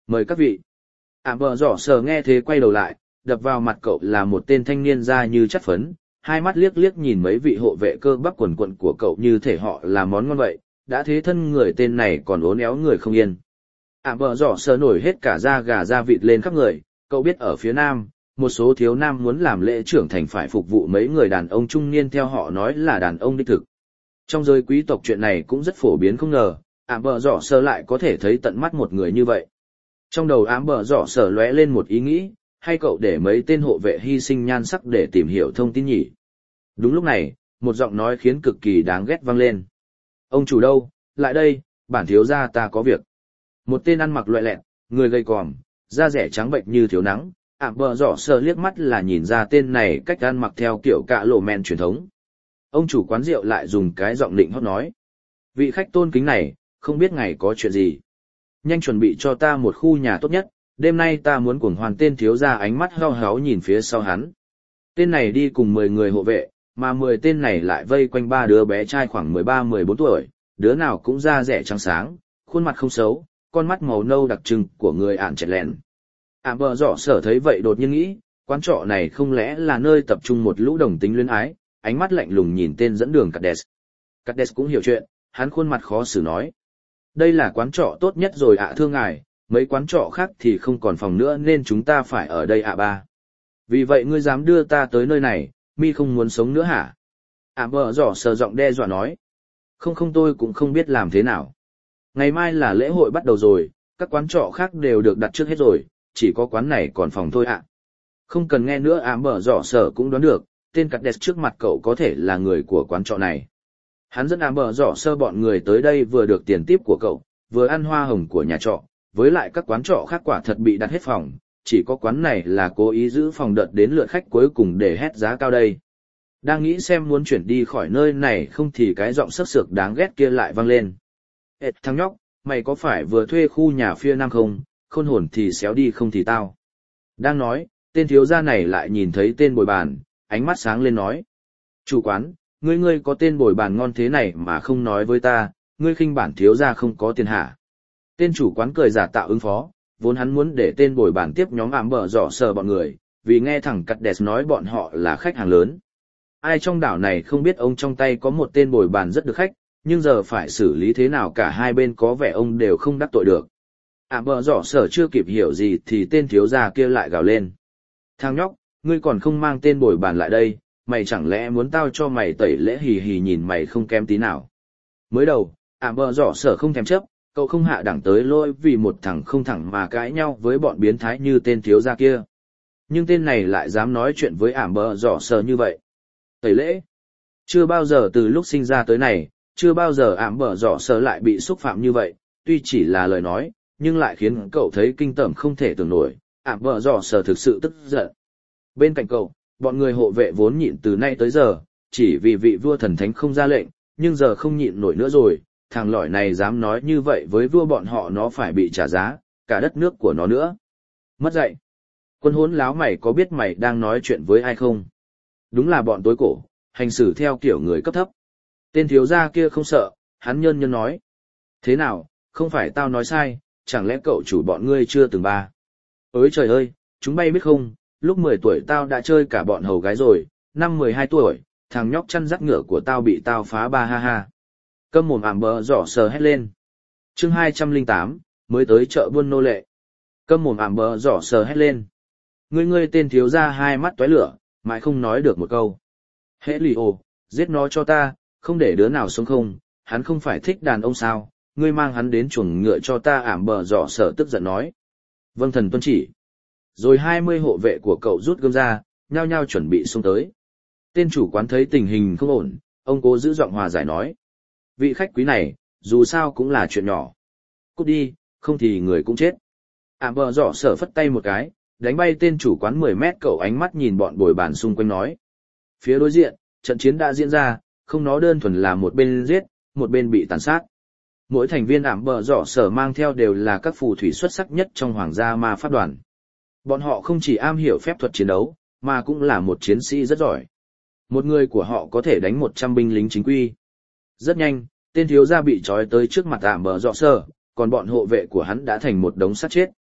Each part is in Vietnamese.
mời các vị. Ảm bờ giỏ sở nghe thế quay đầu lại, đập vào mặt cậu là một tên thanh niên da như chất phấn, hai mắt liếc liếc nhìn mấy vị hộ vệ cơ bắp quần quận của cậu như thể họ là món ngon vậy, đã thế thân người tên này còn uốn éo người không yên. Ảm bờ giỏ sở nổi hết cả da gà da vịt lên khắp người, cậu biết ở phía Nam, một số thiếu nam muốn làm lễ trưởng thành phải phục vụ mấy người đàn ông trung niên theo họ nói là đàn ông đích thực. Trong giới quý tộc chuyện này cũng rất phổ biến không ngờ, ảm bờ giỏ sở lại có thể thấy tận mắt một người như vậy. Trong đầu ám bờ giỏ sở lóe lên một ý nghĩ, hay cậu để mấy tên hộ vệ hy sinh nhan sắc để tìm hiểu thông tin nhỉ? Đúng lúc này, một giọng nói khiến cực kỳ đáng ghét vang lên. Ông chủ đâu, lại đây, bản thiếu gia ta có việc. Một tên ăn mặc loẹ loẹt, người gầy còm, da rẻ trắng bệnh như thiếu nắng, ảm bờ giỏ sở liếc mắt là nhìn ra tên này cách ăn mặc theo kiểu cạ lộ men truyền thống. Ông chủ quán rượu lại dùng cái giọng định hót nói. Vị khách tôn kính này, không biết ngày có chuyện gì. Nhanh chuẩn bị cho ta một khu nhà tốt nhất, đêm nay ta muốn cuồng hoàn. Tên thiếu gia ánh mắt heo héo nhìn phía sau hắn. Tên này đi cùng 10 người hộ vệ, mà 10 tên này lại vây quanh 3 đứa bé trai khoảng 13-14 tuổi, đứa nào cũng da rẻ trắng sáng, khuôn mặt không xấu, con mắt màu nâu đặc trưng của người ản trẻ lẹn. Ảm bờ giỏ sở thấy vậy đột nhiên nghĩ, quán trọ này không lẽ là nơi tập trung một lũ đồng tính luyến ái, ánh mắt lạnh lùng nhìn tên dẫn đường Cades. Cades cũng hiểu chuyện, hắn khuôn mặt khó xử nói. Đây là quán trọ tốt nhất rồi ạ thưa ngài, mấy quán trọ khác thì không còn phòng nữa nên chúng ta phải ở đây ạ ba. Vì vậy ngươi dám đưa ta tới nơi này, mi không muốn sống nữa hả? Ảm bờ giỏ sở giọng đe dọa nói. Không tôi cũng không biết làm thế nào. Ngày mai là lễ hội bắt đầu rồi, các quán trọ khác đều được đặt trước hết rồi, chỉ có quán này còn phòng thôi ạ. Không cần nghe nữa ảm bờ giỏ sở cũng đoán được, tên Cades trước mặt cậu có thể là người của quán trọ này. Hắn dẫn ảm bờ giỏ sơ bọn người tới đây vừa được tiền tiếp của cậu, vừa ăn hoa hồng của nhà trọ, với lại các quán trọ khác quả thật bị đặt hết phòng, chỉ có quán này là cố ý giữ phòng đợt đến lượt khách cuối cùng để hét giá cao đây. Đang nghĩ xem muốn chuyển đi khỏi nơi này không thì cái giọng sấc sược đáng ghét kia lại vang lên. Ê, thằng nhóc, mày có phải vừa thuê khu nhà phía Nam không, khôn hồn thì xéo đi không thì tao. Đang nói, tên thiếu gia này lại nhìn thấy tên bồi bàn, ánh mắt sáng lên nói. Chủ quán, ngươi có tên bồi bàn ngon thế này mà không nói với ta, ngươi khinh bản thiếu gia không có tiền hả? Tên chủ quán cười giả tạo ứng phó, vốn hắn muốn để tên bồi bàn tiếp nhóm ảm bờ giỏ sờ bọn người, vì nghe thằng Cades nói bọn họ là khách hàng lớn. Ai trong đảo này không biết ông trong tay có một tên bồi bàn rất được khách, nhưng giờ phải xử lý thế nào cả hai bên có vẻ ông đều không đắc tội được. Ảm bờ giỏ sở chưa kịp hiểu gì thì tên thiếu gia kia lại gào lên. Thằng nhóc, ngươi còn không mang tên bồi bàn lại đây, mày chẳng lẽ muốn tao cho mày tẩy lễ hì hì nhìn mày không kém tí nào. Mới đầu, ảm bờ giỏ sở không thèm chấp, cậu không hạ đẳng tới lỗi vì một thằng không thẳng mà cãi nhau với bọn biến thái như tên thiếu gia kia. Nhưng tên này lại dám nói chuyện với ảm bờ giỏ sở như vậy. Tẩy lễ? Chưa bao giờ từ lúc sinh ra tới này, chưa bao giờ ảm bờ giỏ sở lại bị xúc phạm như vậy, tuy chỉ là lời nói, nhưng lại khiến cậu thấy kinh tởm không thể tưởng nổi, ảm bờ giỏ sở thực sự tức giận. Bên cạnh cậu, bọn người hộ vệ vốn nhịn từ nay tới giờ, chỉ vì vị vua thần thánh không ra lệnh, nhưng giờ không nhịn nổi nữa rồi, thằng lỏi này dám nói như vậy với vua bọn họ nó phải bị trả giá, cả đất nước của nó nữa. Mất dạy. Quân hỗn láo mày có biết mày đang nói chuyện với ai không? Đúng là bọn tối cổ, hành xử theo kiểu người cấp thấp. Tên thiếu gia kia không sợ, hắn nhơn nhơn nói. Thế nào, không phải tao nói sai, chẳng lẽ cậu chủ bọn ngươi chưa từng ba? Ôi trời ơi, chúng bay biết không, lúc 10 tuổi tao đã chơi cả bọn hầu gái rồi, năm 12 tuổi, thằng nhóc chăn dắt ngựa của tao bị tao phá ba ha ha. Câm mồm ảm bờ giỏ sờ hét lên. Chương 208, mới tới chợ buôn nô lệ. Câm mồm ảm bờ giỏ sờ hét lên. Ngươi tên thiếu gia hai mắt tóe lửa, mãi không nói được một câu. Hễ lì ồ, giết nó cho ta, không để đứa nào sống không, hắn không phải thích đàn ông sao, ngươi mang hắn đến chuồng ngựa cho ta. Ảm bờ giỏ sở tức giận nói. Vâng thần tuân chỉ. Rồi 20 hộ vệ của cậu rút gươm ra, nhao nhao chuẩn bị xông tới. Tên chủ quán thấy tình hình không ổn, ông cố giữ giọng hòa giải nói. Vị khách quý này, dù sao cũng là chuyện nhỏ. Cút đi, không thì người cũng chết. Ảm bờ giỏ sở phất tay một cái, đánh bay tên chủ quán 10 mét. Cậu ánh mắt nhìn bọn bồi bàn xung quanh nói. Phía đối diện, trận chiến đã diễn ra, không nó đơn thuần là một bên giết, một bên bị tàn sát. Mỗi thành viên ảm bờ giỏ sở mang theo đều là các phù thủy xuất sắc nhất trong hoàng gia ma pháp đoàn. Bọn họ không chỉ am hiểu phép thuật chiến đấu, mà cũng là một chiến sĩ rất giỏi. Một người của họ có thể đánh 100 binh lính chính quy. Rất nhanh, tên thiếu gia bị trói tới trước mặt ảm bờ giỏ sở, còn bọn hộ vệ của hắn đã thành một đống xác chết.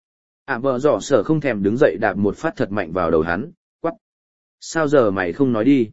Vợ dọ sở không thèm đứng dậy đạp một phát thật mạnh vào đầu hắn, quắc. Sao giờ mày không nói đi?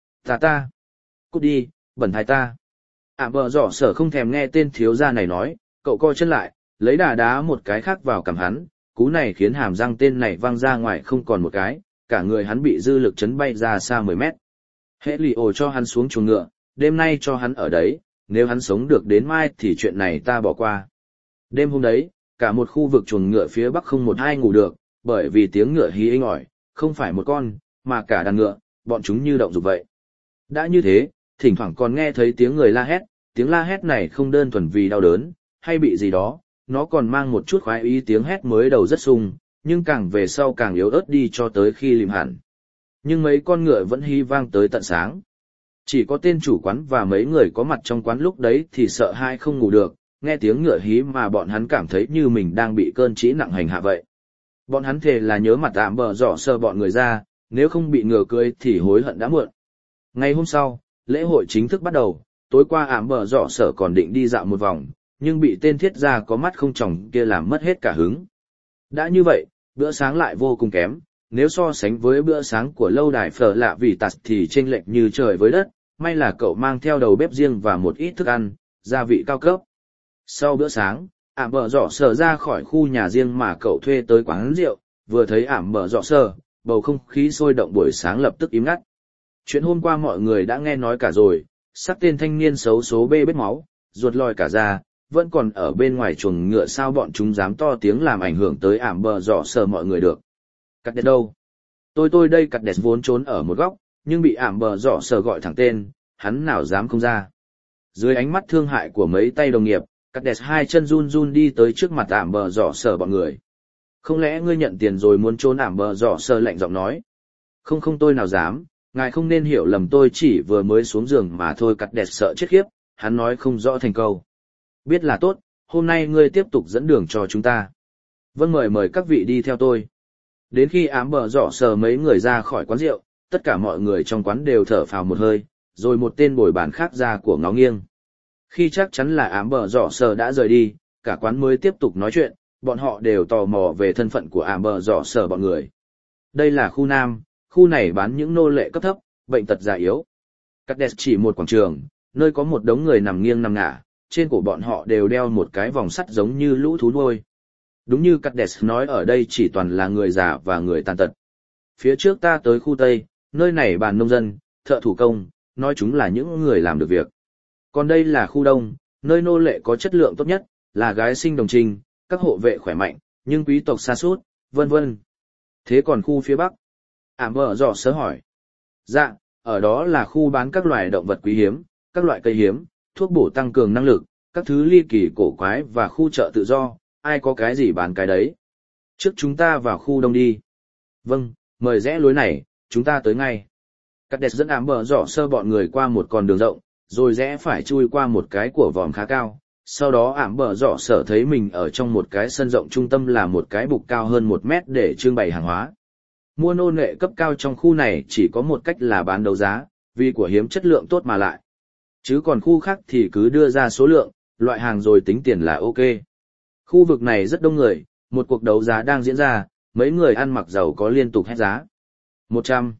Ta. Cút đi, bẩn thải ta. Vợ dọ sở không thèm nghe tên thiếu gia này nói, cậu co chân lại, lấy đá một cái khác vào cằm hắn, cú này khiến hàm răng tên này văng ra ngoài không còn một cái, cả người hắn bị dư lực chấn bay ra xa 10 mét. Hệ lì ồ cho hắn xuống chuồng ngựa, đêm nay cho hắn ở đấy, nếu hắn sống được đến mai thì chuyện này ta bỏ qua. Đêm hôm đấy, cả một khu vực chuồng ngựa phía bắc không một ai ngủ được, bởi vì tiếng ngựa hí inh ỏi, không phải một con, mà cả đàn ngựa, bọn chúng như động dục vậy. Đã như thế, thỉnh thoảng còn nghe thấy tiếng người la hét, tiếng la hét này không đơn thuần vì đau đớn, hay bị gì đó, nó còn mang một chút khoái ý. Tiếng hét mới đầu rất sung, nhưng càng về sau càng yếu ớt đi cho tới khi lìm hẳn. Nhưng mấy con ngựa vẫn hí vang tới tận sáng. Chỉ có tên chủ quán và mấy người có mặt trong quán lúc đấy thì sợ hai không ngủ được, nghe tiếng ngựa hí mà bọn hắn cảm thấy như mình đang bị cơn trĩ nặng hành hạ vậy. Bọn hắn thề là nhớ mặt bờ dọ sờ bọn người ra, nếu không bị ngựa cưỡi thì hối hận đã muộn. Ngày hôm sau, lễ hội chính thức bắt đầu, tối qua bờ dọ sở còn định đi dạo một vòng, nhưng bị tên thiết gia có mắt không tròng kia làm mất hết cả hứng. Đã như vậy, bữa sáng lại vô cùng kém, nếu so sánh với bữa sáng của lâu đài phở lạ vì tạt thì chênh lệch như trời với đất, may là cậu mang theo đầu bếp riêng và một ít thức ăn, gia vị cao cấp. Sau bữa sáng, bờ dọ sở ra khỏi khu nhà riêng mà cậu thuê tới quán rượu, vừa thấy bờ dọ sở, bầu không khí sôi động buổi sáng lập tức im ngắt. Chuyện hôm qua mọi người đã nghe nói cả rồi, sắc tên thanh niên xấu số bê bết máu, ruột lòi cả ra, vẫn còn ở bên ngoài chuồng ngựa, sao bọn chúng dám to tiếng làm ảnh hưởng tới bờ dọ sở mọi người được. Cắt đẹp đâu? Tôi đây. Cắt đẹp vốn trốn ở một góc, nhưng bị bờ dọ sở gọi thẳng tên, hắn nào dám không ra. Dưới ánh mắt thương hại của mấy tay đồng nghiệp, Cắt đẹp hai chân run run đi tới trước mặt bờ dọ sở bọn người. Không lẽ ngươi nhận tiền rồi muốn trốn? Bờ dọ sở lạnh giọng nói. Không tôi nào dám, ngài không nên hiểu lầm, tôi chỉ vừa mới xuống giường mà thôi. Cắt đẹp sợ chết khiếp, hắn nói không rõ thành câu. Biết là tốt, hôm nay ngươi tiếp tục dẫn đường cho chúng ta. Vâng, mời các vị đi theo tôi. Đến khi bờ dọ sở mấy người ra khỏi quán rượu, tất cả mọi người trong quán đều thở phào một hơi, rồi một tên bồi bàn khác ra của ngó nghiêng. Khi chắc chắn là bờ dọ sở đã rời đi, cả quán mới tiếp tục nói chuyện, bọn họ đều tò mò về thân phận của bờ dọ sở bọn người. Đây là khu Nam, khu này bán những nô lệ cấp thấp, bệnh tật già yếu. Cắt đẹp chỉ một quảng trường, nơi có một đống người nằm nghiêng nằm ngả, trên cổ bọn họ đều đeo một cái vòng sắt giống như lũ thú nuôi. Đúng như Cắt đẹp nói, ở đây chỉ toàn là người già và người tàn tật. Phía trước ta tới khu Tây, nơi này bàn nông dân, thợ thủ công, nói chúng là những người làm được việc. Còn đây là khu Đông, nơi nô lệ có chất lượng tốt nhất, là gái sinh đồng trinh, các hộ vệ khỏe mạnh, nhưng quý tộc sa sút, vân vân. Thế còn khu phía Bắc? Bờ dọ sở hỏi. Dạ, ở đó là khu bán các loài động vật quý hiếm, các loại cây hiếm, thuốc bổ tăng cường năng lực, các thứ ly kỳ cổ quái và khu chợ tự do, ai có cái gì bán cái đấy. Trước chúng ta vào khu Đông đi. Vâng, mời rẽ lối này, chúng ta tới ngay. Cắt đẹp dẫn bờ dọ sơ bọn người qua một con đường rộng, rồi rẽ phải chui qua một cái của vòm khá cao. Sau đó bờ dọ sở thấy mình ở trong một cái sân rộng, trung tâm là một cái bục cao hơn 1 mét để trưng bày hàng hóa. Mua nô lệ cấp cao trong khu này chỉ có một cách là bán đấu giá, vì của hiếm chất lượng tốt mà lại. Chứ còn khu khác thì cứ đưa ra số lượng, loại hàng rồi tính tiền là ok. Khu vực này rất đông người, một cuộc đấu giá đang diễn ra, mấy người ăn mặc giàu có liên tục hét giá. 100,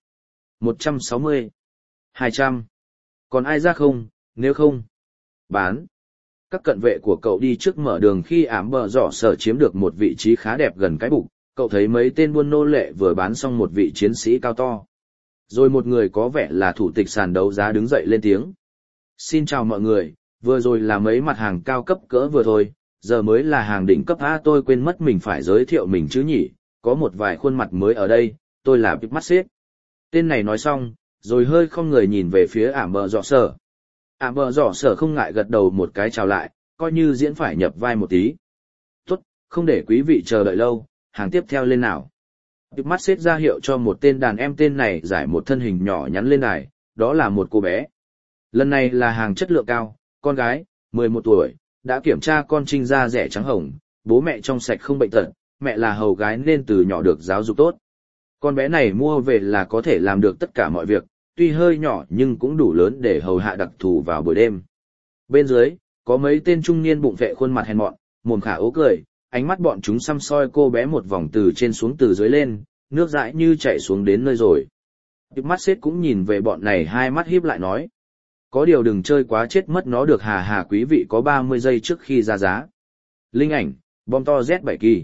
160, 200. Còn ai ra không, nếu không? Bán. Các cận vệ của cậu đi trước mở đường. Khi bờ dọ sở chiếm được một vị trí khá đẹp gần cái bục, cậu thấy mấy tên buôn nô lệ vừa bán xong một vị chiến sĩ cao to. Rồi một người có vẻ là thủ tịch sàn đấu giá đứng dậy lên tiếng. Xin chào mọi người, vừa rồi là mấy mặt hàng cao cấp cỡ vừa thôi, giờ mới là hàng đỉnh cấp. Tôi quên mất mình phải giới thiệu mình chứ nhỉ, có một vài khuôn mặt mới ở đây, tôi là Big Mắt Xếp. Tên này nói xong, rồi hơi không người nhìn về phía bờ dọ sở. Bờ dọ sở không ngại gật đầu một cái chào lại, coi như diễn phải nhập vai một tí. Tốt, không để quý vị chờ đợi lâu, hàng tiếp theo lên nào. Big Mắt Xếp ra hiệu cho một tên đàn em, tên này giải một thân hình nhỏ nhắn lên đài, đó là một cô bé. Lần này là hàng chất lượng cao, con gái, 11 tuổi, đã kiểm tra con trinh da rẻ trắng hồng, bố mẹ trong sạch không bệnh tật, mẹ là hầu gái nên từ nhỏ được giáo dục tốt. Con bé này mua về là có thể làm được tất cả mọi việc, tuy hơi nhỏ nhưng cũng đủ lớn để hầu hạ đặc thù vào buổi đêm. Bên dưới, có mấy tên trung niên bụng vệ khuôn mặt hèn mọn, mồm khả ố cười, ánh mắt bọn chúng xăm soi cô bé một vòng từ trên xuống từ dưới lên, nước dãi như chạy xuống đến nơi rồi. Mắt xếp cũng nhìn về bọn này, hai mắt híp lại nói. Có điều đừng chơi quá chết mất nó được, hà quý vị có 30 giây trước khi ra giá. Linh ảnh, bom to Z7 kỳ.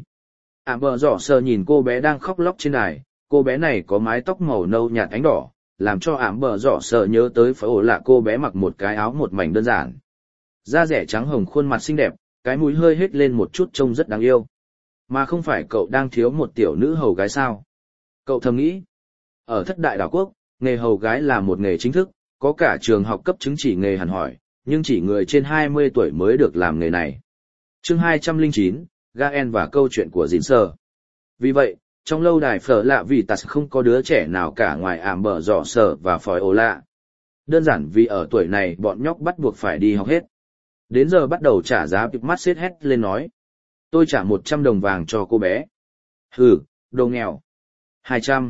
Bờ giỏ sờ nhìn cô bé đang khóc lóc trên đài, cô bé này có mái tóc màu nâu nhạt ánh đỏ, làm cho bờ giỏ sờ nhớ tới phải ổ lạ cô bé mặc một cái áo một mảnh đơn giản. Da rẻ trắng hồng, khuôn mặt xinh đẹp, cái mũi hơi hết lên một chút trông rất đáng yêu. Mà không phải cậu đang thiếu một tiểu nữ hầu gái sao? Cậu thầm nghĩ. Ở Thất Đại Đảo Quốc, nghề hầu gái là một nghề chính thức, có cả trường học cấp chứng chỉ nghề hẳn hỏi, nhưng chỉ người trên 20 tuổi mới được làm nghề này. Chương 209, Gaen và câu chuyện của Dĩn Sơ. Vì vậy, trong lâu đài phở lạ vì tạt không có đứa trẻ nào cả ngoài bờ giỏ sờ và phòi ổ lạ. Đơn giản vì ở tuổi này bọn nhóc bắt buộc phải đi học hết. Đến giờ bắt đầu trả giá, mắt xếp hét lên nói. Tôi trả 100 đồng vàng cho cô bé. Hừ, đồ nghèo. 200.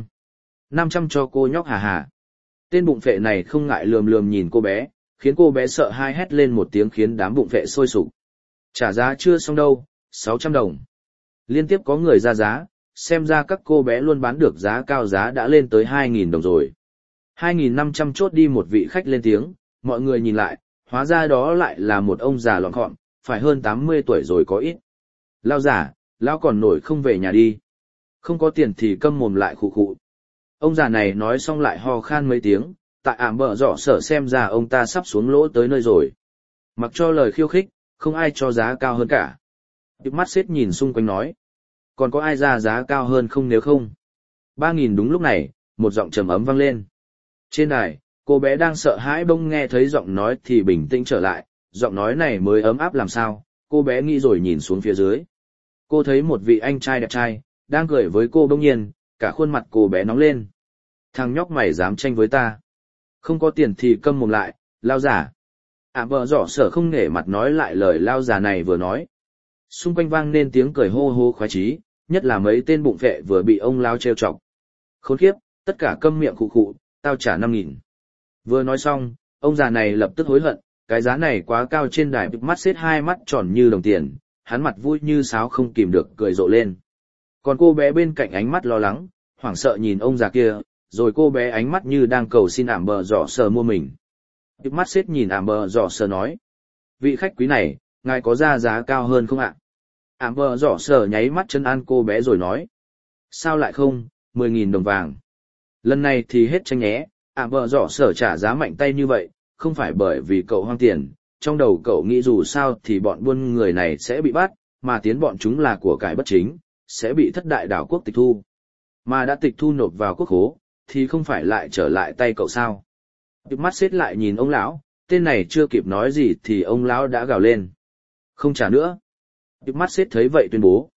500 cho cô nhóc hà. Tên bụng phệ này không ngại lườm nhìn cô bé, khiến cô bé sợ hai hét lên một tiếng khiến đám bụng phệ sôi sục. Trả giá chưa xong đâu, 600 đồng. Liên tiếp có người ra giá, xem ra các cô bé luôn bán được giá cao, giá đã lên tới 2.000 đồng rồi. 2.500 chốt đi, một vị khách lên tiếng, mọi người nhìn lại, hóa ra đó lại là một ông già lọn khọm, phải hơn 80 tuổi rồi có ít. Lao giả, lão còn nổi không về nhà đi. Không có tiền thì câm mồm lại khụ khụ. Ông già này nói xong lại ho khan mấy tiếng, tại bờ giỏ sở xem ra ông ta sắp xuống lỗ tới nơi rồi. Mặc cho lời khiêu khích, không ai cho giá cao hơn cả. Mắt xếp nhìn xung quanh nói. Còn có ai ra giá cao hơn không? Nếu không. 3.000 đúng lúc này, một giọng trầm ấm vang lên. Trên đài, cô bé đang sợ hãi bỗng nghe thấy giọng nói thì bình tĩnh trở lại, giọng nói này mới ấm áp làm sao, cô bé nghĩ rồi nhìn xuống phía dưới. Cô thấy một vị anh trai đẹp trai, đang cười với cô bỗng nhiên, cả khuôn mặt cô bé nóng lên. Thằng nhóc mày dám tranh với ta? Không có tiền thì câm mồm lại, lao giả. Bờ giỏ sở không nể mặt nói lại lời lao giả này vừa nói. Xung quanh vang nên tiếng cười hô hô khoái chí, nhất là mấy tên bụng vệ vừa bị ông lao trêu chọc. Khốn kiếp, tất cả câm miệng khụ khụ, tao trả 5.000. Vừa nói xong, ông già này lập tức hối hận, cái giá này quá cao. Trên đài mắt xếp hai mắt tròn như đồng tiền, hắn mặt vui như sáo không kìm được cười rộ lên. Còn cô bé bên cạnh ánh mắt lo lắng, hoảng sợ nhìn ông già kia, rồi cô bé ánh mắt như đang cầu xin bờ giỏ sờ mua mình. Mắt xếp nhìn bờ giỏ sờ nói. Vị khách quý này, ngài có ra giá cao hơn không ạ? Bờ giỏ sờ nháy mắt chân an cô bé rồi nói. Sao lại không, 10.000 đồng vàng. Lần này thì hết tranh nhé. Bờ giỏ sờ trả giá mạnh tay như vậy, không phải bởi vì cậu hoang tiền, trong đầu cậu nghĩ dù sao thì bọn buôn người này sẽ bị bắt, mà tiến bọn chúng là của cải bất chính, sẽ bị Thất Đại Đảo Quốc tịch thu. Mà đã tịch thu nộp vào quốc khố, thì không phải lại trở lại tay cậu sao? Mắt xếp lại nhìn ông lão, tên này chưa kịp nói gì thì ông lão đã gào lên. Không trả nữa. Mắt xếp thấy vậy tuyên bố.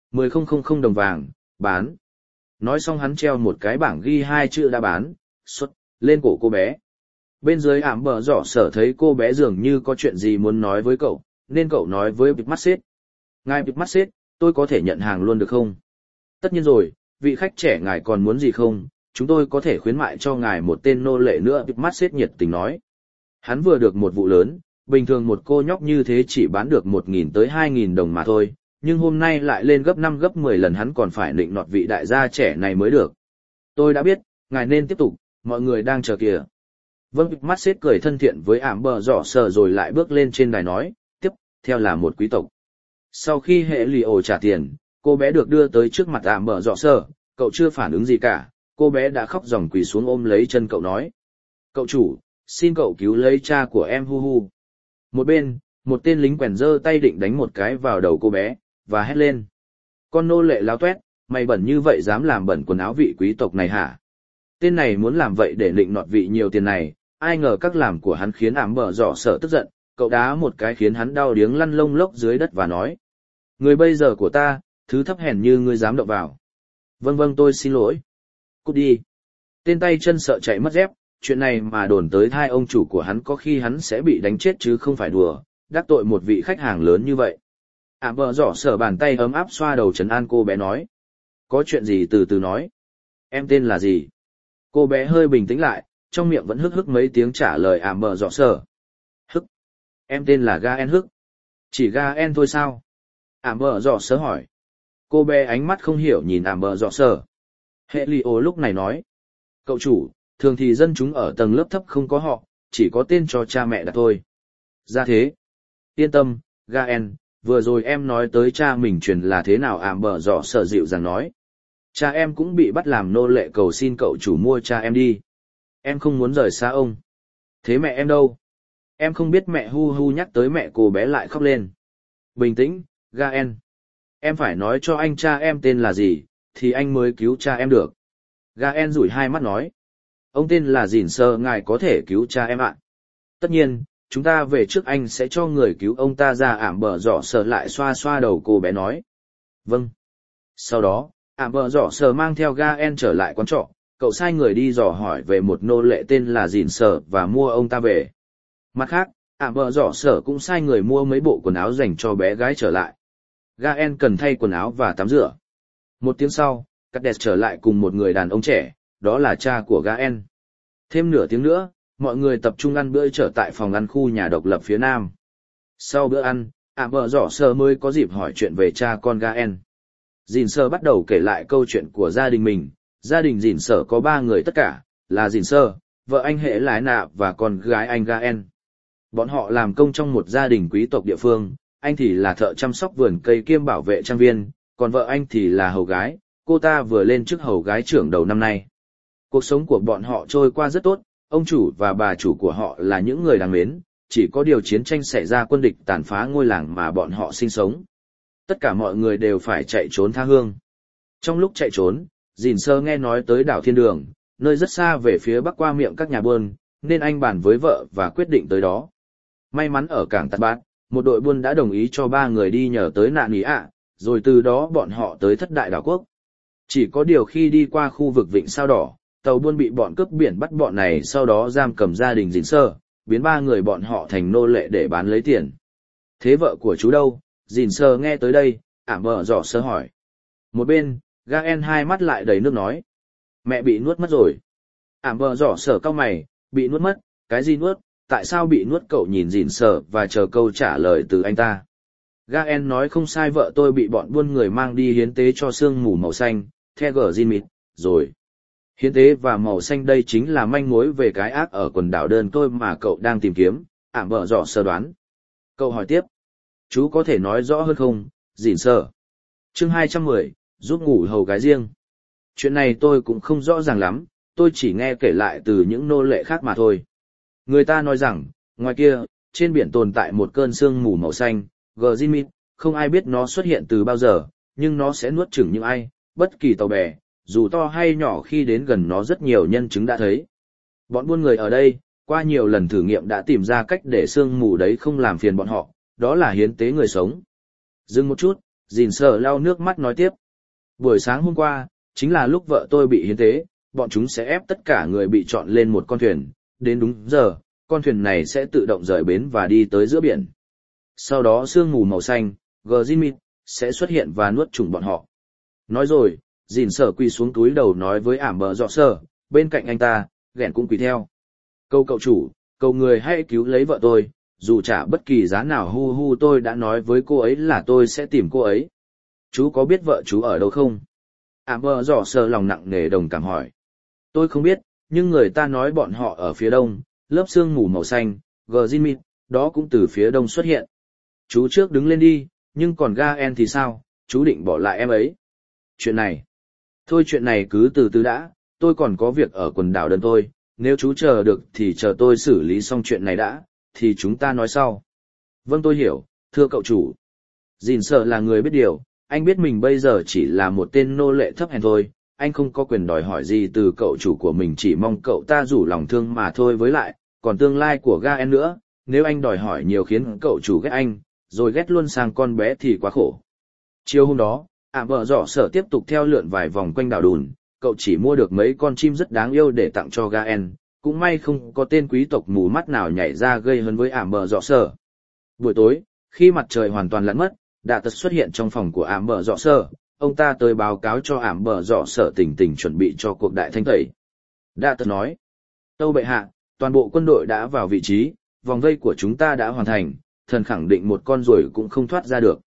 10.000 đồng vàng, bán. Nói xong hắn treo một cái bảng ghi hai chữ đã bán, xuất, lên cổ cô bé. Bên dưới bờ giỏ sở thấy cô bé dường như có chuyện gì muốn nói với cậu, nên cậu nói với mắt xếp. Ngài mắt xếp, tôi có thể nhận hàng luôn được không? Tất nhiên rồi, vị khách trẻ ngài còn muốn gì không? Chúng tôi có thể khuyến mại cho ngài một tên nô lệ nữa. Mắt xếp nhiệt tình nói. Hắn vừa được một vụ lớn, bình thường một cô nhóc như thế chỉ bán được 1.000 tới 2.000 đồng mà thôi, nhưng hôm nay lại lên gấp 5 gấp 10 lần, hắn còn phải nịnh nọt vị đại gia trẻ này mới được. Tôi đã biết, ngài nên tiếp tục, mọi người đang chờ kìa. Vâng, mắt xếp cười thân thiện với bờ giỏ sờ rồi lại bước lên trên đài nói, tiếp theo là một quý tộc. Sau khi hệ lì ổ trả tiền, cô bé được đưa tới trước mặt bờ giỏ sờ, cậu chưa phản ứng gì cả, cô bé đã khóc ròng quỳ xuống ôm lấy chân cậu nói. Cậu chủ, xin cậu cứu lấy cha của em hu hu. Một bên, một tên lính quèn giơ tay định đánh một cái vào đầu cô bé, và hét lên. Con nô lệ láo tuét, mày bẩn như vậy dám làm bẩn quần áo vị quý tộc này hả? Tên này muốn làm vậy để định nọt vị nhiều tiền này, ai ngờ các làm của hắn khiến bờ giỏ sở tức giận, cậu đá một cái khiến hắn đau điếng lăn lông lốc dưới đất và nói. Người bây giờ của ta, thứ thấp hèn như ngươi dám động vào. Vâng tôi xin lỗi. Cút đi. Tên tay chân sợ chạy mất dép, chuyện này mà đồn tới tai ông chủ của hắn có khi hắn sẽ bị đánh chết chứ không phải đùa, đắc tội một vị khách hàng lớn như vậy. Bờ giỏ sở bàn tay ấm áp xoa đầu trấn an cô bé nói. Có chuyện gì từ từ nói. Em tên là gì? Cô bé hơi bình tĩnh lại, trong miệng vẫn hức hức mấy tiếng trả lời bờ giỏ sở. Hức. Em tên là Gaen Hức. Chỉ Gaen thôi sao? Ảm bờ dọ sơ hỏi. Cô bé ánh mắt không hiểu nhìn ảm bờ dọ sơ. Hệ lì ố lúc này nói. Cậu chủ, thường thì dân chúng ở tầng lớp thấp không có họ, chỉ có tên cho cha mẹ đặt thôi. Ra thế. Yên tâm, Gaen, vừa rồi em nói tới cha mình truyền là thế nào, ảm bờ dọ sơ dịu dàng nói. Cha em cũng bị bắt làm nô lệ, cầu xin cậu chủ mua cha em đi. Em không muốn rời xa ông. Thế mẹ em đâu? Em không biết, mẹ hu hu nhắc tới mẹ cô bé lại khóc lên. Bình tĩnh, Gaen. Em phải nói cho anh cha em tên là gì, thì anh mới cứu cha em được. Gaen rủi hai mắt nói. Ông tên là Dìn Sơ, ngài có thể cứu cha em ạ. Tất nhiên, chúng ta về trước, anh sẽ cho người cứu ông ta ra, ảm bờ dọ sờ lại xoa xoa đầu cô bé nói. Vâng. Sau đó, ảm bờ dọ sờ mang theo Gaen trở lại quán trọ, cậu sai người đi dò hỏi về một nô lệ tên là Dìn Sờ và mua ông ta về. Mặt khác, ảm bờ dọ sờ cũng sai người mua mấy bộ quần áo dành cho bé gái trở lại. Gaen cần thay quần áo và tắm rửa. Một tiếng sau, Cắt Đẹp trở lại cùng một người đàn ông trẻ, đó là cha của Gaen. Thêm nửa tiếng nữa, mọi người tập trung ăn bữa trở tại phòng ăn khu nhà độc lập phía nam. Sau bữa ăn, ảm bờ dọ sờ mới có dịp hỏi chuyện về cha con Gaen. Dìn Sơ bắt đầu kể lại câu chuyện của gia đình mình. Gia đình Dìn Sơ có 3 người tất cả, là Dìn Sơ, vợ anh Hệ Lái Nạ và con gái anh Gaen. Bọn họ làm công trong một gia đình quý tộc địa phương, anh thì là thợ chăm sóc vườn cây kiêm bảo vệ trang viên, còn vợ anh thì là hầu gái, cô ta vừa lên chức hầu gái trưởng đầu năm nay. Cuộc sống của bọn họ trôi qua rất tốt, ông chủ và bà chủ của họ là những người đáng mến, chỉ có điều chiến tranh xảy ra, quân địch tàn phá ngôi làng mà bọn họ sinh sống. Tất cả mọi người đều phải chạy trốn tha hương. Trong lúc chạy trốn, Dìn Sơ nghe nói tới đảo Thiên Đường, nơi rất xa về phía bắc qua miệng các nhà buôn, nên anh bàn với vợ và quyết định tới đó. May mắn ở cảng Tạt Bát, một đội buôn đã đồng ý cho 3 người đi nhờ tới Nạn Ý ạ, rồi từ đó bọn họ tới Thất Đại Đảo Quốc. Chỉ có điều khi đi qua khu vực Vịnh Sao Đỏ, tàu buôn bị bọn cướp biển bắt bọn này, sau đó giam cầm gia đình Dìn Sơ, biến 3 người bọn họ thành nô lệ để bán lấy tiền. Thế vợ của chú đâu? Dìn Sơ nghe tới đây, ảm bờ dọ sơ hỏi. Một bên, Gaen hai mắt lại đầy nước nói. Mẹ bị nuốt mất rồi. Ảm bờ dọ sơ cau mày, bị nuốt mất, cái gì nuốt, tại sao bị nuốt? Cậu nhìn Dìn Sơ và chờ câu trả lời từ anh ta. Gaen nói không sai, vợ tôi bị bọn buôn người mang đi hiến tế cho sương mù màu xanh, The Gimit, rồi. Hiến tế và màu xanh đây chính là manh mối về cái ác ở quần đảo đơn tôi mà cậu đang tìm kiếm, ảm bờ dọ sơ đoán. Cậu hỏi tiếp. Chú có thể nói rõ hơn không, Dìn Sơ? Chương 210, giúp ngủ hầu gái riêng. Chuyện này tôi cũng không rõ ràng lắm, tôi chỉ nghe kể lại từ những nô lệ khác mà thôi. Người ta nói rằng, ngoài kia, trên biển tồn tại một cơn sương mù màu xanh, Gimit, không ai biết nó xuất hiện từ bao giờ, nhưng nó sẽ nuốt chửng những ai, bất kỳ tàu bè, dù to hay nhỏ, khi đến gần nó. Rất nhiều nhân chứng đã thấy. Bọn buôn người ở đây, qua nhiều lần thử nghiệm đã tìm ra cách để sương mù đấy không làm phiền bọn họ, đó là hiến tế người sống. Dừng một chút, Dìn Sơ lau nước mắt nói tiếp. Buổi sáng hôm qua, chính là lúc vợ tôi bị hiến tế, bọn chúng sẽ ép tất cả người bị chọn lên một con thuyền, đến đúng giờ, con thuyền này sẽ tự động rời bến và đi tới giữa biển. Sau đó sương mù màu xanh, Gimit, sẽ xuất hiện và nuốt chửng bọn họ. Nói rồi, Dìn Sơ quỳ xuống túi đầu nói với ảm bờ dọ sơ, bên cạnh anh ta, Ghẹn cũng quỳ theo. Câu cậu chủ, cầu người hãy cứu lấy vợ tôi, dù trả bất kỳ giá nào. Hu hu, tôi đã nói với cô ấy là tôi sẽ tìm cô ấy. Chú có biết vợ chú ở đâu không? Ảm bờ dọ sơ lòng nặng nề đồng cảm hỏi. Tôi không biết, nhưng người ta nói bọn họ ở phía đông, lớp sương mù màu xanh, Gimit, đó cũng từ phía đông xuất hiện. Chú trước đứng lên đi, nhưng còn Gaen thì sao, chú định bỏ lại em ấy? Chuyện này. Thôi chuyện này cứ từ từ đã, tôi còn có việc ở quần đảo đơn tôi, nếu chú chờ được thì chờ tôi xử lý xong chuyện này đã, thì chúng ta nói sau. Vâng, tôi hiểu, thưa cậu chủ. Dìn Sơ là người biết điều, anh biết mình bây giờ chỉ là một tên nô lệ thấp hèn thôi, anh không có quyền đòi hỏi gì từ cậu chủ của mình, chỉ mong cậu ta rủ lòng thương mà thôi. Với lại, còn tương lai của Gaen nữa, nếu anh đòi hỏi nhiều khiến cậu chủ ghét anh, rồi ghét luôn sang con bé thì quá khổ. Chiều hôm đó, ảm bờ dọ sở tiếp tục theo lượn vài vòng quanh đảo Đùn, cậu chỉ mua được mấy con chim rất đáng yêu để tặng cho Gaen, cũng may không có tên quý tộc mù mắt nào nhảy ra gây hấn với ảm bờ dọ sở. Buổi tối, khi mặt trời hoàn toàn lặn mất, Đạ Tật xuất hiện trong phòng của ảm bờ dọ sở, ông ta tới báo cáo cho ảm bờ dọ sở tình tình chuẩn bị cho cuộc đại thanh tẩy. Đạ Tật nói, tâu bệ hạ, toàn bộ quân đội đã vào vị trí, vòng vây của chúng ta đã hoàn thành, thần khẳng định một con ruồi cũng không thoát ra được.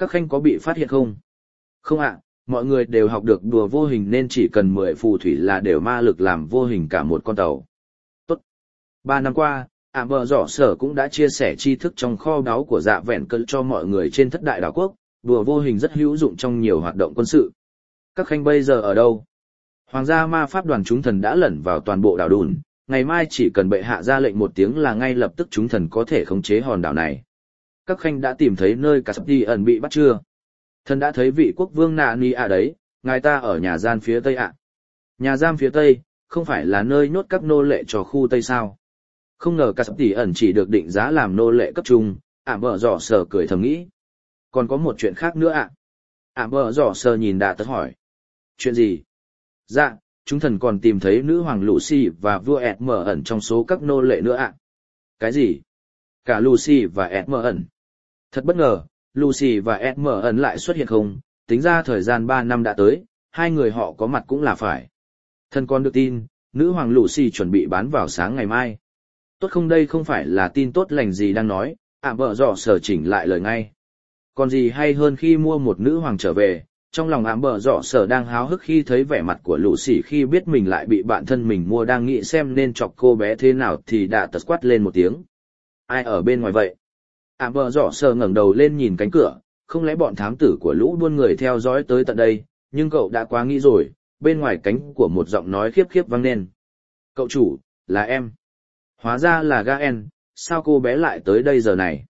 Các khanh có bị phát hiện không? Không ạ, mọi người đều học được đùa vô hình nên chỉ cần 10 phù thủy là đều ma lực làm vô hình cả một con tàu. Tốt. 3 năm qua, bờ giỏ sở cũng đã chia sẻ tri thức trong kho báu của dạ vẹn cơn cho mọi người trên thất đại đảo quốc, đùa vô hình rất hữu dụng trong nhiều hoạt động quân sự. Các khanh bây giờ ở đâu? Hoàng gia ma pháp đoàn chúng thần đã lẩn vào toàn bộ đảo Đùn, ngày mai chỉ cần bệ hạ ra lệnh một tiếng là ngay lập tức chúng thần có thể khống chế hòn đảo này. Các khanh đã tìm thấy nơi Caspian bị bắt chưa? Thần đã thấy vị quốc vương nạ ni ạ đấy, ngài ta ở nhà giam phía tây ạ. Nhà giam phía tây, không phải là nơi nhốt các nô lệ cho khu tây sao? Không ngờ Caspian chỉ được định giá làm nô lệ cấp trung, bờ giỏ sở cười thầm nghĩ. Còn có một chuyện khác nữa ạ. Bờ giỏ sở nhìn Đạ Tật hỏi. Chuyện gì? Dạ, chúng thần còn tìm thấy nữ hoàng Lucy và vua Edmer ẩn trong số các nô lệ nữa ạ. Cái gì? Cả Lucy và Edmer ẩn. Thật bất ngờ, Lucy và Edmer ẩn lại xuất hiện không, tính ra thời gian 3 năm đã tới, hai người họ có mặt cũng là phải. Thần còn được tin, nữ hoàng Lucy chuẩn bị bán vào sáng ngày mai. Tốt không, đây không phải là tin tốt lành gì đang nói, vợ dọ sở chỉnh lại lời ngay. Còn gì hay hơn khi mua một nữ hoàng trở về, trong lòng bờ dọ sở đang háo hức khi thấy vẻ mặt của Lucy khi biết mình lại bị bạn thân mình mua, đang nghĩ xem nên chọc cô bé thế nào thì Đạ Tật quát lên một tiếng. Ai ở bên ngoài vậy? Bờ dọ sở ngẩng đầu lên nhìn cánh cửa, không lẽ bọn thám tử của lũ buôn người theo dõi tới tận đây, nhưng cậu đã quá nghĩ rồi, bên ngoài cánh của một giọng nói khiếp khiếp vang lên. Cậu chủ, là em. Hóa ra là Gaen, sao cô bé lại tới đây giờ này?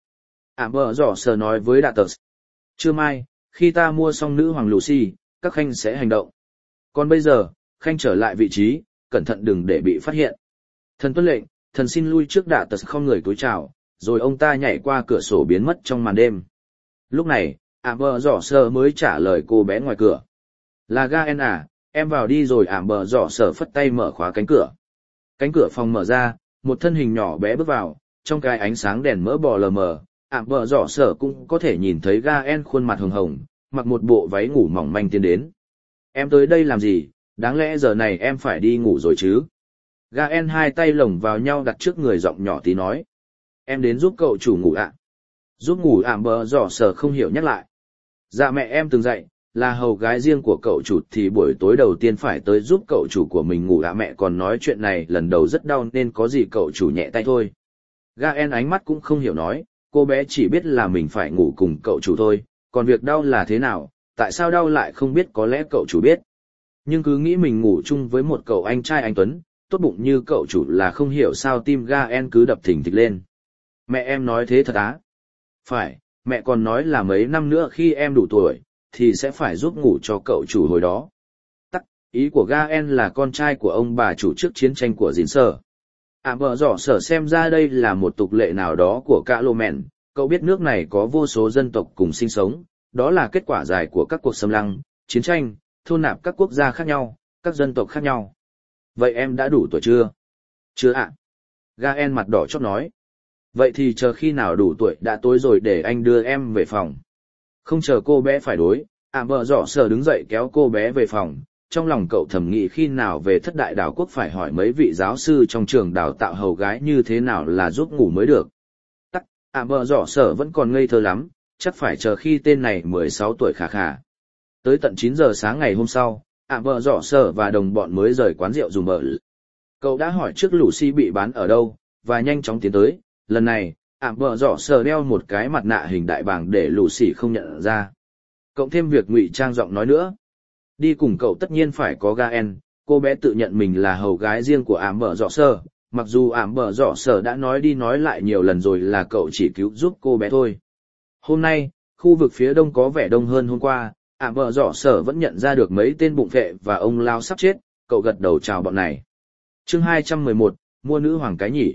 Bờ dọ sở nói với Đạ Tật. Trưa mai, khi ta mua xong nữ hoàng Lucy, các khanh sẽ hành động. Còn bây giờ, khanh trở lại vị trí, cẩn thận đừng để bị phát hiện. Thần tuân lệnh, thần xin lui trước. Đạ Tật không người cúi chào, rồi ông ta nhảy qua cửa sổ biến mất trong màn đêm. Lúc này, bờ giỏ sở mới trả lời cô bé ngoài cửa. Là Gaen à, em vào đi rồi. Bờ giỏ sở phất tay mở khóa cánh cửa. Cánh cửa phòng mở ra, một thân hình nhỏ bé bước vào, trong cái ánh sáng đèn mỡ bò lờ mờ. Bờ giỏ sở cũng có thể nhìn thấy Gaen khuôn mặt hồng hồng, mặc một bộ váy ngủ mỏng manh tiến đến. Em tới đây làm gì, đáng lẽ giờ này em phải đi ngủ rồi chứ? Gaen hai tay lồng vào nhau đặt trước người, giọng nhỏ tí nói. Em đến giúp cậu chủ ngủ ạ. Giúp ngủ? Bờ giỏ sở không hiểu nhắc lại. Dạ mẹ em từng dạy, là hầu gái riêng của cậu chủ thì buổi tối đầu tiên phải tới giúp cậu chủ của mình ngủ ạ. Mẹ còn nói chuyện này lần đầu rất đau nên có gì cậu chủ nhẹ tay thôi. Gaen ánh mắt cũng không hiểu nói, cô bé chỉ biết là mình phải ngủ cùng cậu chủ thôi, còn việc đau là thế nào, tại sao đau lại không biết, có lẽ cậu chủ biết. Nhưng cứ nghĩ mình ngủ chung với một cậu anh trai anh Tuấn, tốt bụng như cậu chủ là không hiểu sao tim Gaen cứ đập thình thịch lên. Mẹ em nói thế thật á? Phải, mẹ còn nói là mấy năm nữa khi em đủ tuổi, thì sẽ phải giúp ngủ cho cậu chủ hồi đó. Tắc, ý của Gaen là con trai của ông bà chủ trước chiến tranh của Dìn Sở. Bờ giỏ sở xem ra đây là một tục lệ nào đó của cả Lô Mẹn. Cậu biết nước này có vô số dân tộc cùng sinh sống, đó là kết quả dài của các cuộc xâm lăng, chiến tranh, thôn nạp các quốc gia khác nhau, các dân tộc khác nhau. Vậy em đã đủ tuổi chưa? Chưa ạ. Gaen mặt đỏ chót nói. Vậy thì chờ khi nào đủ tuổi? Đã tối rồi, để anh đưa em về phòng. Không chờ cô bé phải đối, bờ giỏ sở đứng dậy kéo cô bé về phòng. Trong lòng cậu thầm nghĩ khi nào về thất đại đảo quốc phải hỏi mấy vị giáo sư trong trường đào tạo hầu gái như thế nào là giúp ngủ mới được. Tắc, bờ giỏ sở vẫn còn ngây thơ lắm, chắc phải chờ khi tên này 16 tuổi khà khà. Tới tận 9 giờ sáng ngày hôm sau, bờ giỏ sở và đồng bọn mới rời quán rượu dùng bờ. Cậu đã hỏi trước Lucy bị bán ở đâu, và nhanh chóng tiến tới. Lần này, bờ giỏ sở đeo một cái mặt nạ hình đại bàng để Lucy không nhận ra. Cộng thêm việc ngụy trang giọng nói nữa. Đi cùng cậu tất nhiên phải có Gaen, cô bé tự nhận mình là hầu gái riêng của bờ giỏ sở, mặc dù bờ giỏ sở đã nói đi nói lại nhiều lần rồi là cậu chỉ cứu giúp cô bé thôi. Hôm nay, khu vực phía đông có vẻ đông hơn hôm qua, bờ giỏ sở vẫn nhận ra được mấy tên bụng vệ và ông lao sắp chết, cậu gật đầu chào bọn này. Chương 211, mua nữ hoàng cái nhỉ.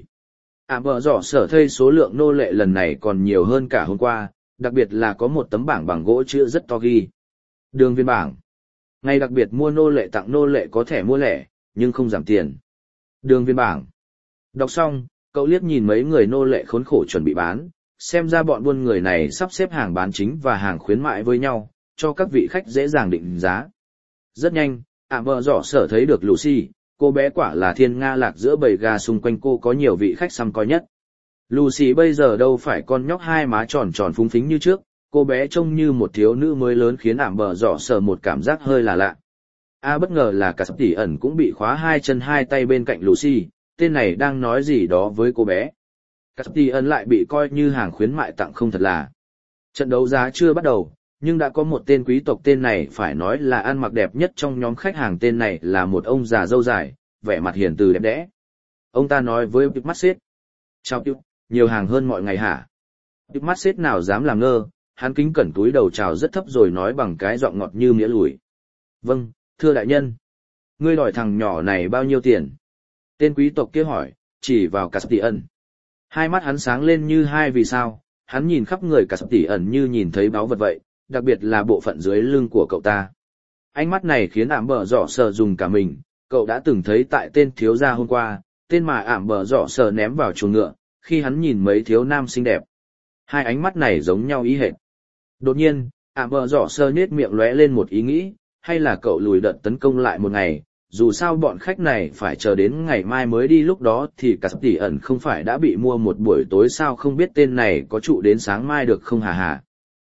Bờ giỏ sở thấy số lượng nô lệ lần này còn nhiều hơn cả hôm qua, đặc biệt là có một tấm bảng bằng gỗ chữ rất to ghi. Đường viên bảng. Ngày đặc biệt mua nô lệ tặng nô lệ có thể mua lẻ, nhưng không giảm tiền. Đường viên bảng. Đọc xong, cậu liếc nhìn mấy người nô lệ khốn khổ chuẩn bị bán, xem ra bọn buôn người này sắp xếp hàng bán chính và hàng khuyến mại với nhau, cho các vị khách dễ dàng định giá. Rất nhanh, bờ giỏ sở thấy được Lucy, cô bé quả là thiên nga lạc giữa bầy gà, xung quanh cô có nhiều vị khách săm coi nhất. Lucy bây giờ đâu phải con nhóc hai má tròn tròn phúng phính như trước, Cô bé trông như một thiếu nữ mới lớn khiến ảm bờ dọ sở một cảm giác hơi là lạ. Bất ngờ là cả sắp tỉ ẩn cũng bị khóa hai chân hai tay bên cạnh Lucy, tên này đang nói gì đó với cô bé. Cả sắp tỉ ẩn lại bị coi như hàng khuyến mại tặng không thật là. Trận đấu giá chưa bắt đầu, nhưng đã có một tên quý tộc tên này phải nói là ăn mặc đẹp nhất trong nhóm khách hàng, tên này là một ông già râu dài, vẻ mặt hiền từ đẹp đẽ. Ông ta nói với Big Massett: "Chào Big, nhiều hàng hơn mọi ngày hả?" Big Massett nào dám làm ngơ, hắn kính cẩn túi đầu chào rất thấp rồi nói bằng cái giọng ngọt như mía lùi: "Vâng, thưa đại nhân." "Ngươi đòi thằng nhỏ này bao nhiêu tiền?" Tên quý tộc kia hỏi, chỉ vào Caspian. Hai mắt hắn sáng lên như hai vì sao, hắn nhìn khắp người Caspian như nhìn thấy báu vật vậy, đặc biệt là bộ phận dưới lưng của cậu ta. Ánh mắt này khiến ảm bờ dọ sờ dùng cả mình, cậu đã từng thấy tại tên thiếu gia hôm qua, tên mà ảm bờ dọ sờ ném vào chuồng ngựa, khi hắn nhìn mấy thiếu nam xinh đẹp. Hai ánh mắt này giống nhau ý hệt. Đột nhiên, ảm bờ dọ sờ nhếch miệng lóe lên một ý nghĩ, hay là cậu lùi đợt tấn công lại một ngày, dù sao bọn khách này phải chờ đến ngày mai mới đi, lúc đó thì Caspian không phải đã bị mua một buổi tối sao, không biết tên này có trụ đến sáng mai được không hả?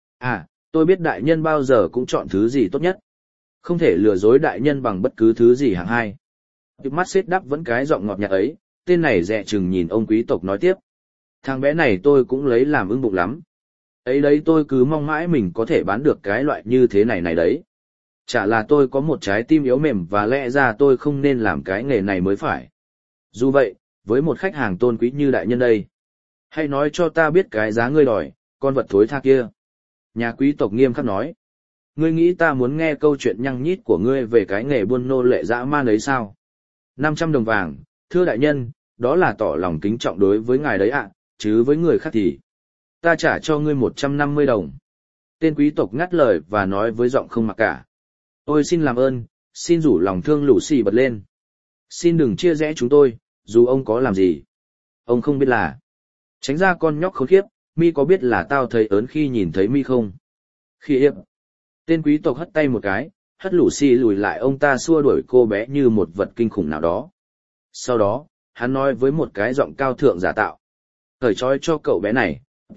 Tôi biết đại nhân bao giờ cũng chọn thứ gì tốt nhất. Không thể lừa dối đại nhân bằng bất cứ thứ gì hạng hai. Big Massett đáp vẫn cái giọng ngọt nhạt ấy, tên này dè chừng nhìn ông quý tộc nói tiếp. Thằng bé này tôi cũng lấy làm ưng bụng lắm. Ấy đấy, tôi cứ mong mãi mình có thể bán được cái loại như thế này này đấy. Chả là tôi có một trái tim yếu mềm và lẽ ra tôi không nên làm cái nghề này mới phải. Dù vậy, với một khách hàng tôn quý như đại nhân đây, hãy nói cho ta biết cái giá ngươi đòi, con vật thối tha kia. Nhà quý tộc nghiêm khắc nói. Ngươi nghĩ ta muốn nghe câu chuyện nhăng nhít của ngươi về cái nghề buôn nô lệ dã man ấy sao? 500 đồng vàng, thưa đại nhân, đó là tỏ lòng kính trọng đối với ngài đấy ạ, chứ với người khác thì ta trả cho ngươi 150 đồng. Tên quý tộc ngắt lời và nói với giọng không mặc cả. Ôi xin làm ơn, xin rủ lòng thương Lucy bật lên. Xin đừng chia rẽ chúng tôi, dù ông có làm gì. Ông không biết là. Tránh ra con nhóc khốn khiếp, mi có biết là tao thấy ớn khi nhìn thấy mi không? Khi yếp. Tên quý tộc hất tay một cái, hất Lucy lùi lại, ông ta xua đuổi cô bé như một vật kinh khủng nào đó. Sau đó, hắn nói với một cái giọng cao thượng giả tạo. Cởi trói cho cậu bé này.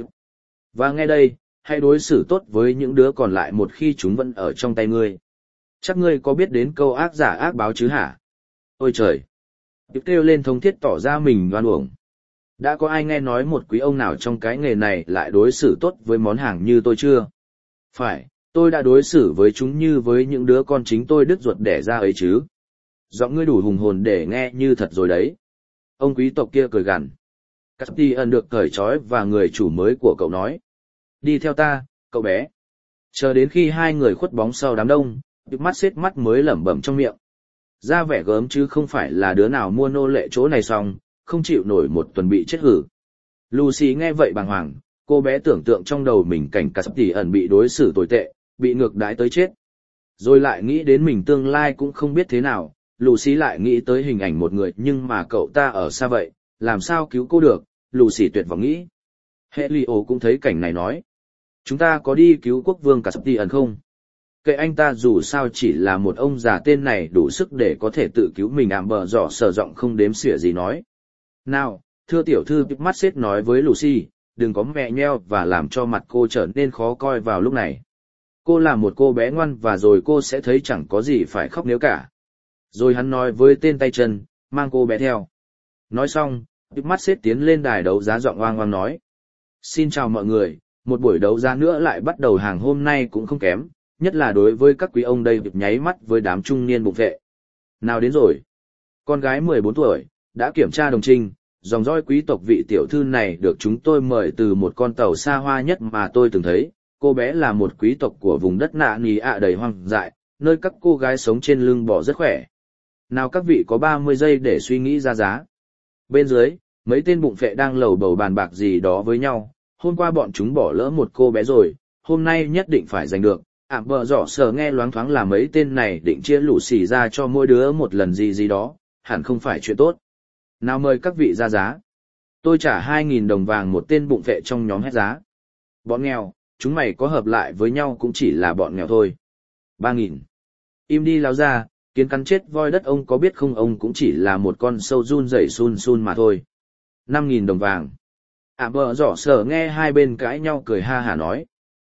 Và nghe đây, hãy đối xử tốt với những đứa còn lại một khi chúng vẫn ở trong tay ngươi. Chắc ngươi có biết đến câu ác giả ác báo chứ hả? Ôi trời! Điệp kêu lên thống thiết tỏ ra mình đoan uổng. Đã có ai nghe nói một quý ông nào trong cái nghề này lại đối xử tốt với món hàng như tôi chưa? Phải, tôi đã đối xử với chúng như với những đứa con chính tôi đứt ruột đẻ ra ấy chứ. Giọng ngươi đủ hùng hồn để nghe như thật rồi đấy. Ông quý tộc kia cười gằn. Caspian được cởi trói và người chủ mới của cậu nói. Đi theo ta, cậu bé. Chờ đến khi hai người khuất bóng sau đám đông, Big Massett mắt mới lẩm bẩm trong miệng. Ra vẻ gớm chứ không phải là đứa nào mua nô lệ chỗ này xong, không chịu nổi một tuần bị chết hử. Lucy nghe vậy bàng hoàng, cô bé tưởng tượng trong đầu mình cảnh Caspian bị đối xử tồi tệ, bị ngược đãi tới chết. Rồi lại nghĩ đến mình tương lai cũng không biết thế nào, Lucy lại nghĩ tới hình ảnh một người nhưng mà cậu ta ở xa vậy, làm sao cứu cô được, Lucy tuyệt vọng nghĩ. Helio cũng thấy cảnh này nói. Chúng ta có đi cứu quốc vương Caspian không? Kệ anh ta, dù sao chỉ là một ông già, tên này đủ sức để có thể tự cứu mình. Ảm bờ dọ sờ giọng không đếm xỉa gì nói. Nào, thưa tiểu thư, Big Massett nói với Lucy, đừng có mẹ nheo và làm cho mặt cô trở nên khó coi vào lúc này. Cô là một cô bé ngoan và rồi cô sẽ thấy chẳng có gì phải khóc nếu cả. Rồi hắn nói với tên tay chân, mang cô bé theo. Nói xong, Big Massett tiến lên đài đấu giá giọng oang oang nói. Xin chào mọi người, một buổi đấu giá nữa lại bắt đầu, hàng hôm nay cũng không kém, nhất là đối với các quý ông đây. Việc nháy mắt với đám trung niên bụng vệ. Nào đến rồi. Con gái 14 tuổi, đã kiểm tra đồng trinh, dòng dõi quý tộc vị tiểu thư này được chúng tôi mời từ một con tàu xa hoa nhất mà tôi từng thấy. Cô bé là một quý tộc của vùng đất nạ nì ạ đầy hoang dại, nơi các cô gái sống trên lưng bò rất khỏe. Nào các vị có 30 giây để suy nghĩ ra giá. Bên dưới, mấy tên bụng phệ đang lầu bầu bàn bạc gì đó với nhau. Hôm qua bọn chúng bỏ lỡ một cô bé rồi, hôm nay nhất định phải giành được. Ảm bờ dọ sờ nghe loáng thoáng là mấy tên này định chia lũ xì ra cho mỗi đứa một lần gì đó, hẳn không phải chuyện tốt. Nào mời các vị ra giá. Tôi trả 2.000 đồng vàng, một tên bụng vệ trong nhóm hét giá. Bọn nghèo, chúng mày có hợp lại với nhau cũng chỉ là bọn nghèo thôi. 3.000. Im đi láo ra, kiến cắn chết voi đất, ông có biết không, ông cũng chỉ là một con sâu run rẩy sun sun mà thôi. 5.000 đồng vàng. Ảm bờ dọ sờ nghe hai bên cãi nhau cười ha hả nói.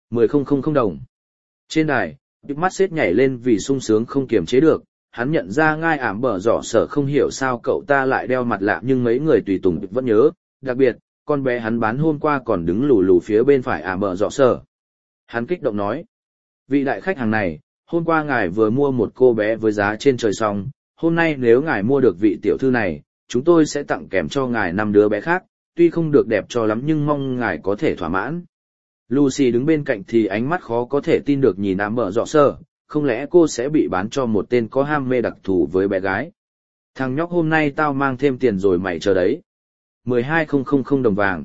10.000 đồng. Trên đài, Big mắt xếp nhảy lên vì sung sướng không kiềm chế được, hắn nhận ra ngai ảm bờ giỏ sở không hiểu sao cậu ta lại đeo mặt lạ nhưng mấy người tùy tùng vẫn nhớ, đặc biệt, con bé hắn bán hôm qua còn đứng lù lù phía bên phải ảm bờ giỏ sở. Hắn kích động nói, vị đại khách hàng này, hôm qua ngài vừa mua một cô bé với giá trên trời xong, hôm nay nếu ngài mua được vị tiểu thư này, chúng tôi sẽ tặng kèm cho ngài 5 đứa bé khác, tuy không được đẹp cho lắm nhưng mong ngài có thể thỏa mãn. Lucy đứng bên cạnh thì ánh mắt khó có thể tin được nhìn ảm bờ giỏ sở, không lẽ cô sẽ bị bán cho một tên có ham mê đặc thù với bé gái. Thằng nhóc hôm nay tao mang thêm tiền rồi mày chờ đấy. 12.000 đồng vàng.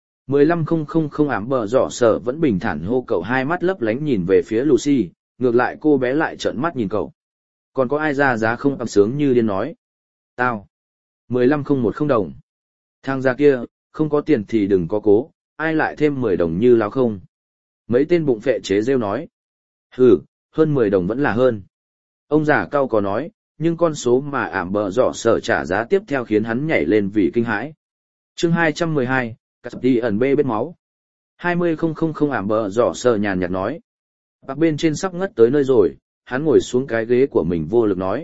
15.000 ảm bờ giỏ sở vẫn bình thản hô cậu, hai mắt lấp lánh nhìn về phía Lucy, ngược lại cô bé lại trợn mắt nhìn cậu. Còn có ai ra giá không ấm sướng như điên nói. Tao. 15.010 đồng. Thằng già kia, không có tiền thì đừng có cố, ai lại thêm 10 đồng như láo không. Mấy tên bụng phệ chế rêu nói. Hừ, hơn 10 đồng vẫn là hơn. Ông già cau có nói, nhưng con số mà ảm bờ giỏ sở trả giá tiếp theo khiến hắn nhảy lên vì kinh hãi. Chương 212, cắt đi ẩn bê bết máu. 20.000 ảm bờ giỏ sở nhàn nhạt nói. Bác bên trên sắp ngất tới nơi rồi, hắn ngồi xuống cái ghế của mình vô lực nói.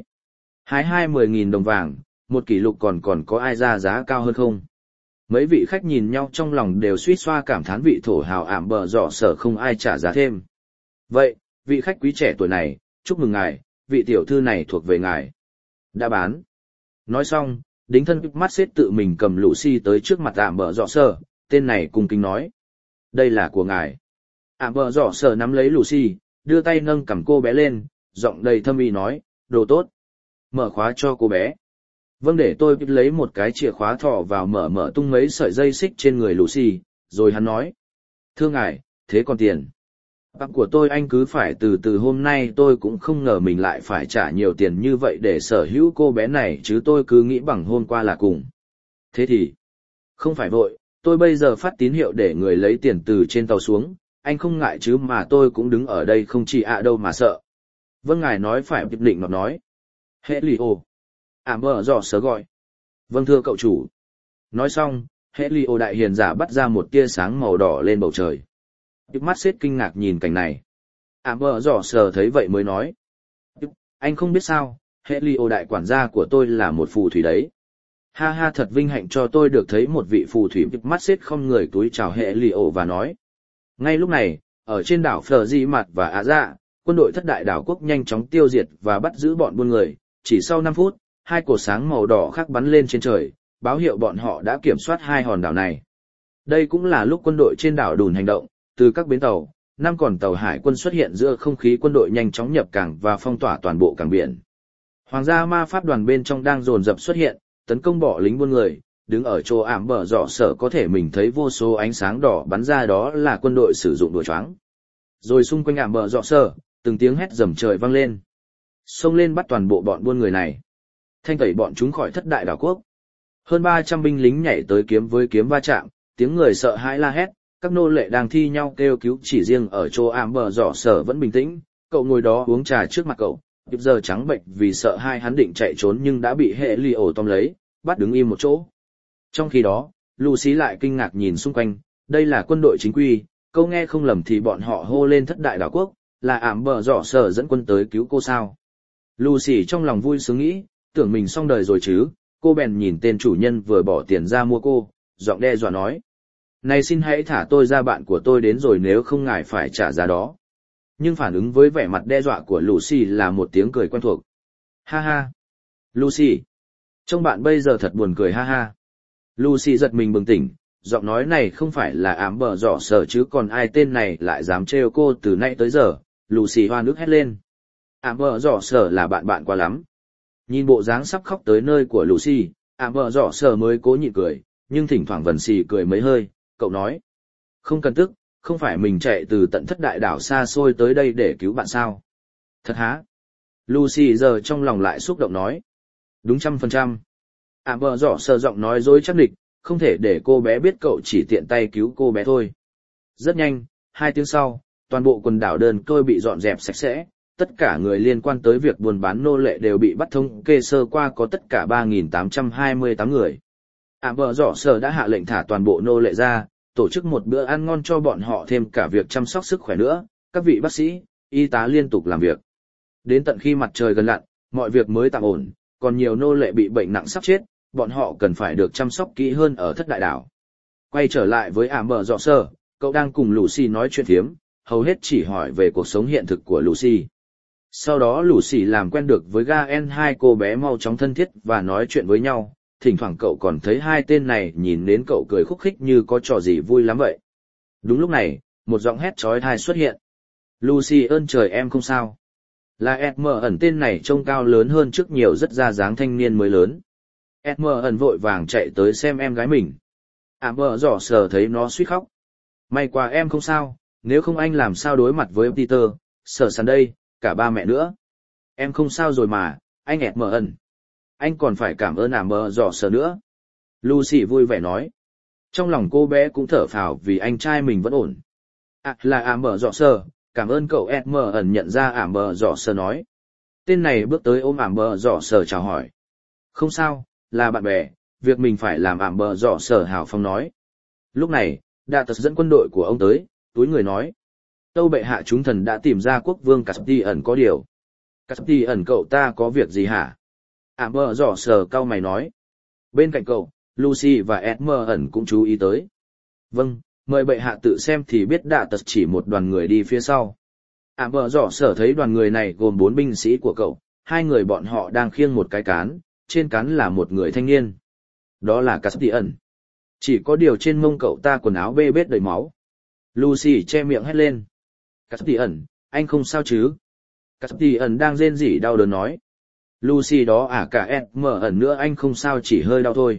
10.000 đồng vàng, một kỷ lục còn có ai ra giá cao hơn không? Mấy vị khách nhìn nhau trong lòng đều suýt xoa cảm thán vị thổ hào ảm bờ giỏ sở không ai trả giá thêm. Vậy, vị khách quý trẻ tuổi này, chúc mừng ngài, vị tiểu thư này thuộc về ngài. Đã bán. Nói xong, đính thân mắt xếp tự mình cầm Lucy tới trước mặt ảm bờ giỏ sở, tên này cung kính nói. Đây là của ngài. Ảm bờ giỏ sở nắm lấy Lucy, đưa tay nâng cầm cô bé lên, giọng đầy thâm ý nói, đồ tốt. Mở khóa cho cô bé. Vâng, để tôi lấy một cái chìa khóa thỏ vào mở tung mấy sợi dây xích trên người Lucy, rồi hắn nói. Thưa ngài, thế còn tiền? Bác của tôi anh cứ phải từ hôm nay, tôi cũng không ngờ mình lại phải trả nhiều tiền như vậy để sở hữu cô bé này chứ tôi cứ nghĩ bằng hôm qua là cùng. Thế thì, không phải vội, tôi bây giờ phát tín hiệu để người lấy tiền từ trên tàu xuống, anh không ngại chứ mà tôi cũng đứng ở đây không chỉ đâu mà sợ. Vâng, ngài nói phải, định nó nói. Hệ lì ồ. Ảm bờ giỏ sở gọi. Vâng, thưa cậu chủ. Nói xong, hệ lì ồ đại hiền giả bắt ra một tia sáng màu đỏ lên bầu trời. Điệp mắt xếp kinh ngạc nhìn cảnh này. Ảm bờ giỏ sở thấy vậy mới nói. Anh không biết sao, hệ lì ồ đại quản gia của tôi là một phù thủy đấy. Ha ha, thật vinh hạnh cho tôi được thấy một vị phù thủy. Điệp mắt xếp không người túi chào hệ lì ồ và nói. Ngay lúc này, ở trên đảo Phờ Di Mạt và Á Dạ, quân đội thất đại đảo quốc nhanh chóng tiêu diệt và bắt giữ bọn buôn người. Chỉ sau 5 phút, hai cột sáng màu đỏ khác bắn lên trên trời, báo hiệu bọn họ đã kiểm soát hai hòn đảo này. Đây cũng là lúc quân đội trên đảo Đùn hành động, từ các bến tàu, 5 con tàu hải quân xuất hiện giữa không khí, quân đội nhanh chóng nhập cảng và phong tỏa toàn bộ cảng biển. Hoàng gia ma pháp đoàn bên trong đang dồn dập xuất hiện, tấn công bỏ lính buôn người, đứng ở chỗ ảm bờ giỏ sở có thể mình thấy vô số ánh sáng đỏ bắn ra, đó là quân đội sử dụng đuổi choáng. Rồi xung quanh ảm bờ giỏ sở, từng tiếng hét rầm trời vang lên. Xông lên bắt toàn bộ bọn buôn người này. Thanh tẩy bọn chúng khỏi thất đại đảo quốc. Hơn 300 binh lính nhảy tới kiếm với kiếm va chạm, tiếng người sợ hãi la hét, các nô lệ đang thi nhau kêu cứu. Chỉ riêng ở chỗ ảm bờ giỏ sở vẫn bình tĩnh, cậu ngồi đó uống trà trước mặt cậu, Điệp giờ trắng bệch vì sợ hai, hắn định chạy trốn nhưng đã bị hệ lì ổ tóm lấy, bắt đứng im một chỗ. Trong khi đó, Lucy lại kinh ngạc nhìn xung quanh, đây là quân đội chính quy, câu nghe không lầm thì bọn họ hô lên thất đại đảo quốc, là ảm bờ giỏ sở dẫn quân tới cứu cô sao. Lucy trong lòng vui sướng nghĩ, tưởng mình xong đời rồi chứ, cô bèn nhìn tên chủ nhân vừa bỏ tiền ra mua cô, giọng đe dọa nói. Này, xin hãy thả tôi ra, bạn của tôi đến rồi, nếu không ngài phải trả giá đó. Nhưng phản ứng với vẻ mặt đe dọa của Lucy là một tiếng cười quen thuộc. Ha ha. Lucy. Trông bạn bây giờ thật buồn cười, ha ha. Lucy giật mình bừng tỉnh, giọng nói này không phải là ám bờ giỏ sở chứ còn ai, tên này lại dám trêu cô từ nãy tới giờ. Lucy hoa nước hét lên. Ám bờ giỏ sở là bạn quá lắm. Nhìn bộ dáng sắp khóc tới nơi của Lucy, ám bờ giỏ sở mới cố nhịn cười, nhưng thỉnh thoảng vần xì cười mấy hơi, cậu nói. Không cần tức, không phải mình chạy từ tận thất đại đảo xa xôi tới đây để cứu bạn sao? Thật hả? Lucy giờ trong lòng lại xúc động nói. Đúng 100%. Ảm bờ giỏ sở giọng nói dối chắc địch, không thể để cô bé biết cậu chỉ tiện tay cứu cô bé thôi. Rất nhanh, 2 tiếng sau, toàn bộ quần đảo đơn côi bị dọn dẹp sạch sẽ, tất cả người liên quan tới việc buôn bán nô lệ đều bị bắt, thống kê sơ qua có tất cả 3.828 người. Ảm bờ giỏ sở đã hạ lệnh thả toàn bộ nô lệ ra, tổ chức một bữa ăn ngon cho bọn họ thêm cả việc chăm sóc sức khỏe nữa, các vị bác sĩ, y tá liên tục làm việc. Đến tận khi mặt trời gần lặn, mọi việc mới tạm ổn, còn nhiều nô lệ bị bệnh nặng sắp chết, bọn họ cần phải được chăm sóc kỹ hơn ở thất đại đảo. Quay trở lại với ảm bờ dọ sơ, cậu đang cùng Lucy nói chuyện phiếm, hầu hết chỉ hỏi về cuộc sống hiện thực của Lucy. Sau đó Lucy làm quen được với Gaen, hai cô bé mau chóng thân thiết và nói chuyện với nhau, thỉnh thoảng cậu còn thấy hai tên này nhìn đến cậu cười khúc khích như có trò gì vui lắm vậy. Đúng lúc này, một giọng hét chói tai xuất hiện. Lucy ơn trời em không sao. Là Edmer ẩn, tên này trông cao lớn hơn trước nhiều, rất ra dáng thanh niên mới lớn. Edmer ẩn vội vàng chạy tới xem em gái mình. Amber dò sờ thấy nó suýt khóc. May quá em không sao, nếu không anh làm sao đối mặt với Peter, Sở Sàn đây, cả ba mẹ nữa. Em không sao rồi mà, anh Edmer ẩn. Anh còn phải cảm ơn Amber dò sờ nữa. Lucy vui vẻ nói. Trong lòng cô bé cũng thở phào vì anh trai mình vẫn ổn. À, là Amber dò sờ, cảm ơn cậu. Edmer ẩn nhận ra Amber dò sờ nói. Tên này bước tới ôm Amber dò sờ chào hỏi. Không sao, là bạn bè, việc mình phải làm. Amber dò sờ hào phóng nói. Lúc này, Datus dẫn quân đội của ông tới, túi người nói. Tâu bệ hạ, chúng thần đã tìm ra quốc vương Caspian có điều. Caspian cậu ta có việc gì hả? Amber dò sờ cau mày nói. Bên cạnh cậu, Lucy và Edmer ẩn cũng chú ý tới. Vâng, mời bệ hạ tự xem thì biết. Datus chỉ một đoàn người đi phía sau. Amber dò sờ thấy đoàn người này gồm 4 binh sĩ của cậu, 2 người bọn họ đang khiêng một cái cán, trên cán là một người thanh niên. Đó là Caspian. Chỉ có điều trên mông cậu ta quần áo bê bết đầy máu. Lucy che miệng hét lên. Caspian, anh không sao chứ? Caspian đang rên rỉ đau đớn nói. Lucy đó à, cả Edmer ẩn nữa, anh không sao, chỉ hơi đau thôi.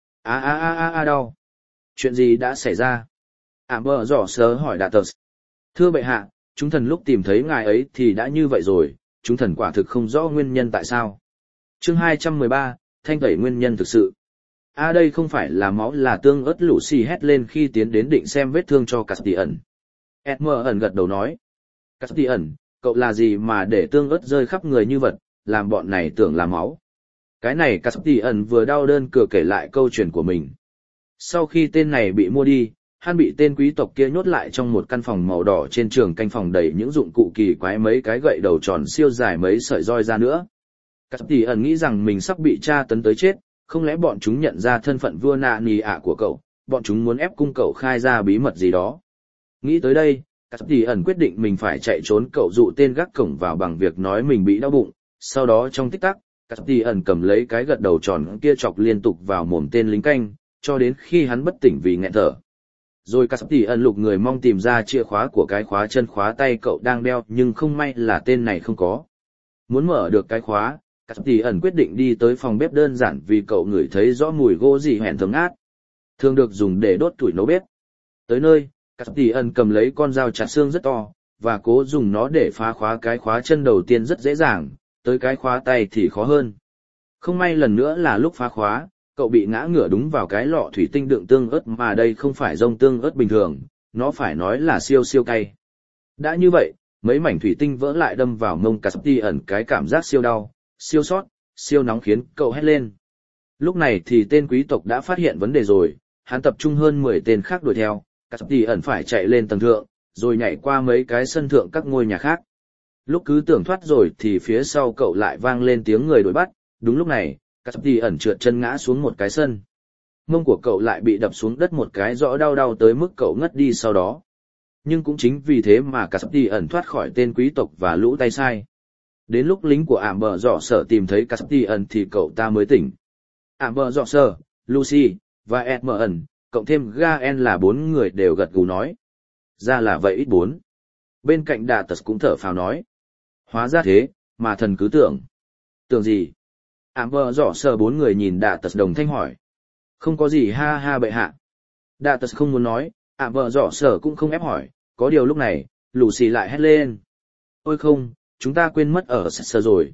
Đau. Chuyện gì đã xảy ra? Amber dò sớ hỏi Datus. Thưa bệ hạ, chúng thần lúc tìm thấy ngài ấy thì đã như vậy rồi, chúng thần quả thực không rõ nguyên nhân tại sao. Chương 213, thanh tẩy nguyên nhân thực sự. Đây không phải là máu, là tương ớt. Lucy hét lên khi tiến đến định xem vết thương cho Caspian. Edmer ẩn gật đầu nói. Caspian, cậu là gì mà để tương ớt rơi khắp người như vật, làm bọn này tưởng là máu. Cái này Caspian vừa đau đơn cừa kể lại câu chuyện của mình. Sau khi tên này bị mua đi, hắn bị tên quý tộc kia nhốt lại trong một căn phòng màu đỏ trên trường canh phòng đầy những dụng cụ kỳ quái, mấy cái gậy đầu tròn siêu dài, mấy sợi roi ra nữa. Caspian nghĩ rằng mình sắp bị tra tấn tới chết, không lẽ bọn chúng nhận ra thân phận vua nạ nì ạ của cậu, bọn chúng muốn ép cung cậu khai ra bí mật gì đó. Nghĩ tới đây, Caspian quyết định mình phải chạy trốn. Cậu dụ tên gác cổng vào bằng việc nói mình bị đau bụng, sau đó trong tích tắc, Caspian cầm lấy cái gật đầu tròn kia chọc liên tục vào mồm tên lính canh, cho đến khi hắn bất tỉnh vì nghẹn thở. Rồi Caspian lục người mong tìm ra chìa khóa của cái khóa chân khóa tay cậu đang đeo, nhưng không may là tên này không có. Muốn mở được cái khóa, Caspian quyết định đi tới phòng bếp, đơn giản vì cậu ngửi thấy rõ mùi gỗ dỉ hẹn thơm ngát, thường được dùng để đốt củi nấu bếp. Tới nơi, Caspian cầm lấy con dao chặt xương rất to, và cố dùng nó để phá khóa cái khóa chân đầu tiên rất dễ dàng, tới cái khóa tay thì khó hơn. Không may lần nữa là lúc phá khóa, cậu bị ngã ngửa đúng vào cái lọ thủy tinh đựng tương ớt, mà đây không phải dông tương ớt bình thường, nó phải nói là siêu siêu cay. Đã như vậy, mấy mảnh thủy tinh vỡ lại đâm vào mông Caspian, cái cảm giác siêu đau, siêu sót, siêu nóng khiến cậu hét lên. Lúc này thì tên quý tộc đã phát hiện vấn đề rồi, hắn tập trung hơn 10 tên khác đuổi theo, Caspian phải chạy lên tầng thượng, rồi nhảy qua mấy cái sân thượng các ngôi nhà khác. Lúc cứ tưởng thoát rồi thì phía sau cậu lại vang lên tiếng người đuổi bắt. Đúng lúc này, Caspian trượt chân ngã xuống một cái sân. Mông của cậu lại bị đập xuống đất một cái rõ đau tới mức cậu ngất đi sau đó. Nhưng cũng chính vì thế mà Caspian thoát khỏi tên quý tộc và lũ tay sai. Đến lúc lính của Amber dọ sở tìm thấy Caspian thì cậu ta mới tỉnh. Amber dọ sở, Lucy và Edmer ẩn, cộng thêm Gaen là 4 người đều gật gù nói. Ra là vậy ít 4. Bên cạnh Datus cũng thở phào nói. Hóa ra thế, mà thần cứ tưởng. Tưởng gì? Amber dọ sở 4 người nhìn Datus đồng thanh hỏi. Không có gì, ha ha bệ hạ. Datus không muốn nói, Amber dọ sở cũng không ép hỏi, có điều lúc này, Lucy lại hét lên. Ôi không, chúng ta quên mất ở Sơ rồi.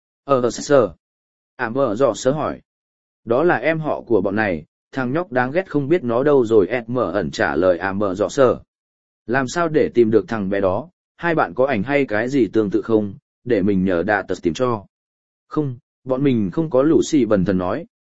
Ở Sơ. Amber dọ sở hỏi. Đó là em họ của bọn này, thằng nhóc đáng ghét không biết nó đâu rồi. Edmer ẩn trả lời Amber dọ sở. Làm sao để tìm được thằng bé đó, hai bạn có ảnh hay cái gì tương tự không, để mình nhờ Datus tìm cho. Không, bọn mình không có. Lucy bần thần nói.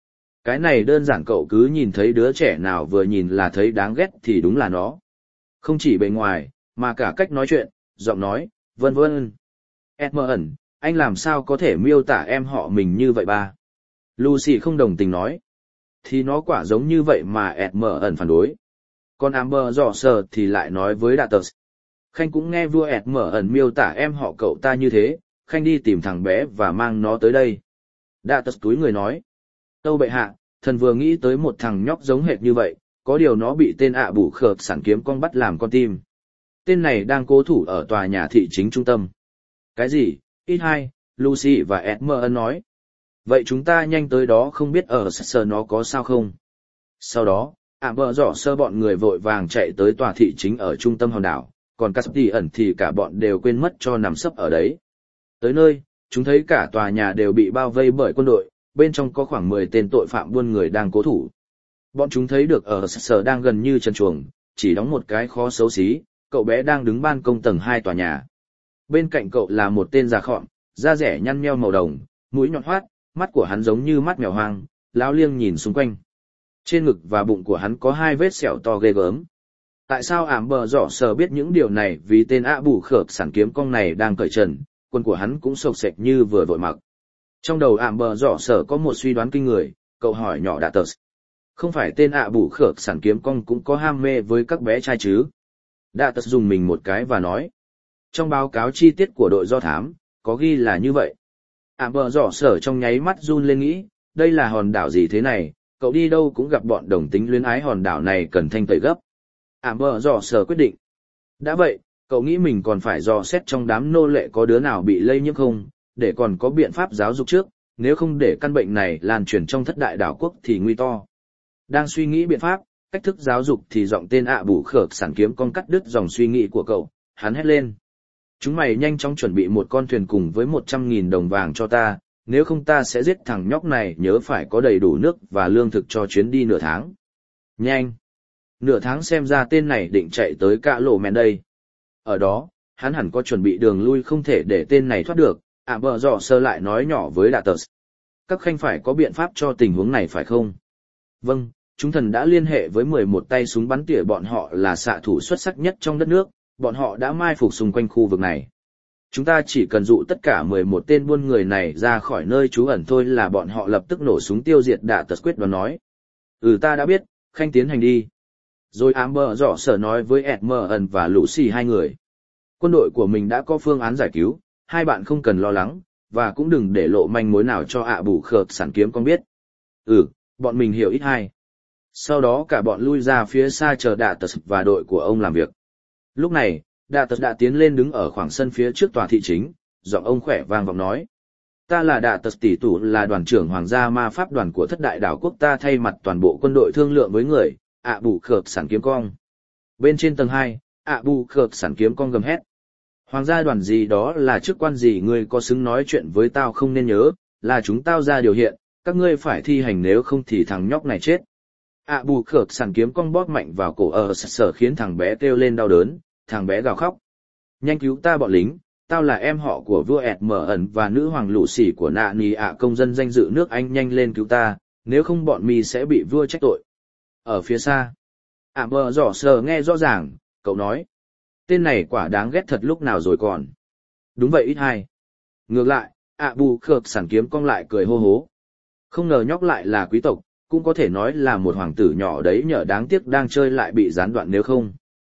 Cái này đơn giản cậu cứ nhìn thấy đứa trẻ nào vừa nhìn là thấy đáng ghét thì đúng là nó. Không chỉ bề ngoài, mà cả cách nói chuyện, giọng nói, vân vân. Edmund, anh làm sao có thể miêu tả em họ mình như vậy ba? Lucy không đồng tình nói. Thì nó quả giống như vậy mà Edmund phản đối. Còn Amber dò sờ thì lại nói với Datus. Khanh cũng nghe vua Edmund miêu tả em họ cậu ta như thế, Khanh đi tìm thằng bé và mang nó tới đây. Datus túi người nói. Tâu bệ hạ, thần vừa nghĩ tới một thằng nhóc giống hệt như vậy, có điều nó bị tên bủ khợp sản kiếm con bắt làm con tim. Tên này đang cố thủ ở tòa nhà thị chính trung tâm. Cái gì? Ít hai, Lucy và Edmund nói. Vậy chúng ta nhanh tới đó không biết ở sờ nó có sao không? Sau đó, Amber dò sơ bọn người vội vàng chạy tới tòa thị chính ở trung tâm hòn đảo, còn Caspian thì cả bọn đều quên mất cho nằm sấp ở đấy. Tới nơi, chúng thấy cả tòa nhà đều bị bao vây bởi quân đội, bên trong có khoảng 10 tên tội phạm buôn người đang cố thủ. Bọn chúng thấy được ở sở đang gần như chân chuồng, chỉ đóng một cái khó xấu xí, cậu bé đang đứng ban công tầng 2 tòa nhà. Bên cạnh cậu là một tên già khọm, da rẻ nhăn nheo màu đồng, mũi nhọn hoắt, mắt của hắn giống như mắt mèo hoang, láo liêng nhìn xung quanh. Trên ngực và bụng của hắn có 2 vết sẹo to ghê gớm. Tại sao Amber dọ sờ biết những điều này? Vì tên bủ khợp sản kiếm cong này đang cởi trần, quần của hắn cũng xộc xệch như vừa vội mặc. Trong đầu Amber dọ sờ có một suy đoán kinh người, cậu hỏi nhỏ Datus. Không phải tên bủ khợp sản kiếm cong cũng có ham mê với các bé trai chứ? Datus dùng mình một cái và nói. Trong báo cáo chi tiết của đội do thám, có ghi là như vậy. Amber dọ sờ trong nháy mắt run lên nghĩ, đây là hòn đảo gì thế này, cậu đi đâu cũng gặp bọn đồng tính luyến ái, hòn đảo này cần thanh tẩy gấp. Amber dò sờ quyết định. Đã vậy, cậu nghĩ mình còn phải dò xét trong đám nô lệ có đứa nào bị lây nhiễm không, để còn có biện pháp giáo dục trước, nếu không để căn bệnh này lan truyền trong thất đại đảo quốc thì nguy to. Đang suy nghĩ biện pháp, cách thức giáo dục thì giọng tên bủ khợp sản kiếm con cắt đứt dòng suy nghĩ của cậu, hắn hét lên. Chúng mày nhanh chóng chuẩn bị một con thuyền cùng với 100.000 đồng vàng cho ta, nếu không ta sẽ giết thằng nhóc này, nhớ phải có đầy đủ nước và lương thực cho chuyến đi nửa tháng. Nhanh! Nửa tháng xem ra tên này định chạy tới Cạ Lộ Mèn đây. Ở đó, hắn hẳn có chuẩn bị đường lui không thể để tên này thoát được. Amber dọ sơ lại nói nhỏ với Datus. Các khanh phải có biện pháp cho tình huống này phải không? Vâng, chúng thần đã liên hệ với 11 tay súng bắn tỉa, bọn họ là xạ thủ xuất sắc nhất trong đất nước, bọn họ đã mai phục xung quanh khu vực này. Chúng ta chỉ cần dụ tất cả 11 tên buôn người này ra khỏi nơi trú ẩn thôi là bọn họ lập tức nổ súng tiêu diệt. Datus quyết đoán nói. Ta đã biết, khanh tiến hành đi. Rồi Amber dọ sở nói với Edmund và Lucy hai người. Quân đội của mình đã có phương án giải cứu, hai bạn không cần lo lắng, và cũng đừng để lộ manh mối nào cho bủ khợp sản kiếm con biết. Bọn mình hiểu ít hai. Sau đó cả bọn lui ra phía xa chờ Datus và đội của ông làm việc. Lúc này, Datus đã tiến lên đứng ở khoảng sân phía trước tòa thị chính, giọng ông khỏe vang vọng nói. Ta là Datus tỷ tụ, là đoàn trưởng hoàng gia ma pháp đoàn của thất đại đảo quốc, ta thay mặt toàn bộ quân đội thương lượng với người, bủ khợp sản kiếm cong. Bên trên tầng 2, bủ khợp sản kiếm cong gầm hét. Hoàng gia đoàn gì đó là chức quan gì, ngươi có xứng nói chuyện với tao không? Nên nhớ, là chúng tao ra điều hiện, các ngươi phải thi hành, nếu không thì thằng nhóc này chết. Bủ khợp sản kiếm cong bóp mạnh vào cổ ở sở khiến thằng bé kêu lên đau đớn, thằng bé gào khóc. Nhanh cứu ta bọn lính, tao là em họ của vua Edmund và nữ hoàng Lucy của nạ nì công dân danh dự nước Anh, nhanh lên cứu ta, nếu không bọn mi sẽ bị vua trách tội. Ở phía xa, Amber dò sờ nghe rõ ràng, cậu nói. Tên này quả đáng ghét thật, lúc nào rồi còn. Đúng vậy ít hai. Ngược lại, bủ khợp sản kiếm cong lại cười hô hố. Không ngờ nhóc lại là quý tộc, cũng có thể nói là một hoàng tử nhỏ đấy nhờ, đáng tiếc đang chơi lại bị gián đoạn, nếu không.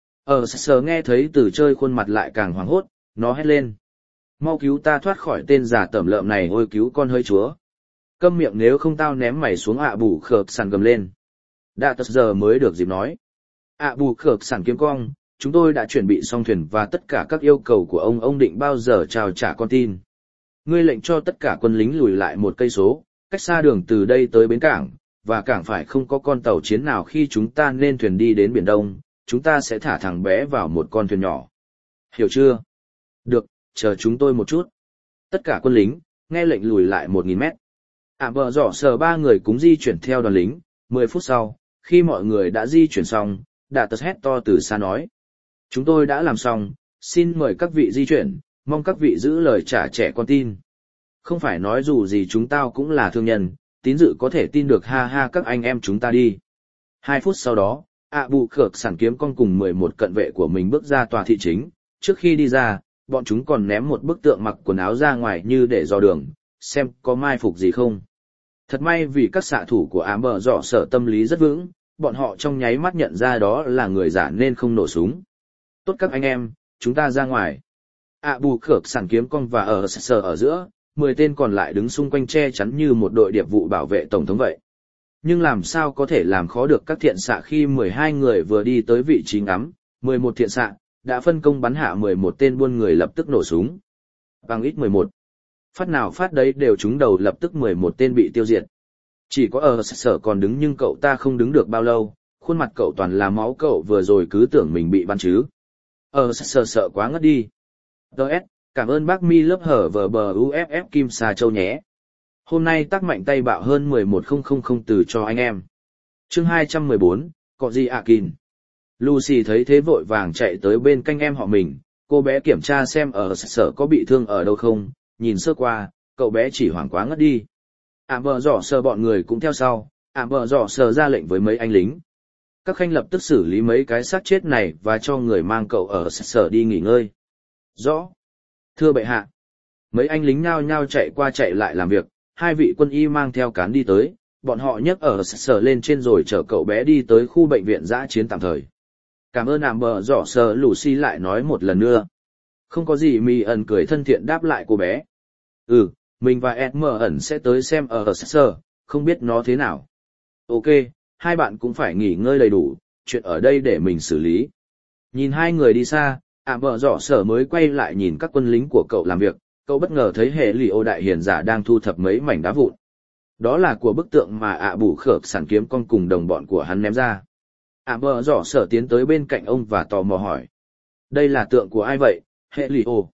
Sờ nghe thấy từ chơi khuôn mặt lại càng hoảng hốt, nó hét lên. Mau cứu ta thoát khỏi tên già tẩm lợm này, ôi cứu con hơi chúa. Câm miệng, nếu không tao ném mày xuống. Bủ khợp sản gầm lên. Datus giờ mới được dịp nói. Bủ khợp sản kiếm cong, chúng tôi đã chuẩn bị xong thuyền và tất cả các yêu cầu của ông định bao giờ trao trả con tin. Ngươi lệnh cho tất cả quân lính lùi lại 1 cây số, cách xa đường từ đây tới bến cảng, và cảng phải không có con tàu chiến nào. Khi chúng ta lên thuyền đi đến Biển Đông, chúng ta sẽ thả thằng bé vào một con thuyền nhỏ. Hiểu chưa? Được, chờ chúng tôi một chút. Tất cả quân lính, nghe lệnh lùi lại 1.000 mét. Amber dọ sờ 3 người cũng di chuyển theo đoàn lính. 10 phút sau, khi mọi người đã di chuyển xong, Datus hét to từ xa nói. Chúng tôi đã làm xong, xin mời các vị di chuyển, mong các vị giữ lời trả trẻ con tin. Không phải nói dù gì chúng tao cũng là thương nhân, tín dự có thể tin được ha ha các anh em chúng ta đi. 2 phút sau đó, Bù Khợt sản kiếm con cùng 11 cận vệ của mình bước ra tòa thị chính, trước khi đi ra, bọn chúng còn ném một bức tượng mặc quần áo ra ngoài như để dò đường, xem có mai phục gì không. Thật may vì các xạ thủ của ám bờ dọ sở tâm lý rất vững, bọn họ trong nháy mắt nhận ra đó là người giả nên không nổ súng. Tốt các anh em, chúng ta ra ngoài. Bù Khợt sản kiếm con và ở sở ở giữa, 10 tên còn lại đứng xung quanh che chắn như một đội điệp vụ bảo vệ tổng thống vậy. Nhưng làm sao có thể làm khó được các thiện xạ khi 12 người vừa đi tới vị trí ngắm, 11 thiện xạ đã phân công bắn hạ 11 tên buôn người lập tức nổ súng. Bằng ít 11. Phát nào phát đấy đều trúng đầu, lập tức 11 tên bị tiêu diệt. Chỉ có ở sở còn đứng, nhưng cậu ta không đứng được bao lâu, khuôn mặt cậu toàn là máu, cậu vừa rồi cứ tưởng mình bị bắn chứ. Ở sở sợ quá ngất đi. DS, cảm ơn bác Mi lớp hở vờ bờ UFF Kim Sa Châu nhé. Hôm nay tác mạnh tay bạo hơn 11.000 từ cho anh em. Chương 214, có gì ạ Kìn. Lucy thấy thế vội vàng chạy tới bên cạnh em họ mình, cô bé kiểm tra xem ở sở có bị thương ở đâu không, nhìn sơ qua, cậu bé chỉ hoảng quá ngất đi. Bờ dọ sờ bọn người cũng theo sau, bờ dọ sờ ra lệnh với mấy anh lính. Các khanh lập tức xử lý mấy cái xác chết này và cho người mang cậu ở sở đi nghỉ ngơi. Rõ. Thưa bệ hạ. Mấy anh lính nhao nhao chạy qua chạy lại làm việc, 2 vị quân y mang theo cán đi tới, bọn họ nhấc ở sở lên trên rồi chở cậu bé đi tới khu bệnh viện dã chiến tạm thời. Cảm ơn bờ dọ sờ, Lucy lại nói một lần nữa. Không có gì, Mi ẩn cười thân thiện đáp lại cô bé. Mình và Edmer ẩn sẽ tới xem ở sở, không biết nó thế nào. Ok, hai bạn cũng phải nghỉ ngơi đầy đủ, chuyện ở đây để mình xử lý. Nhìn 2 người đi xa, bờ dọ sở mới quay lại nhìn các quân lính của cậu làm việc, cậu bất ngờ thấy hệ lì ô đại hiền giả đang thu thập mấy mảnh đá vụn. Đó là của bức tượng mà Bù Khợt sản kiếm con cùng đồng bọn của hắn ném ra. Bờ dọ sở tiến tới bên cạnh ông và tò mò hỏi. Đây là tượng của ai vậy, hệ lì ô?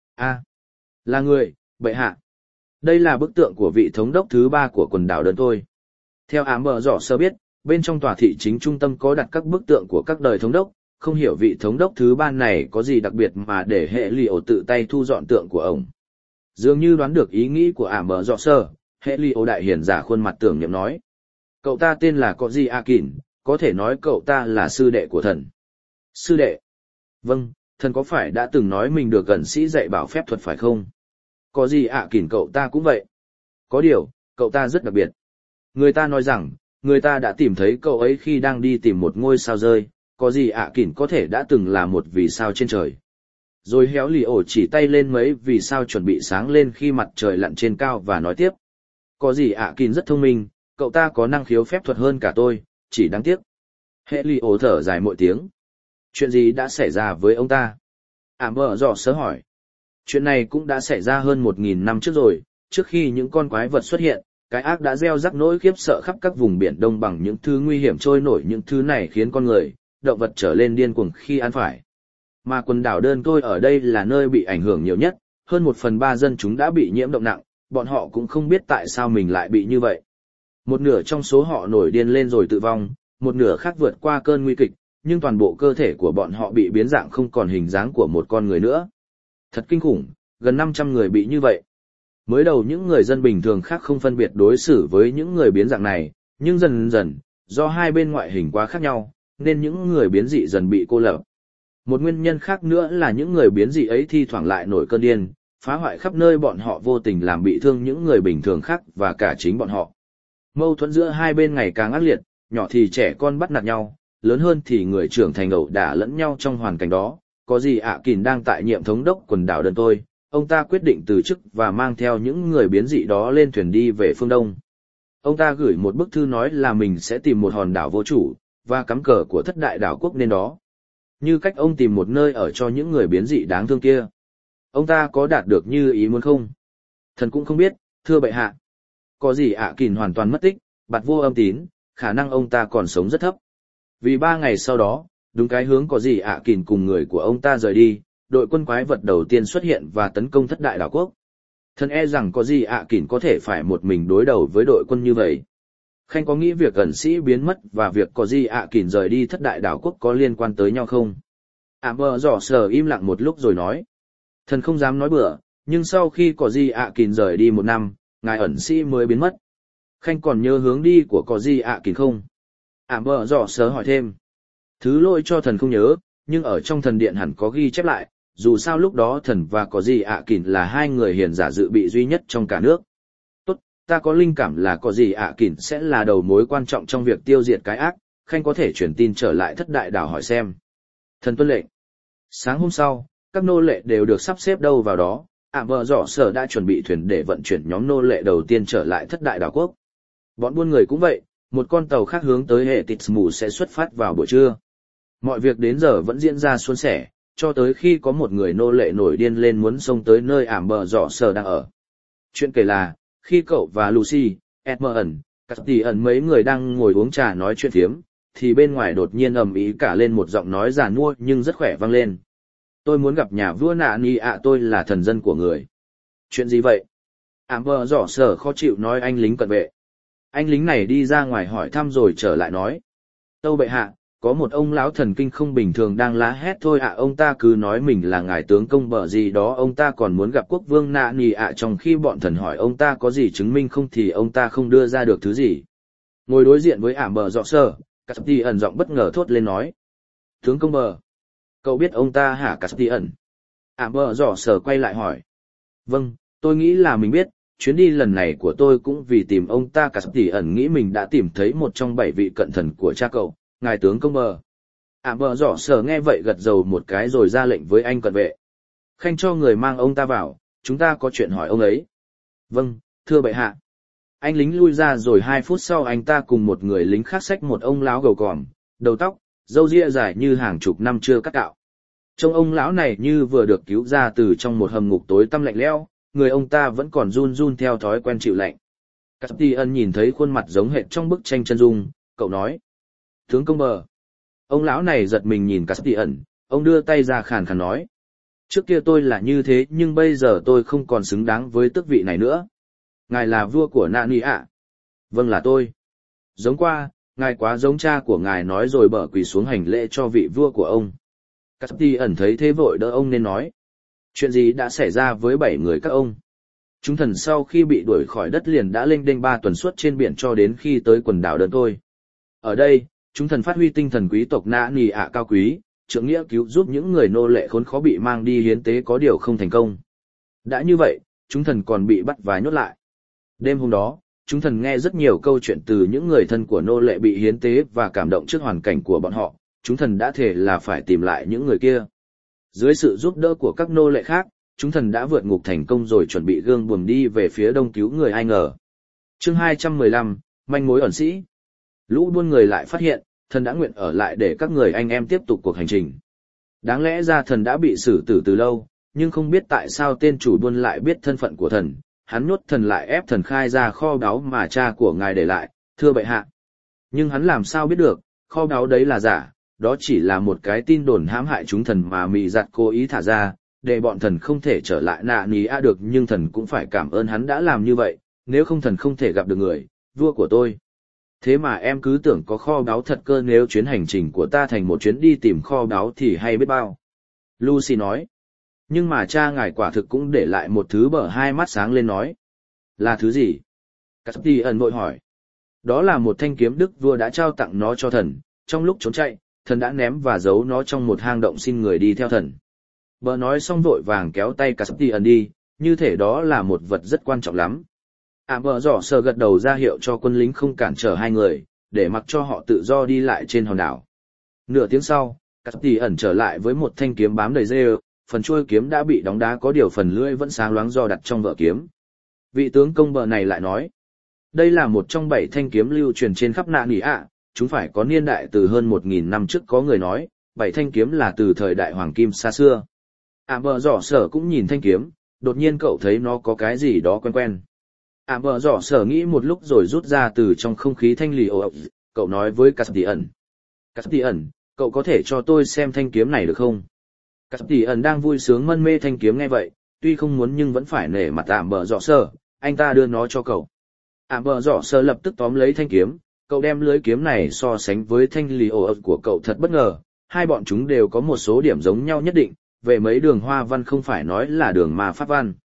Là người, bệ hạ. Đây là bức tượng của vị thống đốc thứ 3 của quần đảo đơn thôi. Theo bờ dọ sở biết, bên trong tòa thị chính trung tâm có đặt các bức tượng của các đời thống đốc, không hiểu vị thống đốc thứ 3 này có gì đặc biệt mà để hệ lì ô tự tay thu dọn tượng của ông. Dường như đoán được ý nghĩ của bờ dọ sở, hệ lì ô đại hiền giả khuôn mặt tưởng niệm nói. Cậu ta tên là Có Di A Kìn, có thể nói cậu ta là sư đệ của thần. Sư đệ? Vâng, thần có phải đã từng nói mình được gần sĩ dạy bảo phép thuật phải không? Có gì ạ Kìn cậu ta cũng vậy. Có điều, cậu ta rất đặc biệt. Người ta nói rằng, người ta đã tìm thấy cậu ấy khi đang đi tìm một ngôi sao rơi, có gì ạ Kìn có thể đã từng là một vì sao trên trời. Rồi héo lì ổ chỉ tay lên mấy vì sao chuẩn bị sáng lên khi mặt trời lặn trên cao và nói tiếp. Có gì ạ Kìn rất thông minh, cậu ta có năng khiếu phép thuật hơn cả tôi, chỉ đáng tiếc. Hệ lì ổ thở dài mỗi tiếng. Chuyện gì đã xảy ra với ông ta? Bờ dọ sớ hỏi. Chuyện này cũng đã xảy ra hơn 1.000 năm trước rồi, trước khi những con quái vật xuất hiện, cái ác đã gieo rắc nỗi khiếp sợ khắp các vùng biển đông bằng những thứ nguy hiểm trôi nổi, những thứ này khiến con người, động vật trở lên điên cuồng khi ăn phải. Mà quần đảo đơn côi ở đây là nơi bị ảnh hưởng nhiều nhất, hơn 1/3 dân chúng đã bị nhiễm độc nặng, bọn họ cũng không biết tại sao mình lại bị như vậy. Một nửa trong số họ nổi điên lên rồi tự vong, một nửa khác vượt qua cơn nguy kịch, nhưng toàn bộ cơ thể của bọn họ bị biến dạng không còn hình dáng của một con người nữa. Thật kinh khủng, gần 500 người bị như vậy. Mới đầu những người dân bình thường khác không phân biệt đối xử với những người biến dạng này, nhưng dần dần, do hai bên ngoại hình quá khác nhau, nên những người biến dị dần bị cô lập. Một nguyên nhân khác nữa là những người biến dị ấy thi thoảng lại nổi cơn điên, phá hoại khắp nơi, bọn họ vô tình làm bị thương những người bình thường khác và cả chính bọn họ. Mâu thuẫn giữa hai bên ngày càng ác liệt, nhỏ thì trẻ con bắt nạt nhau, lớn hơn thì người trưởng thành ẩu đả lẫn nhau trong hoàn cảnh đó. Có gì ạ Kìn đang tại nhiệm thống đốc quần đảo đơn tôi, ông ta quyết định từ chức và mang theo những người biến dị đó lên thuyền đi về phương Đông. Ông ta gửi một bức thư nói là mình sẽ tìm một hòn đảo vô chủ, và cắm cờ của thất đại đảo quốc lên đó. Như cách ông tìm một nơi ở cho những người biến dị đáng thương kia. Ông ta có đạt được như ý muốn không? Thần cũng không biết, thưa bệ hạ. Có gì ạ Kìn hoàn toàn mất tích, bặt vô âm tín, khả năng ông ta còn sống rất thấp. Vì 3 ngày sau đó, đúng cái hướng có gì ạ Kìn cùng người của ông ta rời đi, đội quân quái vật đầu tiên xuất hiện và tấn công thất đại đảo quốc. Thần e rằng có gì ạ Kìn có thể phải một mình đối đầu với đội quân như vậy. Khanh có nghĩ việc ẩn sĩ biến mất và việc có gì ạ Kìn rời đi thất đại đảo quốc có liên quan tới nhau không? Bờ dọ sờ im lặng một lúc rồi nói. Thần không dám nói bừa, nhưng sau khi có gì ạ Kìn rời đi 1 năm, ngài ẩn sĩ mới biến mất. Khanh còn nhớ hướng đi của có gì ạ kín không? Ảm bờ dọ sớ hỏi thêm. Thứ lỗi cho thần không nhớ, nhưng ở trong thần điện hẳn có ghi chép lại, dù sao lúc đó thần và có gì ạ kín là hai người hiền giả dự bị duy nhất trong cả nước. Tốt, ta có linh cảm là có gì ạ kín sẽ là đầu mối quan trọng trong việc tiêu diệt cái ác, Khanh có thể truyền tin trở lại thất đại đảo hỏi xem. Thần tuân lệnh. Sáng hôm sau, các nô lệ đều được sắp xếp đâu vào đó, ảm bờ dọ sở đã chuẩn bị thuyền để vận chuyển nhóm nô lệ đầu tiên trở lại thất đại đảo quốc. Bọn buôn người cũng vậy, một con tàu khác hướng tới hệ tịt mù sẽ xuất phát vào buổi trưa. Mọi việc đến giờ vẫn diễn ra suôn sẻ, cho tới khi có một người nô lệ nổi điên lên muốn xông tới nơi ảm bờ dọ sở đang ở. Chuyện kể là, khi cậu và Lucy, Edmund, Cathy ẩn mấy người đang ngồi uống trà nói chuyện phiếm, thì bên ngoài đột nhiên ầm ĩ cả lên một giọng nói giàn mua nhưng rất khỏe vang lên. Tôi muốn gặp nhà vua nạ ni ạ, tôi là thần dân của người. Chuyện gì vậy? Ảm bờ dọ sở khó chịu nói anh lính cận vệ. Anh lính này đi ra ngoài hỏi thăm rồi trở lại nói. Tâu bệ hạ, có một ông lão thần kinh không bình thường đang lá hét thôi ạ. Ông ta cứ nói mình là ngài tướng công bợ gì đó. Ông ta còn muốn gặp quốc vương nạ nì ạ. Trong khi bọn thần hỏi ông ta có gì chứng minh không thì ông ta không đưa ra được thứ gì. Ngồi đối diện với ảm bờ dọ sơ, Casti ẩn giọng bất ngờ thốt lên nói. Tướng công bờ, cậu biết ông ta hả Casti ẩn? Ảm bờ dọ sơ quay lại hỏi. Vâng, tôi nghĩ là mình biết. Chuyến đi lần này của tôi cũng vì tìm ông ta. Casti ẩn nghĩ mình đã tìm thấy một trong 7 vị cận thần của cha cậu, ngài tướng công bờ. Ảm bờ dọ sờ nghe vậy gật đầu một cái rồi ra lệnh với anh cận vệ. Khanh cho người mang ông ta vào, chúng ta có chuyện hỏi ông ấy. Vâng, thưa bệ hạ. Anh lính lui ra rồi 2 phút sau anh ta cùng một người lính khác xách một ông lão gầu còm, đầu tóc, râu ria dài như hàng chục năm chưa cắt cạo. Trông ông lão này như vừa được cứu ra từ trong một hầm ngục tối tăm lạnh lẽo, người ông ta vẫn còn run run theo thói quen chịu lạnh. Castian nhìn thấy khuôn mặt giống hệt trong bức tranh chân dung, cậu nói. Tướng công bờ. Ông lão này giật mình nhìn Castian, ông đưa tay ra khàn khàn nói. Trước kia tôi là như thế nhưng bây giờ tôi không còn xứng đáng với tước vị này nữa. Ngài là vua của Nani ạ? Vâng là tôi. Giống qua, ngài quá giống cha của ngài nói rồi bở quỳ xuống hành lễ cho vị vua của ông. Castian thấy thế vội đỡ ông nên nói. Chuyện gì đã xảy ra với 7 người các ông? Chúng thần sau khi bị đuổi khỏi đất liền đã lênh đênh 3 tuần suốt trên biển cho đến khi tới quần đảo đơn tôi. Ở đây, chúng thần phát huy tinh thần quý tộc Nani ạ cao quý, trượng nghĩa cứu giúp những người nô lệ khốn khó bị mang đi hiến tế có điều không thành công. Đã như vậy, chúng thần còn bị bắt và nhốt lại. Đêm hôm đó, chúng thần nghe rất nhiều câu chuyện từ những người thân của nô lệ bị hiến tế và cảm động trước hoàn cảnh của bọn họ, chúng thần đã thề là phải tìm lại những người kia. Dưới sự giúp đỡ của các nô lệ khác, chúng thần đã vượt ngục thành công rồi chuẩn bị gương buồm đi về phía đông cứu người ai ngờ. Chương 215, manh mối ẩn sĩ. Lũ buôn người lại phát hiện, thần đã nguyện ở lại để các người anh em tiếp tục cuộc hành trình. Đáng lẽ ra thần đã bị xử tử từ lâu, nhưng không biết tại sao tên chủ buôn lại biết thân phận của thần, hắn nhốt thần lại ép thần khai ra kho báu mà cha của ngài để lại, thưa bệ hạ. Nhưng hắn làm sao biết được, kho báu đấy là giả, đó chỉ là một cái tin đồn hãm hại chúng thần mà mị giặt cố ý thả ra, để bọn thần không thể trở lại nạ ní a được, nhưng thần cũng phải cảm ơn hắn đã làm như vậy, nếu không thần không thể gặp được người, vua của tôi. Thế mà em cứ tưởng có kho báu thật cơ, nếu chuyến hành trình của ta thành một chuyến đi tìm kho báu thì hay biết bao. Lucy nói. Nhưng mà cha ngài quả thực cũng để lại một thứ. Bở hai mắt sáng lên nói. Là thứ gì? Castian vội hỏi. Đó là một thanh kiếm đức vua đã trao tặng nó cho thần, trong lúc trốn chạy, thần đã ném và giấu nó trong một hang động xin người đi theo thần. Bở nói xong vội vàng kéo tay Castian đi, như thể đó là một vật rất quan trọng lắm. Bở giỏ sờ gật đầu ra hiệu cho quân lính không cản trở hai người, để mặc cho họ tự do đi lại trên hòn đảo. Nửa tiếng sau, Castian trở lại với một thanh kiếm bám đầy rêu, phần chuôi kiếm đã bị đóng đá có điều phần lưỡi vẫn sáng loáng do đặt trong vỏ kiếm. Vị tướng công bờ này lại nói, đây là một trong 7 thanh kiếm lưu truyền trên khắp nạ nỉ ạ, chúng phải có niên đại từ hơn 1000 năm trước. Có người nói, 7 thanh kiếm là từ thời đại hoàng kim xa xưa. Bờ giỏ sở cũng nhìn thanh kiếm, đột nhiên cậu thấy nó có cái gì đó quen quen. Bờ giỏ sở nghĩ một lúc rồi rút ra từ trong không khí thanh lì ồ. Cậu nói với Castian. Castian, cậu có thể cho tôi xem thanh kiếm này được không? Castian đang vui sướng mân mê thanh kiếm nghe vậy, tuy không muốn nhưng vẫn phải nể mặt bờ giỏ sở, anh ta đưa nó cho cậu. Bờ giỏ sở lập tức tóm lấy thanh kiếm, cậu đem lưới kiếm này so sánh với thanh lì ồ của cậu thật bất ngờ, hai bọn chúng đều có một số điểm giống nhau nhất định, về mấy đường hoa văn không phải nói là đường ma pháp văn.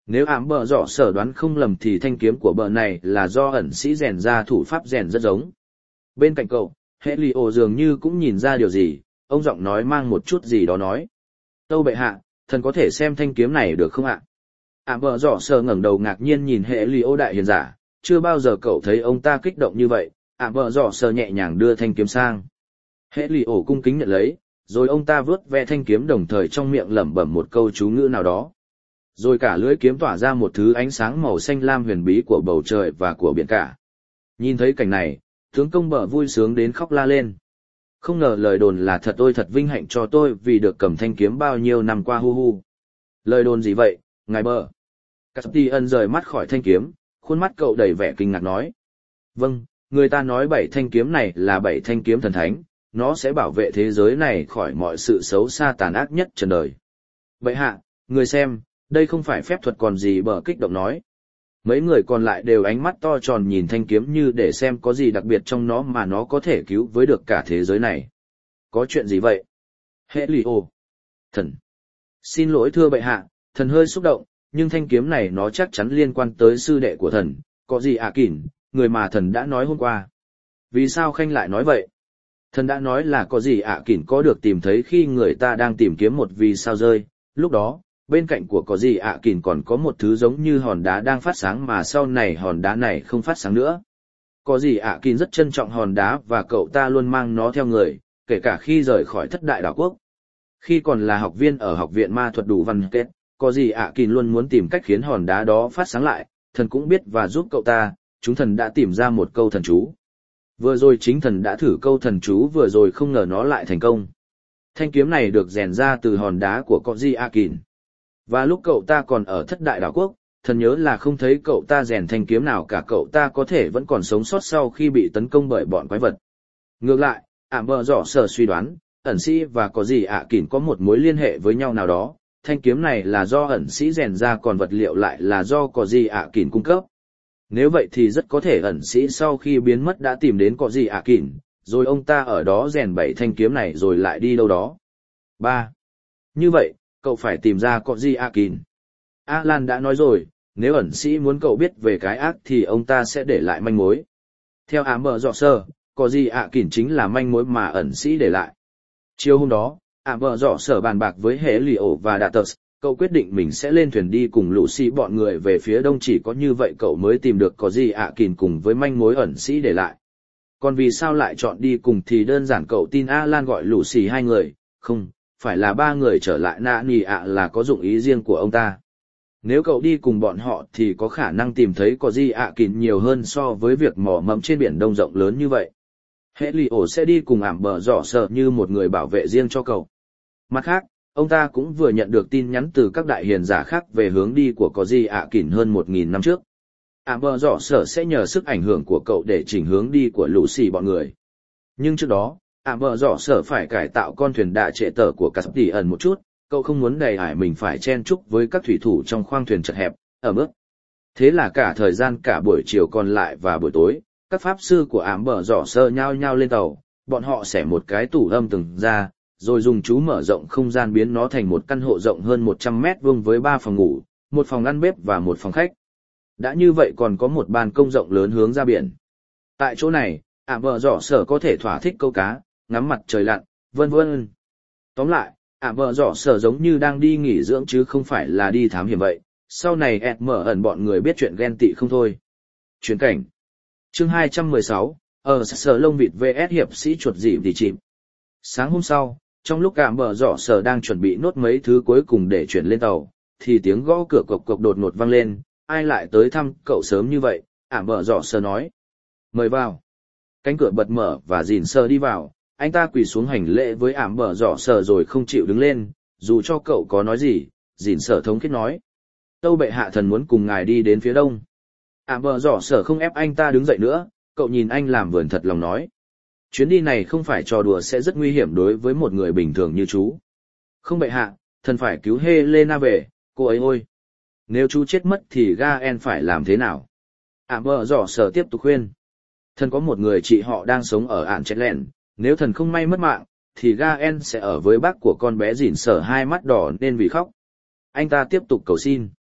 Nếu ảm bờ dọ sở đoán không lầm thì thanh kiếm của bờ này là do ẩn sĩ rèn ra thủ pháp rèn rất giống. Bên cạnh cậu, hệ lì ổ dường như cũng nhìn ra điều gì, ông giọng nói mang một chút gì đó nói. Tâu bệ hạ, thần có thể xem thanh kiếm này được không ạ? Ảm bờ dọ sở ngẩng đầu ngạc nhiên nhìn hệ lì ổ đại hiền giả, chưa bao giờ cậu thấy ông ta kích động như vậy. Ảm bờ dọ sở nhẹ nhàng đưa thanh kiếm sang. Hệ lì ổ cung kính nhận lấy, rồi ông ta vớt ve thanh kiếm đồng thời trong miệng lẩm bẩm một câu chú ngữ nào đó. Rồi cả lưỡi kiếm tỏa ra một thứ ánh sáng màu xanh lam huyền bí của bầu trời và của biển cả. Nhìn thấy cảnh này, tướng công bờ vui sướng đến khóc la lên. Không ngờ lời đồn là thật, tôi thật vinh hạnh cho tôi vì được cầm thanh kiếm bao nhiêu năm qua hu hu. Lời đồn gì vậy, ngài bờ? Caspian rời mắt khỏi thanh kiếm, khuôn mắt cậu đầy vẻ kinh ngạc nói. Vâng, người ta nói 7 thanh kiếm này là 7 thanh kiếm thần thánh, nó sẽ bảo vệ thế giới này khỏi mọi sự xấu xa tàn ác nhất trần đời. Bệ hạ, người xem, đây không phải phép thuật còn gì, bờ kích động nói. Mấy người còn lại đều ánh mắt to tròn nhìn thanh kiếm như để xem có gì đặc biệt trong nó mà nó có thể cứu với được cả thế giới này. Có chuyện gì vậy? Hệ lì ồ. Thần. Xin lỗi thưa bệ hạ, thần hơi xúc động, nhưng thanh kiếm này nó chắc chắn liên quan tới sư đệ của thần, có gì ạ kỉn, người mà thần đã nói hôm qua. Vì sao Khanh lại nói vậy? Thần đã nói là có gì ạ kỉn có được tìm thấy khi người ta đang tìm kiếm một vì sao rơi, lúc đó, bên cạnh của có gì ạ kỉn còn có một thứ giống như hòn đá đang phát sáng mà sau này hòn đá này không phát sáng nữa. Có gì ạ kỉn rất trân trọng hòn đá và cậu ta luôn mang nó theo người, kể cả khi rời khỏi thất đại đảo quốc. Khi còn là học viên ở học viện ma thuật đủ văn kết, có gì ạ kỉn luôn muốn tìm cách khiến hòn đá đó phát sáng lại, thần cũng biết và giúp cậu ta, chúng thần đã tìm ra một câu thần chú. Vừa rồi chính thần đã thử câu thần chú vừa rồi không ngờ nó lại thành công. Thanh kiếm này được rèn ra từ hòn đá của Koji Akin. Và lúc cậu ta còn ở thất đại đảo quốc, thần nhớ là không thấy cậu ta rèn thanh kiếm nào cả, cậu ta có thể vẫn còn sống sót sau khi bị tấn công bởi bọn quái vật. Ngược lại, ảm bờ dọ sở suy đoán, ẩn sĩ và Koji Akin có một mối liên hệ với nhau nào đó. Thanh kiếm này là do ẩn sĩ rèn ra còn vật liệu lại là do Koji Akin cung cấp. Nếu vậy thì rất có thể ẩn sĩ sau khi biến mất đã tìm đến có gì ạ kỉn, rồi ông ta ở đó rèn 7 thanh kiếm này rồi lại đi đâu đó. 3. Như vậy, cậu phải tìm ra có gì ạ kỉn. Alan đã nói rồi, nếu ẩn sĩ muốn cậu biết về cái ác thì ông ta sẽ để lại manh mối. Theo ám bờ dọ sơ, có gì ạ kỉn chính là manh mối mà ẩn sĩ để lại. Chiều hôm đó, ám bờ dọ sở bàn bạc với Hễ Lì Ổ và Datus. Cậu quyết định mình sẽ lên thuyền đi cùng Lucy bọn người về phía đông, chỉ có như vậy cậu mới tìm được có gì ạ kỉn cùng với manh mối ẩn sĩ để lại. Còn vì sao lại chọn đi cùng thì đơn giản cậu tin Alan gọi Lucy 2 người, không, phải là 3 người trở lại nạ nì ạ là có dụng ý riêng của ông ta. Nếu cậu đi cùng bọn họ thì có khả năng tìm thấy có gì ạ kỉn nhiều hơn so với việc mò mẫm trên biển đông rộng lớn như vậy. Hệ lì ổ sẽ đi cùng ảm bờ dọ sợ như một người bảo vệ riêng cho cậu. Mặt khác, ông ta cũng vừa nhận được tin nhắn từ các đại hiền giả khác về hướng đi của có gì ạ kỉn hơn 1.000 năm trước. Ảm bờ dọ sở sẽ nhờ sức ảnh hưởng của cậu để chỉnh hướng đi của Lucy bọn người. Nhưng trước đó, ảm bờ dọ sở phải cải tạo con thuyền đạ trệ tở của Caspian một chút, cậu không muốn đầy ải mình phải chen chúc với các thủy thủ trong khoang thuyền chật hẹp, ở mức. Thế là cả thời gian cả buổi chiều còn lại và buổi tối, các pháp sư của ảm bờ dọ sở nhao nhao lên tàu, bọn họ xẻ một cái tủ âm từng ra, rồi dùng chú mở rộng không gian biến nó thành một căn hộ rộng hơn 100 mét vuông với 3 phòng ngủ, một phòng ăn bếp và một phòng khách. Đã như vậy còn có một ban công rộng lớn hướng ra biển. Tại chỗ này, ảm bờ dọ sở có thể thỏa thích câu cá, ngắm mặt trời lặn, vân vân. Tóm lại, ảm bờ dọ sở giống như đang đi nghỉ dưỡng chứ không phải là đi thám hiểm vậy. Sau này ẹt mở ẩn bọn người biết chuyện ghen tị không thôi. Chuyển cảnh. Chương 216, ở sở lông vịt vs hiệp sĩ chuột dìm thì chìm. Sáng hôm sau, trong lúc ảm bờ dọ sở đang chuẩn bị nốt mấy thứ cuối cùng để chuyển lên tàu, thì tiếng gõ cửa cộc cộc đột ngột vang lên. Ai lại tới thăm cậu sớm như vậy? Ảm bờ dọ sở nói. Mời vào. Cánh cửa bật mở và dìn sờ đi vào. Anh ta quỳ xuống hành lễ với ảm bờ dọ sở rồi không chịu đứng lên, dù cho cậu có nói gì. Dìn sờ thống khiết nói. Tâu bệ hạ thần muốn cùng ngài đi đến phía đông. Ảm bờ dọ sở không ép anh ta đứng dậy nữa, cậu nhìn anh làm vườn thật lòng nói. Chuyến đi này không phải trò đùa, sẽ rất nguy hiểm đối với một người bình thường như chú. Không bệ hạ, thần phải cứu Helena về, cô ấy ôi. Nếu chú chết mất thì Gaen phải làm thế nào? Ảm bờ dọ sở tiếp tục khuyên. Thần có một người chị họ đang sống ở ản chết lẹn, nếu thần không may mất mạng, thì Gaen sẽ ở với bác của con bé dỉn sở hai mắt đỏ nên vì khóc. Anh ta tiếp tục cầu xin.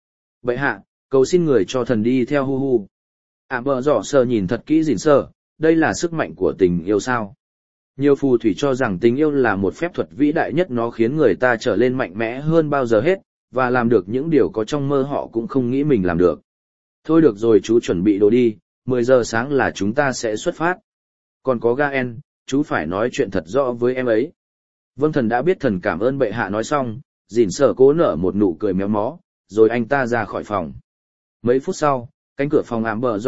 Bệ hạ, cầu xin người cho thần đi theo hu hu. Bờ giỏ sờ nhìn thật kỹ dịn sờ, đây là sức mạnh của tình yêu sao. Nhiều phù thủy cho rằng tình yêu là một phép thuật vĩ đại nhất, nó khiến người ta trở lên mạnh mẽ hơn bao giờ hết, và làm được những điều có trong mơ họ cũng không nghĩ mình làm được. Thôi được rồi, chú chuẩn bị đồ đi, 10 giờ sáng là chúng ta sẽ xuất phát. Còn có Gaen, chú phải nói chuyện thật rõ với em ấy. Vâng, thần đã biết, thần cảm ơn bệ hạ. Nói xong, dỉn sở cố nở một nụ cười méo mó, rồi anh ta ra khỏi phòng. Mấy phút sau, cánh cửa phòng ảm bờ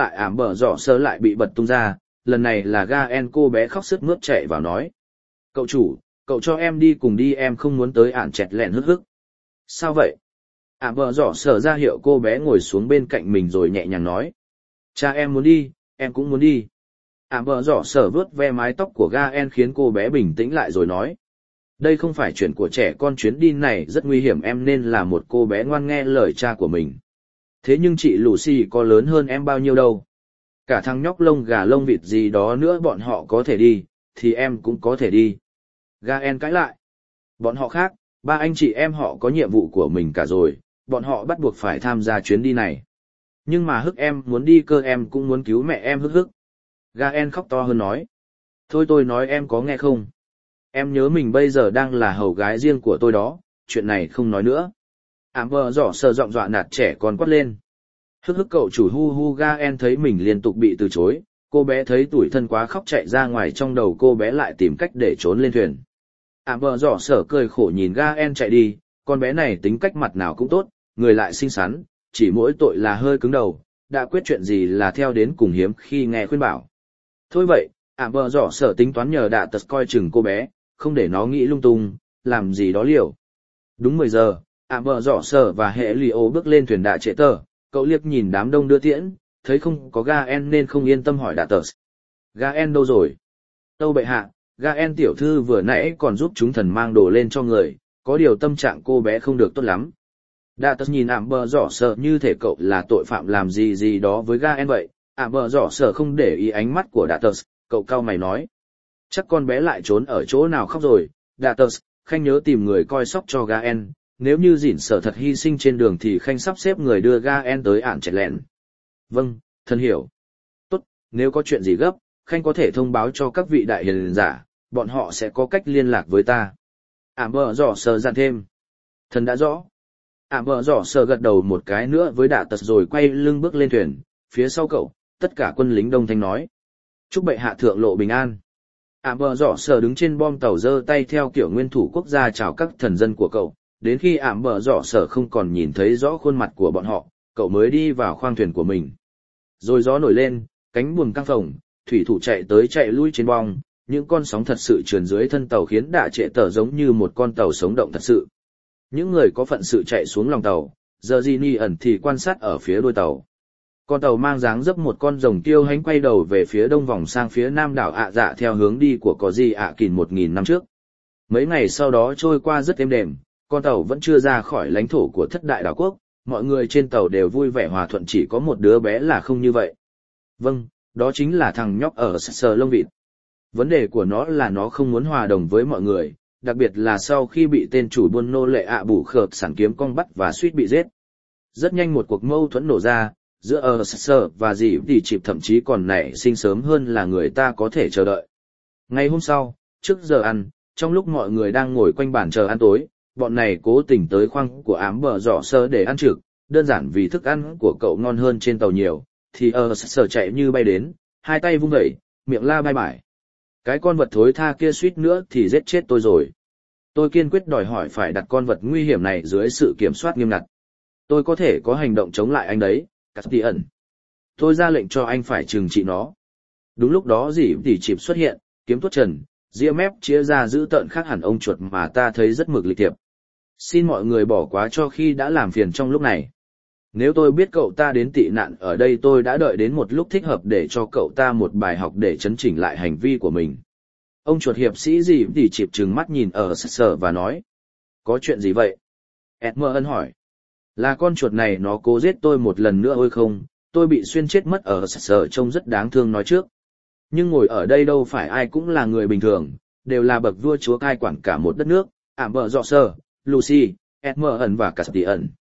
giỏ lại bị bật tung ra, lần này là Gaen, cô bé khóc sướt mướt chạy vào nói. Cậu chủ, cậu cho em đi cùng đi, em không muốn tới ản chẹt lẹn hức hức. Sao vậy? Ảm bờ giỏ ra hiệu cô bé ngồi xuống bên cạnh mình rồi nhẹ nhàng nói. Cha em muốn đi, em cũng muốn đi. Ảm bờ giỏ vuốt ve mái tóc của Gaen khiến cô bé bình tĩnh lại rồi nói. Đây không phải chuyện của trẻ con, chuyến đi này rất nguy hiểm, em nên là một cô bé ngoan nghe lời cha của mình. Thế nhưng chị Lucy có lớn hơn em bao nhiêu đâu. Cả thằng nhóc lông gà lông vịt gì đó nữa bọn họ có thể đi, thì em cũng có thể đi. Gaen cãi lại. Bọn họ khác, ba anh chị em họ có nhiệm vụ của mình cả rồi, bọn họ bắt buộc phải tham gia chuyến đi này. Nhưng mà hức em muốn đi cơ, em cũng muốn cứu mẹ em hức hức. Gaen khóc to hơn nói. Thôi tôi nói em có nghe không? Em nhớ mình bây giờ đang là hầu gái riêng của tôi đó, chuyện này không nói nữa. Amber giỏ sờ giọng dọa nạt trẻ con quát lên. Hức hức cậu chủ hu hu. Gaen thấy mình liên tục bị từ chối, cô bé thấy tủi thân quá khóc chạy ra ngoài, trong đầu cô bé lại tìm cách để trốn lên thuyền. Amber giỏ sờ cười khổ nhìn Gaen chạy đi, con bé này tính cách mặt nào cũng tốt, người lại xinh xắn, chỉ mỗi tội là hơi cứng đầu, đã quyết chuyện gì là theo đến cùng, hiếm khi nghe khuyên bảo. Thôi vậy, Amber giỏ sờ tính toán nhờ Đạ Tật coi chừng cô bé, không để nó nghĩ lung tung, làm gì đó liều. Đúng 10 giờ, Amber giỏ sờ và hệ Leo bước lên thuyền Đạ Trệ Tờ, cậu liếc nhìn đám đông đưa tiễn, thấy không có Gaen nên không yên tâm hỏi Đạ Tật. Gaen đâu rồi? Tâu bệ hạ, Gaen tiểu thư vừa nãy còn giúp chúng thần mang đồ lên cho người, có điều tâm trạng cô bé không được tốt lắm. Đạ Tật nhìn Amber giỏ sờ như thể cậu là tội phạm làm gì đó với Gaen vậy. Amber giỏ sờ không để ý ánh mắt của Đạ Tật, cậu cau mày nói. Chắc con bé lại trốn ở chỗ nào khóc rồi. Đạ Tật, Khanh nhớ tìm người coi sóc cho Gaen, nếu như dỉn sở thật hy sinh trên đường thì Khanh sắp xếp người đưa Gaen tới ản chẹt lẹn. Vâng, thần hiểu. Tốt, nếu có chuyện gì gấp, Khanh có thể thông báo cho các vị đại hiền giả, bọn họ sẽ có cách liên lạc với ta. Amber giỏ sờ dặn thêm. Thần đã rõ. Amber giỏ sờ gật đầu một cái nữa với Đạ Tật rồi quay lưng bước lên thuyền, phía sau cậu, tất cả quân lính đông thanh nói. Chúc bệ hạ thượng lộ bình an. Amber giỏ sờ đứng trên bom tàu giơ tay theo kiểu nguyên thủ quốc gia chào các thần dân của cậu, đến khi Amber giỏ sờ không còn nhìn thấy rõ khuôn mặt của bọn họ, cậu mới đi vào khoang thuyền của mình. Rồi gió nổi lên, cánh buồm căng phồng, thủy thủ chạy tới chạy lui trên bong, những con sóng thật sự trườn dưới thân tàu khiến Đạ Trệ Tờ giống như một con tàu sống động thật sự. Những người có phận sự chạy xuống lòng tàu, giờ Ginny ẩn thì quan sát ở phía đuôi tàu. Con tàu mang dáng dấp một con rồng tiêu hánh quay đầu về phía đông vòng sang phía nam đảo ạ dạ theo hướng đi của có gì ạ kìn 1000 năm trước. Mấy ngày sau đó trôi qua rất êm đềm, con tàu vẫn chưa ra khỏi lãnh thổ của thất đại đảo quốc, mọi người trên tàu đều vui vẻ hòa thuận, chỉ có một đứa bé là không như vậy. Vâng, đó chính là thằng nhóc ở sờ lông vịt. Vấn đề của nó là nó không muốn hòa đồng với mọi người, đặc biệt là sau khi bị tên chủ buôn nô lệ ạ bù khợt sản kiếm cong bắt và suýt bị giết. Rất nhanh một cuộc mâu thuẫn nổ ra, giữa ở sờ và dì thì chịp thậm chí còn nảy sinh sớm hơn là người ta có thể chờ đợi. Ngày hôm sau, trước giờ ăn, trong lúc mọi người đang ngồi quanh bàn chờ ăn tối, bọn này cố tình tới khoang của Amber giỏ sờ để ăn trực, đơn giản vì thức ăn của cậu ngon hơn trên tàu nhiều, thì ở sờ chạy như bay đến, hai tay vung vẩy, miệng la bai bải. Cái con vật thối tha kia suýt nữa thì giết chết tôi rồi. Tôi kiên quyết đòi hỏi phải đặt con vật nguy hiểm này dưới sự kiểm soát nghiêm ngặt. Tôi có thể có hành động chống lại anh đấy, Castian. Tôi ra lệnh cho anh phải trừng trị nó. Đúng lúc đó dì tỉ chịp xuất hiện, kiếm tuốt trần, ria mép chĩa ra giữ tợn khác hẳn ông chuột mà ta thấy rất mực lịch thiệp. Xin mọi người bỏ quá cho khi đã làm phiền trong lúc này. Nếu tôi biết cậu ta đến tị nạn ở đây, tôi đã đợi đến một lúc thích hợp để cho cậu ta một bài học để chấn chỉnh lại hành vi của mình. Ông chuột hiệp sĩ gì tỉ chịp trừng mắt nhìn ở sờ và nói. Có chuyện gì vậy? Edmund hỏi. Là con chuột này nó cố giết tôi một lần nữa ôi không, tôi bị xuyên chết mất ở sờ trông rất đáng thương nói trước. Nhưng ngồi ở đây đâu phải ai cũng là người bình thường, đều là bậc vua chúa cai quản cả một đất nước, Amber giỏ sờ, Lucy, Edmund và Castian.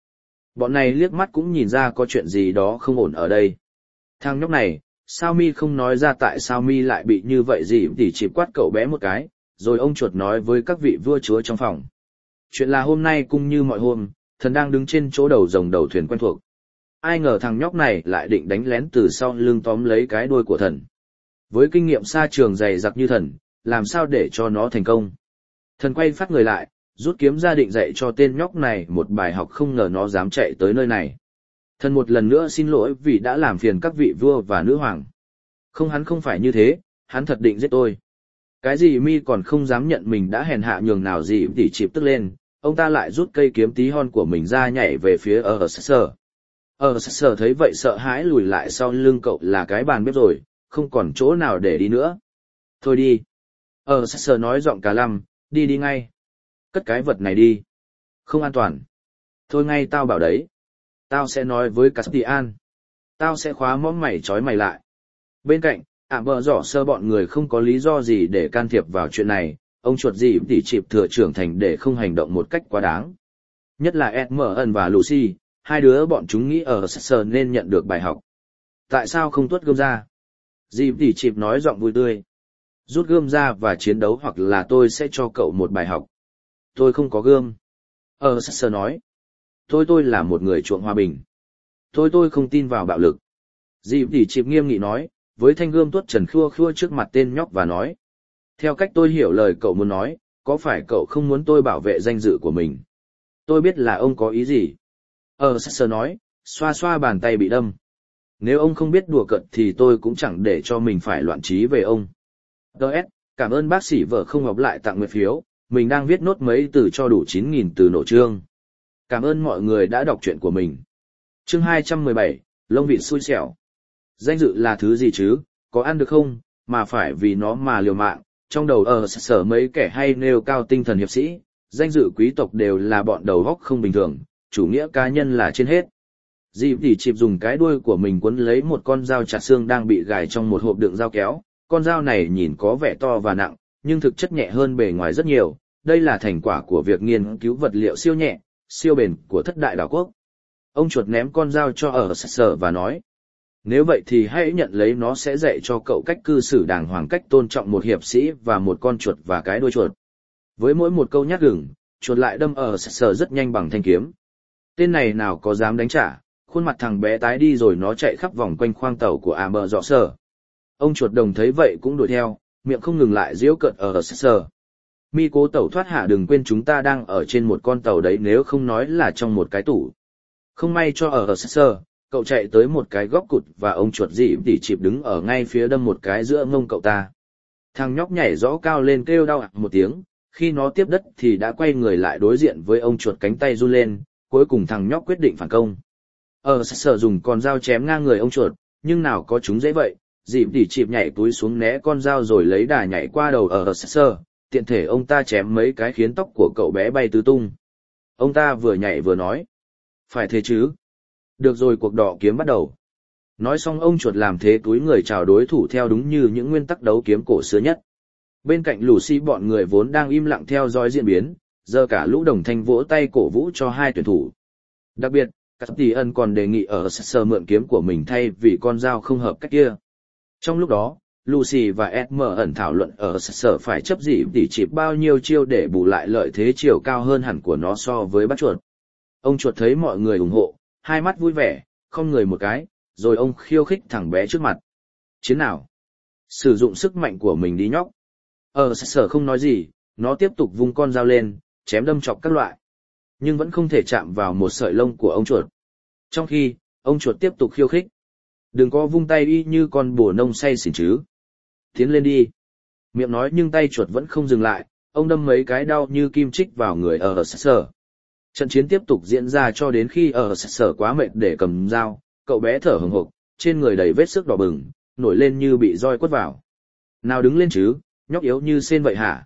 Bọn này liếc mắt cũng nhìn ra có chuyện gì đó không ổn ở đây. Thằng nhóc này, sao mi không nói ra tại sao mi lại bị như vậy gì tỉ chỉ quát cậu bé một cái, rồi ông chuột nói với các vị vua chúa trong phòng. Chuyện là hôm nay cũng như mọi hôm, thần đang đứng trên chỗ đầu rồng đầu thuyền quen thuộc. Ai ngờ thằng nhóc này lại định đánh lén từ sau lưng tóm lấy cái đuôi của thần. Với kinh nghiệm xa trường dày dặc như thần, làm sao để cho nó thành công. Thần quay phát người lại, rút kiếm ra định dạy cho tên nhóc này một bài học, không ngờ nó dám chạy tới nơi này. Thần một lần nữa xin lỗi vì đã làm phiền các vị vua và nữ hoàng. Không, hắn không phải như thế, hắn thật định giết tôi. Cái gì mi còn không dám nhận mình đã hèn hạ nhường nào gì tỉ chịp tức lên, ông ta lại rút cây kiếm tí hon của mình ra nhảy về phía Sở. Sở thấy vậy sợ hãi lùi lại sau lưng cậu là cái bàn bếp rồi, không còn chỗ nào để đi nữa. Thôi đi. Sở nói giọng cả lăm, đi ngay. Cất cái vật này đi. Không an toàn. Thôi ngay tao bảo đấy. Tao sẽ nói với Castian. Tao sẽ khóa mõm mày trói mày lại. Bên cạnh, bờ rõ sơ bọn người không có lý do gì để can thiệp vào chuyện này, ông chuột gì tỉ chịp thừa trưởng thành để không hành động một cách quá đáng. Nhất là Edmund và Lucy, hai đứa bọn chúng nghĩ Sở nên nhận được bài học. Tại sao không tuốt gươm ra? Dì tỉ chịp nói giọng vui tươi. Rút gươm ra và chiến đấu hoặc là tôi sẽ cho cậu một bài học. Tôi không có gươm. Sở nói. Tôi là một người chuộng hòa bình. Tôi không tin vào bạo lực. Dì tỉ chịp nghiêm nghị nói, với thanh gươm tuốt trần khua khua trước mặt tên nhóc và nói. Theo cách tôi hiểu lời cậu muốn nói, có phải cậu không muốn tôi bảo vệ danh dự của mình? Tôi biết là ông có ý gì. Sở nói, xoa xoa bàn tay bị đâm. Nếu ông không biết đùa cợt thì tôi cũng chẳng để cho mình phải loạn trí về ông. DS, cảm ơn bác sĩ vợ không ngọc lại tặng nguyện phiếu, mình đang viết nốt mấy từ cho đủ 9.000 từ nổ chương. Cảm ơn mọi người đã đọc truyện của mình. Chương 217, lông vịt xui xẻo. Danh dự là thứ gì chứ, có ăn được không, mà phải vì nó mà liều mạng. Trong đầu Sở mấy kẻ hay nêu cao tinh thần hiệp sĩ, danh dự quý tộc đều là bọn đầu góc không bình thường, chủ nghĩa cá nhân là trên hết. Dì tỉ chịp dùng cái đuôi của mình quấn lấy một con dao chặt xương đang bị gài trong một hộp đựng dao kéo. Con dao này nhìn có vẻ to và nặng, nhưng thực chất nhẹ hơn bề ngoài rất nhiều. Đây là thành quả của việc nghiên cứu vật liệu siêu nhẹ, siêu bền của thất đại đảo quốc. Ông chuột ném con dao cho Sở và nói. Nếu vậy thì hãy nhận lấy, nó sẽ dạy cho cậu cách cư xử đàng hoàng, cách tôn trọng một hiệp sĩ và một con chuột và cái đuôi chuột. Với mỗi một câu nhát gừng, chuột lại đâm Sở rất nhanh bằng thanh kiếm. Tên này nào có dám đánh trả, khuôn mặt thằng bé tái đi rồi nó chạy khắp vòng quanh khoang tàu của bờ rõ Sở. Ông chuột đồng thấy vậy cũng đuổi theo, miệng không ngừng lại giễu cợt Sở. Mi cố tẩu thoát hả, đừng quên chúng ta đang ở trên một con tàu đấy, nếu không nói là trong một cái tủ. Không may cho Sở, cậu chạy tới một cái góc cụt và ông chuột dị tỉ chịp đứng ở ngay phía đâm một cái giữa ngông cậu ta. Thằng nhóc nhảy rõ cao lên kêu đau một tiếng, khi nó tiếp đất thì đã quay người lại đối diện với ông chuột, cánh tay run lên, cuối cùng thằng nhóc quyết định phản công. Sở dùng con dao chém ngang người ông chuột, nhưng nào có chúng dễ vậy, dị tỉ chịp nhảy túi xuống né con dao rồi lấy đà nhảy qua đầu Sở, tiện thể ông ta chém mấy cái khiến tóc của cậu bé bay tứ tung. Ông ta vừa nhảy vừa nói. Phải thế chứ? Được rồi, cuộc đọ kiếm bắt đầu. Nói xong ông chuột làm thế túi người chào đối thủ theo đúng như những nguyên tắc đấu kiếm cổ xưa nhất. Bên cạnh Lucy bọn người vốn đang im lặng theo dõi diễn biến, giờ cả lũ đồng thanh vỗ tay cổ vũ cho hai tuyển thủ. Đặc biệt, Castian còn đề nghị Sở mượn kiếm của mình thay vì con dao không hợp cách kia. Trong lúc đó, Lucy và Edmund thảo luận Sở phải chấp dị tỉ chịp bao nhiêu chiêu để bù lại lợi thế chiều cao hơn hẳn của nó so với bắt chuột. Ông chuột thấy mọi người ủng hộ, hai mắt vui vẻ, không người một cái, rồi ông khiêu khích thằng bé trước mặt. Chiến nào? Sử dụng sức mạnh của mình đi nhóc. Sở không nói gì, nó tiếp tục vung con dao lên, chém đâm chọc các loại. Nhưng vẫn không thể chạm vào một sợi lông của ông chuột. Trong khi, ông chuột tiếp tục khiêu khích. Đừng có vung tay y như con bồ nông say xỉn chứ. Tiến lên đi. Miệng nói nhưng tay chuột vẫn không dừng lại, ông đâm mấy cái đau như kim chích vào người Sở. Trận chiến tiếp tục diễn ra cho đến khi Sở quá mệt để cầm dao, cậu bé thở hổn hộc, trên người đầy vết xước đỏ bừng, nổi lên như bị roi quất vào. Nào đứng lên chứ, nhóc yếu như sên vậy hả?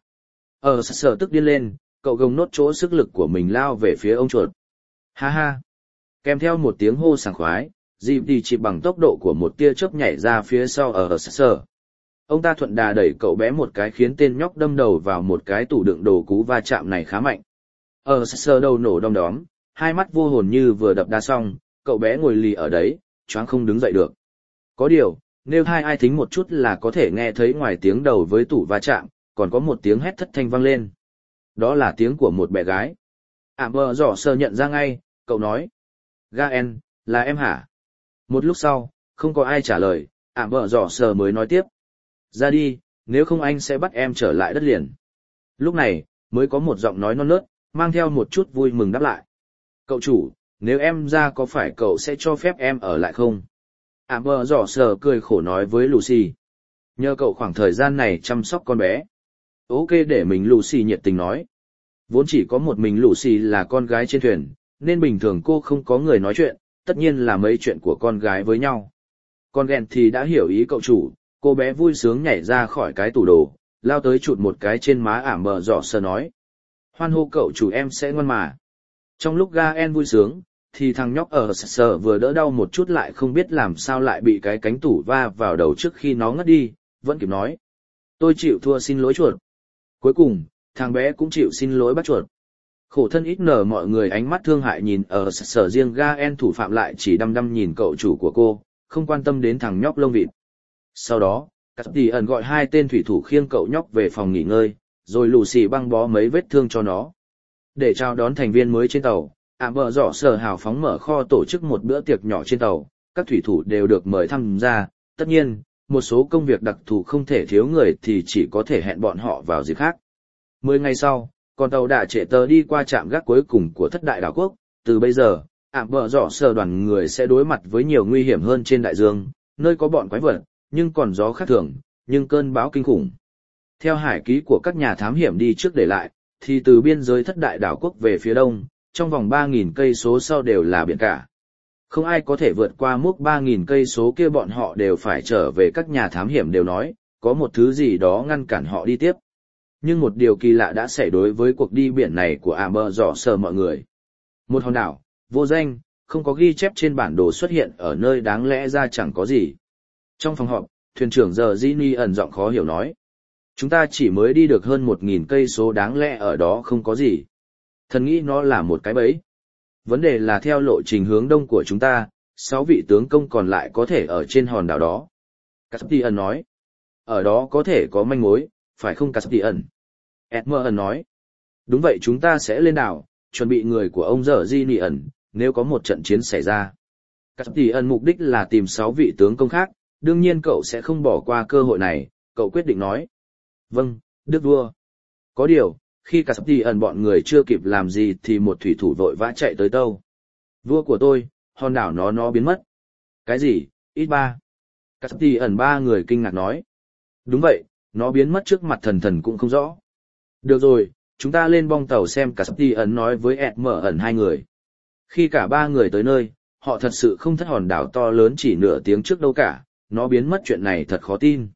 Sở tức điên lên, cậu gồng nốt chỗ sức lực của mình lao về phía ông chuột. Ha ha! Kèm theo một tiếng hô sảng khoái, dì tỉ chịp bằng tốc độ của một tia chớp nhảy ra phía sau Sở. Ông ta thuận đà đẩy cậu bé một cái khiến tên nhóc đâm đầu vào một cái tủ đựng đồ cú va chạm này khá mạnh. Sở đầu nổ đom đóm, hai mắt vô hồn như vừa đập đá xong, cậu bé ngồi lì ở đấy, choáng không đứng dậy được. Có điều, nếu hai ai thính một chút là có thể nghe thấy ngoài tiếng đầu với tủ va chạm, còn có một tiếng hét thất thanh vang lên. Đó là tiếng của một bé gái. Bờ Giỏ Sờ nhận ra ngay, cậu nói. Gaen, là em hả? Một lúc sau, không có ai trả lời, Bờ Giỏ Sờ mới nói tiếp. Ra đi, nếu không anh sẽ bắt em trở lại đất liền. Lúc này, mới có một giọng nói non nớt, mang theo một chút vui mừng đáp lại. Cậu chủ, nếu em ra có phải cậu sẽ cho phép em ở lại không? Bờ Giỏ Sờ cười khổ nói với Lucy. Nhờ cậu khoảng thời gian này chăm sóc con bé. Ok, để mình Lucy nhiệt tình nói. Vốn chỉ có một mình Lucy là con gái trên thuyền, nên bình thường cô không có người nói chuyện, tất nhiên là mấy chuyện của con gái với nhau. Con Ghen thì đã hiểu ý cậu chủ, cô bé vui sướng nhảy ra khỏi cái tủ đồ, lao tới chụt một cái trên má Bờ Giỏ Sờ nói. Hoan hô cậu chủ, em sẽ ngoan mà. Trong lúc Gaen vui sướng, thì thằng nhóc ở Sờ vừa đỡ đau một chút lại không biết làm sao lại bị cái cánh tủ va vào đầu trước khi nó ngất đi, vẫn kịp nói. Tôi chịu thua, xin lỗi chuột. Cuối cùng, thằng bé cũng chịu xin lỗi bác chuột. Khổ thân ít nở mọi người ánh mắt thương hại nhìn ở Sờ, riêng Gaen thủ phạm lại chỉ đăm đăm nhìn cậu chủ của cô, không quan tâm đến thằng nhóc lông vịt. Sau đó, Caspian gọi hai tên thủy thủ khiêng cậu nhóc về phòng nghỉ ngơi, rồi Lucy băng bó mấy vết thương cho nó. Để chào đón thành viên mới trên tàu, Bờ Giỏ Sờ hào phóng mở kho tổ chức một bữa tiệc nhỏ trên tàu, các thủy thủ đều được mời tham gia, tất nhiên, một số công việc đặc thù không thể thiếu người thì chỉ có thể hẹn bọn họ vào dịp khác. 10 ngày sau, con tàu đã trễ tờ đi qua trạm gác cuối cùng của thất đại đảo quốc, từ bây giờ, Bờ Giỏ Sờ đoàn người sẽ đối mặt với nhiều nguy hiểm hơn trên đại dương, nơi có bọn quái vật, nhưng còn gió khác thường, nhưng cơn bão kinh khủng. Theo hải ký của các nhà thám hiểm đi trước để lại, thì từ biên giới thất đại đảo quốc về phía đông, trong vòng 3.000 cây số sau đều là biển cả. Không ai có thể vượt qua mốc 3.000 cây số kia, bọn họ đều phải trở về. Các nhà thám hiểm đều nói, có một thứ gì đó ngăn cản họ đi tiếp. Nhưng một điều kỳ lạ đã xảy đối với cuộc đi biển này của Bờ Giỏ Sờ mọi người. Một hòn đảo, vô danh, không có ghi chép trên bản đồ xuất hiện ở nơi đáng lẽ ra chẳng có gì. Trong phòng họp, thuyền trưởng giờ Ginny ẩn giọng khó hiểu nói. Chúng ta chỉ mới đi được hơn 1.000 cây số, đáng lẽ ở đó không có gì. Thần nghĩ nó là một cái bẫy. Vấn đề là theo lộ trình hướng đông của chúng ta, 6 vị tướng công còn lại có thể ở trên hòn đảo đó. Caspian nói. Ở đó có thể có manh mối, phải không Caspian? Edmund nói. Đúng vậy, chúng ta sẽ lên đảo, chuẩn bị người của ông giờ Ginny ẩn, nếu có một trận chiến xảy ra. Caspian mục đích là tìm 6 vị tướng công khác, đương nhiên cậu sẽ không bỏ qua cơ hội này, cậu quyết định nói. Vâng, Đức Vua. Có điều, khi Caspian bọn người chưa kịp làm gì thì một thủy thủ vội vã chạy tới tâu. Vua của tôi, hòn đảo nó biến mất. Cái gì, ít ba? Caspian ba người kinh ngạc nói. Đúng vậy, nó biến mất trước mặt thần cũng không rõ. Được rồi, chúng ta lên bong tàu xem, Caspian nói với Edmund hai người. Khi cả ba người tới nơi, họ thật sự không thất hòn đảo to lớn chỉ nửa tiếng trước đâu cả, nó biến mất chuyện này thật khó tin.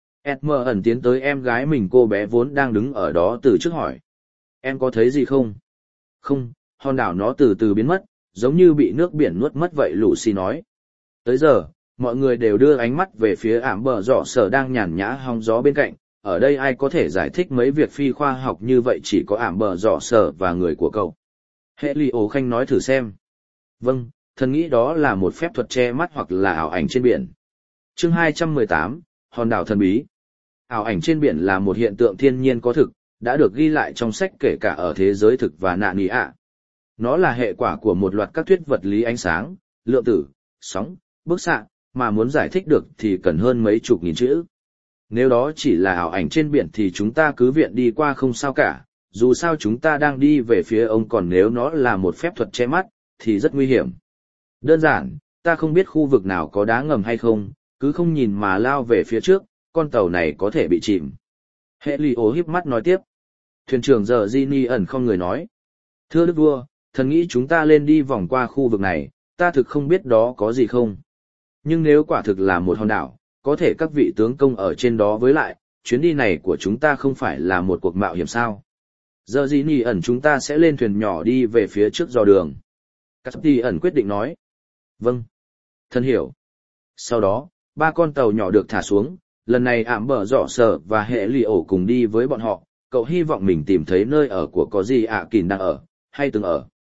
Edmund tiến tới em gái mình, cô bé vốn đang đứng ở đó từ trước hỏi. Em có thấy gì không? Không, hòn đảo nó từ từ biến mất, giống như bị nước biển nuốt mất vậy, Lucy nói. Tới giờ, mọi người đều đưa ánh mắt về phía Bờ Giỏ Sờ đang nhàn nhã hóng gió bên cạnh. Ở đây ai có thể giải thích mấy việc phi khoa học như vậy, chỉ có Bờ Giỏ Sờ và người của cậu. Hệ Lì Ổ Khanh nói, thử xem. Vâng, thần nghĩ đó là một phép thuật che mắt hoặc là ảo ảnh trên biển. Chương 218, hòn đảo thần bí. Ảo ảnh trên biển là một hiện tượng thiên nhiên có thực, đã được ghi lại trong sách kể cả ở thế giới thực và Narnia. Nó là hệ quả của một loạt các thuyết vật lý ánh sáng, lượng tử, sóng, bức xạ, mà muốn giải thích được thì cần hơn mấy chục nghìn chữ. Nếu đó chỉ là ảo ảnh trên biển thì chúng ta cứ viện đi qua không sao cả, dù sao chúng ta đang đi về phía ông, còn nếu nó là một phép thuật che mắt, thì rất nguy hiểm. Đơn giản, ta không biết khu vực nào có đá ngầm hay không, cứ không nhìn mà lao về phía trước, con tàu này có thể bị chìm. Hệ Lì Ổ híp mắt nói tiếp. Thuyền trưởng giờ Ginny ẩn không người nói. Thưa Đức Vua, thần nghĩ chúng ta lên đi vòng qua khu vực này, ta thực không biết đó có gì không. Nhưng nếu quả thực là một hòn đảo, có thể các vị tướng công ở trên đó, với lại, chuyến đi này của chúng ta không phải là một cuộc mạo hiểm sao. Giờ Ginny ẩn chúng ta sẽ lên thuyền nhỏ đi về phía trước dò đường. Caspian quyết định nói. Vâng. Thần hiểu. Sau đó, 3 con tàu nhỏ được thả xuống, lần này Bờ Giỏ Sờ và Hệ Lì Ổ cùng đi với bọn họ. Cậu hy vọng mình tìm thấy nơi ở của có gì Kìn đang ở, hay từng ở.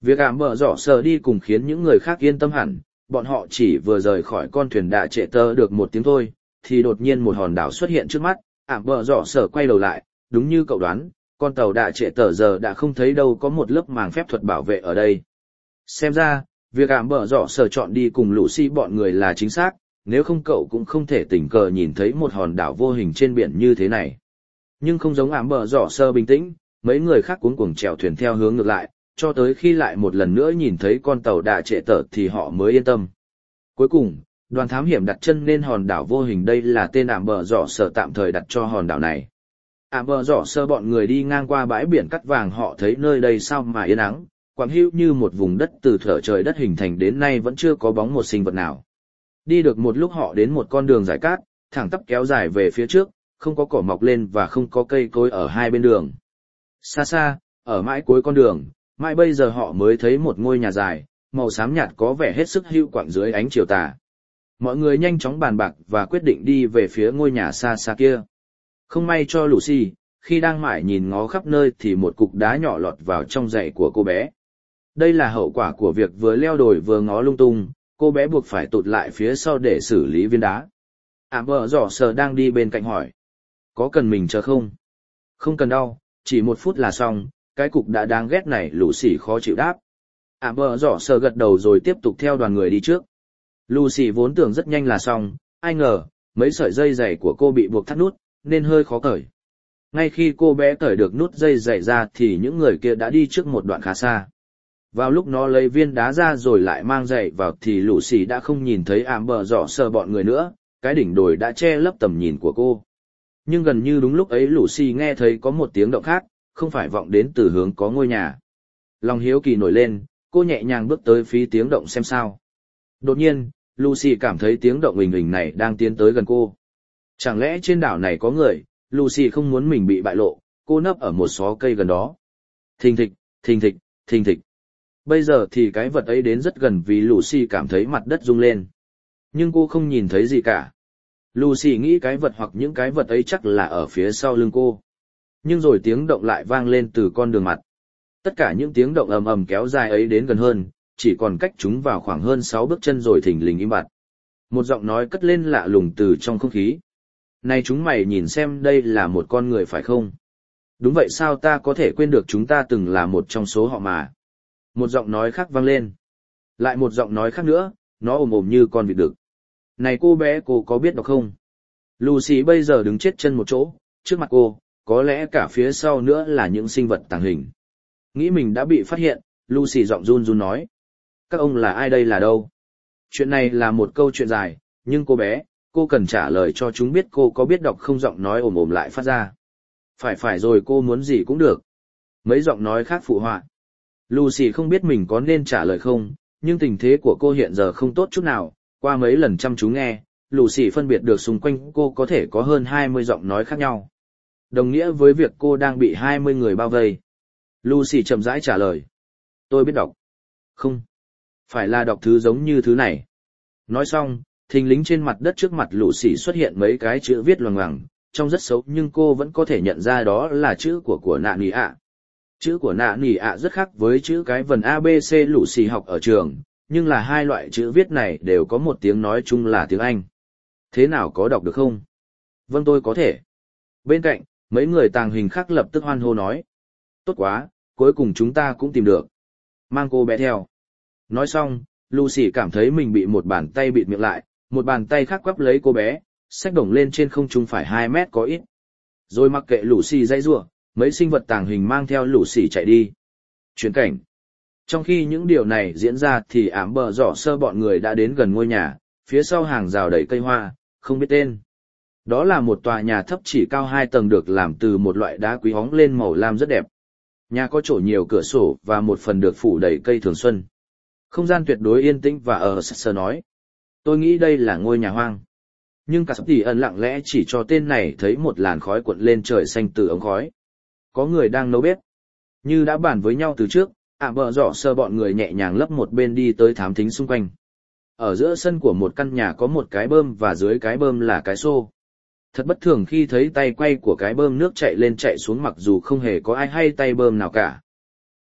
Việc ảm bờ rỏ sờ đi cùng khiến những người khác yên tâm hẳn, bọn họ chỉ vừa rời khỏi con thuyền đạ trệ tơ được một tiếng thôi, thì đột nhiên một hòn đảo xuất hiện trước mắt, ảm bờ rỏ sờ quay đầu lại, đúng như cậu đoán, con tàu đạ trệ tờ giờ đã không thấy đâu có một lớp màng phép thuật bảo vệ ở đây. Xem ra, việc ảm bờ rỏ sờ chọn đi cùng Lucy bọn người là chính xác, nếu không cậu cũng không thể tình cờ nhìn thấy một hòn đảo vô hình trên biển như thế này. Nhưng không giống ảm bờ rỏ sờ bình tĩnh, mấy người khác cuống cuồng chèo thuyền theo hướng ngược lại, cho tới khi lại một lần nữa nhìn thấy con tàu đạ trệ tờ thì họ mới yên tâm. Cuối cùng, đoàn thám hiểm đặt chân lên hòn đảo vô hình, đây là tên ảm bờ rỏ sờ tạm thời đặt cho hòn đảo này. Ảm bờ rỏ sờ bọn người đi ngang qua bãi biển cắt vàng, họ thấy nơi đây sao mà yên ắng, quảng hữu như một vùng đất từ thuở trời đất hình thành đến nay vẫn chưa có bóng một sinh vật nào. Đi được một lúc họ đến một con đường dải cát, thẳng tắp kéo dài về phía trước, không có cỏ mọc lên và không có cây cối ở hai bên đường. Xa xa, ở mãi cuối con đường, mãi bây giờ họ mới thấy một ngôi nhà dài, màu xám nhạt có vẻ hết sức hữu quạng dưới ánh chiều tà. Mọi người nhanh chóng bàn bạc và quyết định đi về phía ngôi nhà xa xa kia. Không may cho Lucy, khi đang mải nhìn ngó khắp nơi thì một cục đá nhỏ lọt vào trong giày của cô bé. Đây là hậu quả của việc vừa leo đồi vừa ngó lung tung, cô bé buộc phải tụt lại phía sau để xử lý viên đá. Ảm bờ rỏ sờ đang đi bên cạnh hỏi. Có cần mình chờ không? Không cần đâu, chỉ 1 phút là xong, cái cục đã đáng ghét này Lucy khó chịu đáp. Ảm bờ rỏ sờ gật đầu rồi tiếp tục theo đoàn người đi trước. Lucy vốn tưởng rất nhanh là xong, ai ngờ, mấy sợi dây giày của cô bị buộc thắt nút, nên hơi khó cởi. Ngay khi cô bé cởi được nút dây giày ra thì những người kia đã đi trước một đoạn khá xa. Vào lúc nó lấy viên đá ra rồi lại mang giày vào thì Lucy đã không nhìn thấy ảm bờ rỏ sờ bọn người nữa, cái đỉnh đồi đã che lấp tầm nhìn của cô. Nhưng gần như đúng lúc ấy Lucy nghe thấy có một tiếng động khác, không phải vọng đến từ hướng có ngôi nhà. Lòng hiếu kỳ nổi lên, cô nhẹ nhàng bước tới phía tiếng động xem sao. Đột nhiên, Lucy cảm thấy tiếng động ình ình này đang tiến tới gần cô. Chẳng lẽ trên đảo này có người? Lucy không muốn mình bị bại lộ, cô nấp ở một xó cây gần đó. Thình thịch, thình thịch, thình thịch. Bây giờ thì cái vật ấy đến rất gần vì Lucy cảm thấy mặt đất rung lên. Nhưng cô không nhìn thấy gì cả. Lucy nghĩ cái vật hoặc những cái vật ấy chắc là ở phía sau lưng cô. Nhưng rồi tiếng động lại vang lên từ con đường mặt. Tất cả những tiếng động ầm ầm kéo dài ấy đến gần hơn, chỉ còn cách chúng vào khoảng hơn 6 bước chân rồi thình lình im bặt. Một giọng nói cất lên lạ lùng từ trong không khí. Này chúng mày nhìn xem đây là một con người phải không? Đúng vậy, sao ta có thể quên được, chúng ta từng là một trong số họ mà. Một giọng nói khác vang lên. Lại một giọng nói khác nữa, nó ồm ồm như con vịt đực. Này cô bé, cô có biết đọc không? Lucy bây giờ đứng chết chân một chỗ, trước mặt cô, có lẽ cả phía sau nữa là những sinh vật tàng hình. Nghĩ mình đã bị phát hiện, Lucy giọng run run nói. Các ông là ai, đây là đâu? Chuyện này là một câu chuyện dài, nhưng cô bé, cô cần trả lời cho chúng biết cô có biết đọc không, giọng nói ồm ồm lại phát ra. Phải rồi, cô muốn gì cũng được. Mấy giọng nói khác phụ họa. Lucy không biết mình có nên trả lời không, nhưng tình thế của cô hiện giờ không tốt chút nào. Qua mấy lần chăm chú nghe, Lucy phân biệt được xung quanh cô có thể có hơn 20 giọng nói khác nhau. Đồng nghĩa với việc cô đang bị 20 người bao vây. Lucy chậm rãi trả lời. Tôi biết đọc. Không. Phải là đọc thứ giống như thứ này. Nói xong, thình lình trên mặt đất trước mặt Lucy xuất hiện mấy cái chữ viết loằng ngoằng, trông rất xấu nhưng cô vẫn có thể nhận ra đó là chữ của Nạ Nỉ ạ. Chữ của Nạ Nỉ ạ rất khác với chữ cái vần ABC Lucy học ở trường, nhưng là hai loại chữ viết này đều có một tiếng nói chung là tiếng Anh. Thế nào, có đọc được không? Vâng, tôi có thể. Bên cạnh, mấy người tàng hình khác lập tức hoan hô nói. Tốt quá, cuối cùng chúng ta cũng tìm được. Mang cô bé theo. Nói xong, Lucy cảm thấy mình bị một bàn tay bịt miệng lại, một bàn tay khác quắp lấy cô bé, xách đổng lên trên không trung phải 2 mét có ít. Rồi mặc kệ Lucy dãy giụa, mấy sinh vật tàng hình mang theo Lucy chạy đi. Chuyển cảnh. Trong khi những điều này diễn ra thì ảm bờ rỏ sơ bọn người đã đến gần ngôi nhà, phía sau hàng rào đầy cây hoa, không biết tên. Đó là một tòa nhà thấp chỉ cao 2 tầng được làm từ một loại đá quý hóng lên màu lam rất đẹp. Nhà có chỗ nhiều cửa sổ và một phần được phủ đầy cây thường xuân. Không gian tuyệt đối yên tĩnh và sơ nói. Tôi nghĩ đây là ngôi nhà hoang. Nhưng cả sắp tỉ ẩn lặng lẽ chỉ cho tên này thấy một làn khói cuộn lên trời xanh từ ống khói. Có người đang nấu bếp. Như đã bàn với nhau từ trước, ảm bờ rỏ sơ bọn người nhẹ nhàng lấp một bên đi tới thám thính xung quanh. Ở giữa sân của một căn nhà có một cái bơm và dưới cái bơm là cái xô. Thật bất thường khi thấy tay quay của cái bơm nước chạy lên chạy xuống mặc dù không hề có ai hay tay bơm nào cả.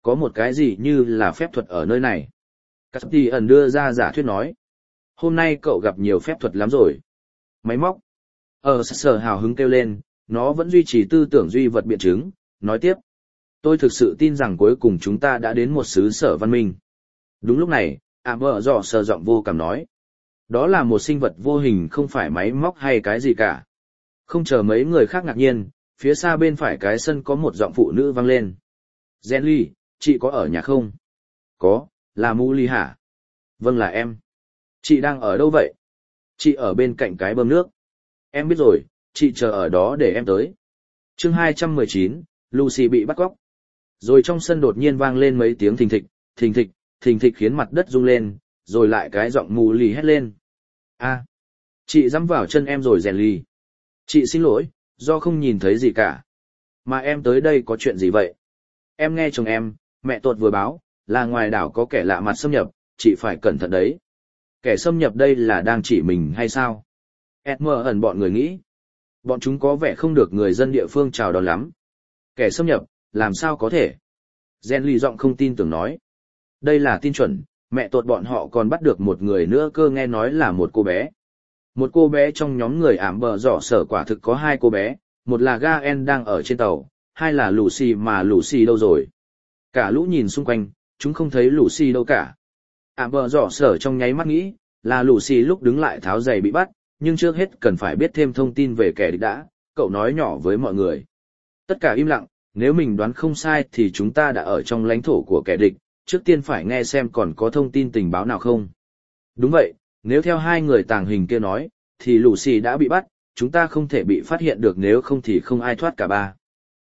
Có một cái gì như là phép thuật ở nơi này. Caspian đưa ra giả thuyết nói. Hôm nay cậu gặp nhiều phép thuật lắm rồi. Máy móc. Sở hào hứng kêu lên, nó vẫn duy trì tư tưởng duy vật biện chứng, nói tiếp. Tôi thực sự tin rằng cuối cùng chúng ta đã đến một xứ sở văn minh. Đúng lúc này, dò sờ giọng vô cảm nói. Đó là một sinh vật vô hình không phải máy móc hay cái gì cả. Không chờ mấy người khác ngạc nhiên, phía xa bên phải cái sân có một giọng phụ nữ vang lên. Zenly, chị có ở nhà không? Có, là Mu Ly hả? Vâng là em. Chị đang ở đâu vậy? Chị ở bên cạnh cái bơm nước. Em biết rồi, chị chờ ở đó để em tới. Chương 219, Lucy bị bắt cóc. Rồi trong sân đột nhiên vang lên mấy tiếng thình thịch, thình thịch, thình thịch khiến mặt đất rung lên, rồi lại cái giọng Mu Ly hét lên. A, chị dẫm vào chân em rồi Zenly. Chị xin lỗi, do không nhìn thấy gì cả. Mà em tới đây có chuyện gì vậy? Em nghe chồng em, mẹ tuột vừa báo, là ngoài đảo có kẻ lạ mặt xâm nhập, chị phải cẩn thận đấy. Kẻ xâm nhập đây là đang chỉ mình hay sao? Ẩn bọn người nghĩ. Bọn chúng có vẻ không được người dân địa phương chào đón lắm. Kẻ xâm nhập, làm sao có thể? Zenly giọng không tin tưởng nói. Đây là tin chuẩn, mẹ tuột bọn họ còn bắt được một người nữa cơ, nghe nói là một cô bé. Một cô bé trong nhóm người dò sở quả thực có hai cô bé, một là Gaen đang ở trên tàu, hai là Lucy, mà Lucy đâu rồi? Cả lũ nhìn xung quanh, chúng không thấy Lucy đâu cả. Dò sở trong nháy mắt nghĩ, là Lucy lúc đứng lại tháo giày bị bắt, nhưng trước hết cần phải biết thêm thông tin về kẻ địch đã, cậu nói nhỏ với mọi người. Tất cả im lặng, nếu mình đoán không sai thì chúng ta đã ở trong lãnh thổ của kẻ địch, trước tiên phải nghe xem còn có thông tin tình báo nào không. Đúng vậy, nếu theo hai người tàng hình kia nói, thì Lucy đã bị bắt, chúng ta không thể bị phát hiện được, nếu không thì không ai thoát cả ba.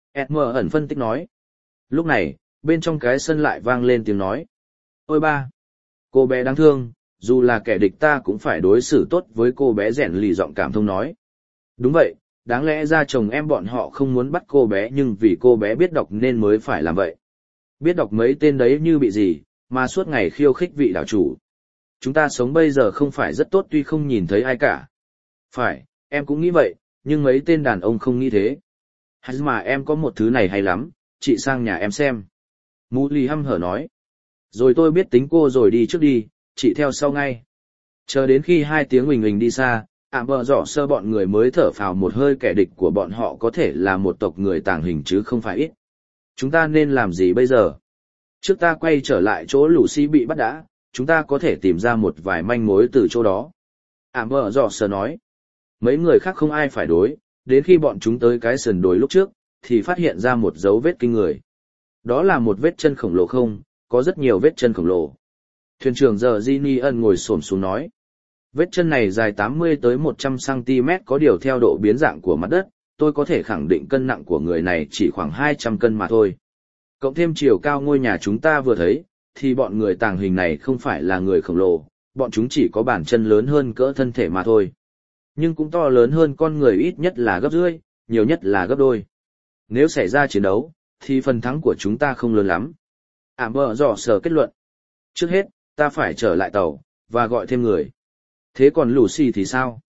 Ẩn phân tích nói. Lúc này, bên trong cái sân lại vang lên tiếng nói. Ôi ba! Cô bé đáng thương, dù là kẻ địch ta cũng phải đối xử tốt với cô bé. Rèn lì giọng cảm thông nói. Đúng vậy, đáng lẽ ra chồng em bọn họ không muốn bắt cô bé, nhưng vì cô bé biết đọc nên mới phải làm vậy. Biết đọc mấy tên đấy như bị gì, mà suốt ngày khiêu khích vị đảo chủ. Chúng ta sống bây giờ không phải rất tốt tuy không nhìn thấy ai cả. Phải, em cũng nghĩ vậy, nhưng mấy tên đàn ông không nghĩ thế. Hay mà em có một thứ này hay lắm, chị sang nhà em xem. Mũ Lì hăm hở nói. Rồi tôi biết tính cô rồi, đi trước đi, chị theo sau ngay. Chờ đến khi hai tiếng huỳnh huỳnh đi xa, dò sơ bọn người mới thở phào một hơi, kẻ địch của bọn họ có thể là một tộc người tàng hình chứ không phải ít. Chúng ta nên làm gì bây giờ? Trước ta quay trở lại chỗ Lucy bị bắt đã, chúng ta có thể tìm ra một vài manh mối từ chỗ đó. Dò sơ nói. Mấy người khác không ai phải đối, đến khi bọn chúng tới cái sườn đồi lúc trước, thì phát hiện ra một dấu vết kinh người. Đó là một vết chân khổng lồ, không, có rất nhiều vết chân khổng lồ. Thuyền trưởng giờ Ginian ngồi xổm xuống nói. Vết chân này dài 80 tới 100 cm, có điều theo độ biến dạng của mặt đất, tôi có thể khẳng định cân nặng của người này chỉ khoảng 200 cân mà thôi. Cộng thêm chiều cao ngôi nhà chúng ta vừa thấy, thì bọn người tàng hình này không phải là người khổng lồ, bọn chúng chỉ có bàn chân lớn hơn cỡ thân thể mà thôi. Nhưng cũng to lớn hơn con người ít nhất là gấp rưỡi, nhiều nhất là gấp đôi. Nếu xảy ra chiến đấu, thì phần thắng của chúng ta không lớn lắm. Dò sờ kết luận. Trước hết, ta phải trở lại tàu, và gọi thêm người. Thế còn Lucy thì sao?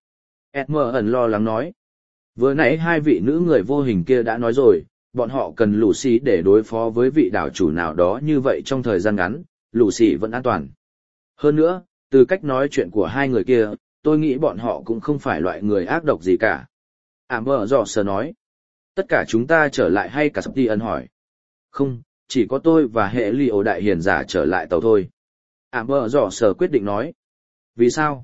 Ẩn lo lắng nói. Vừa nãy hai vị nữ người vô hình kia đã nói rồi, bọn họ cần Lucy để đối phó với vị đảo chủ nào đó, như vậy trong thời gian ngắn, Lucy vẫn an toàn. Hơn nữa, từ cách nói chuyện của hai người kia, tôi nghĩ bọn họ cũng không phải loại người ác độc gì cả. Dò sờ nói. Tất cả chúng ta trở lại hay cả Ẩn hỏi? Không, chỉ có tôi và hệ Leo đại hiền giả trở lại tàu thôi. Dò sờ quyết định nói. Vì sao?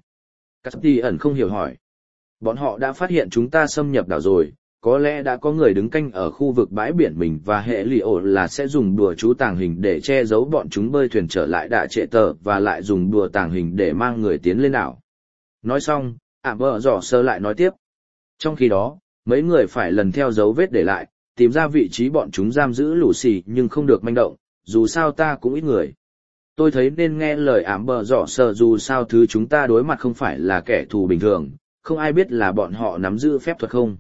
Ẩn không hiểu hỏi. Bọn họ đã phát hiện chúng ta xâm nhập đảo rồi, có lẽ đã có người đứng canh ở khu vực bãi biển mình, và hệ Leo là sẽ dùng đùa chú tàng hình để che giấu bọn chúng bơi thuyền trở lại đạ trệ tờ, và lại dùng đùa tàng hình để mang người tiến lên đảo. Nói xong, dò sờ lại nói tiếp. Trong khi đó, mấy người phải lần theo dấu vết để lại, tìm ra vị trí bọn chúng giam giữ Lucy, nhưng không được manh động, dù sao ta cũng ít người. Tôi thấy nên nghe lời dò sờ, dù sao thứ chúng ta đối mặt không phải là kẻ thù bình thường, không ai biết là bọn họ nắm giữ phép thuật không.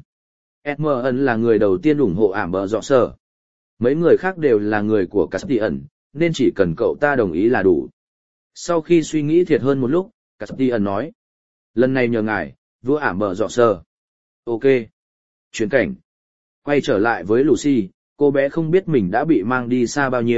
Ẩn là người đầu tiên ủng hộ dò sờ. Mấy người khác đều là người của Caspian, nên chỉ cần cậu ta đồng ý là đủ. Sau khi suy nghĩ thiệt hơn một lúc, Caspian nói. Lần này nhờ ngài, vua dò sờ. Ok. Chuyển cảnh. Quay trở lại với Lucy, cô bé không biết mình đã bị mang đi xa bao nhiêu,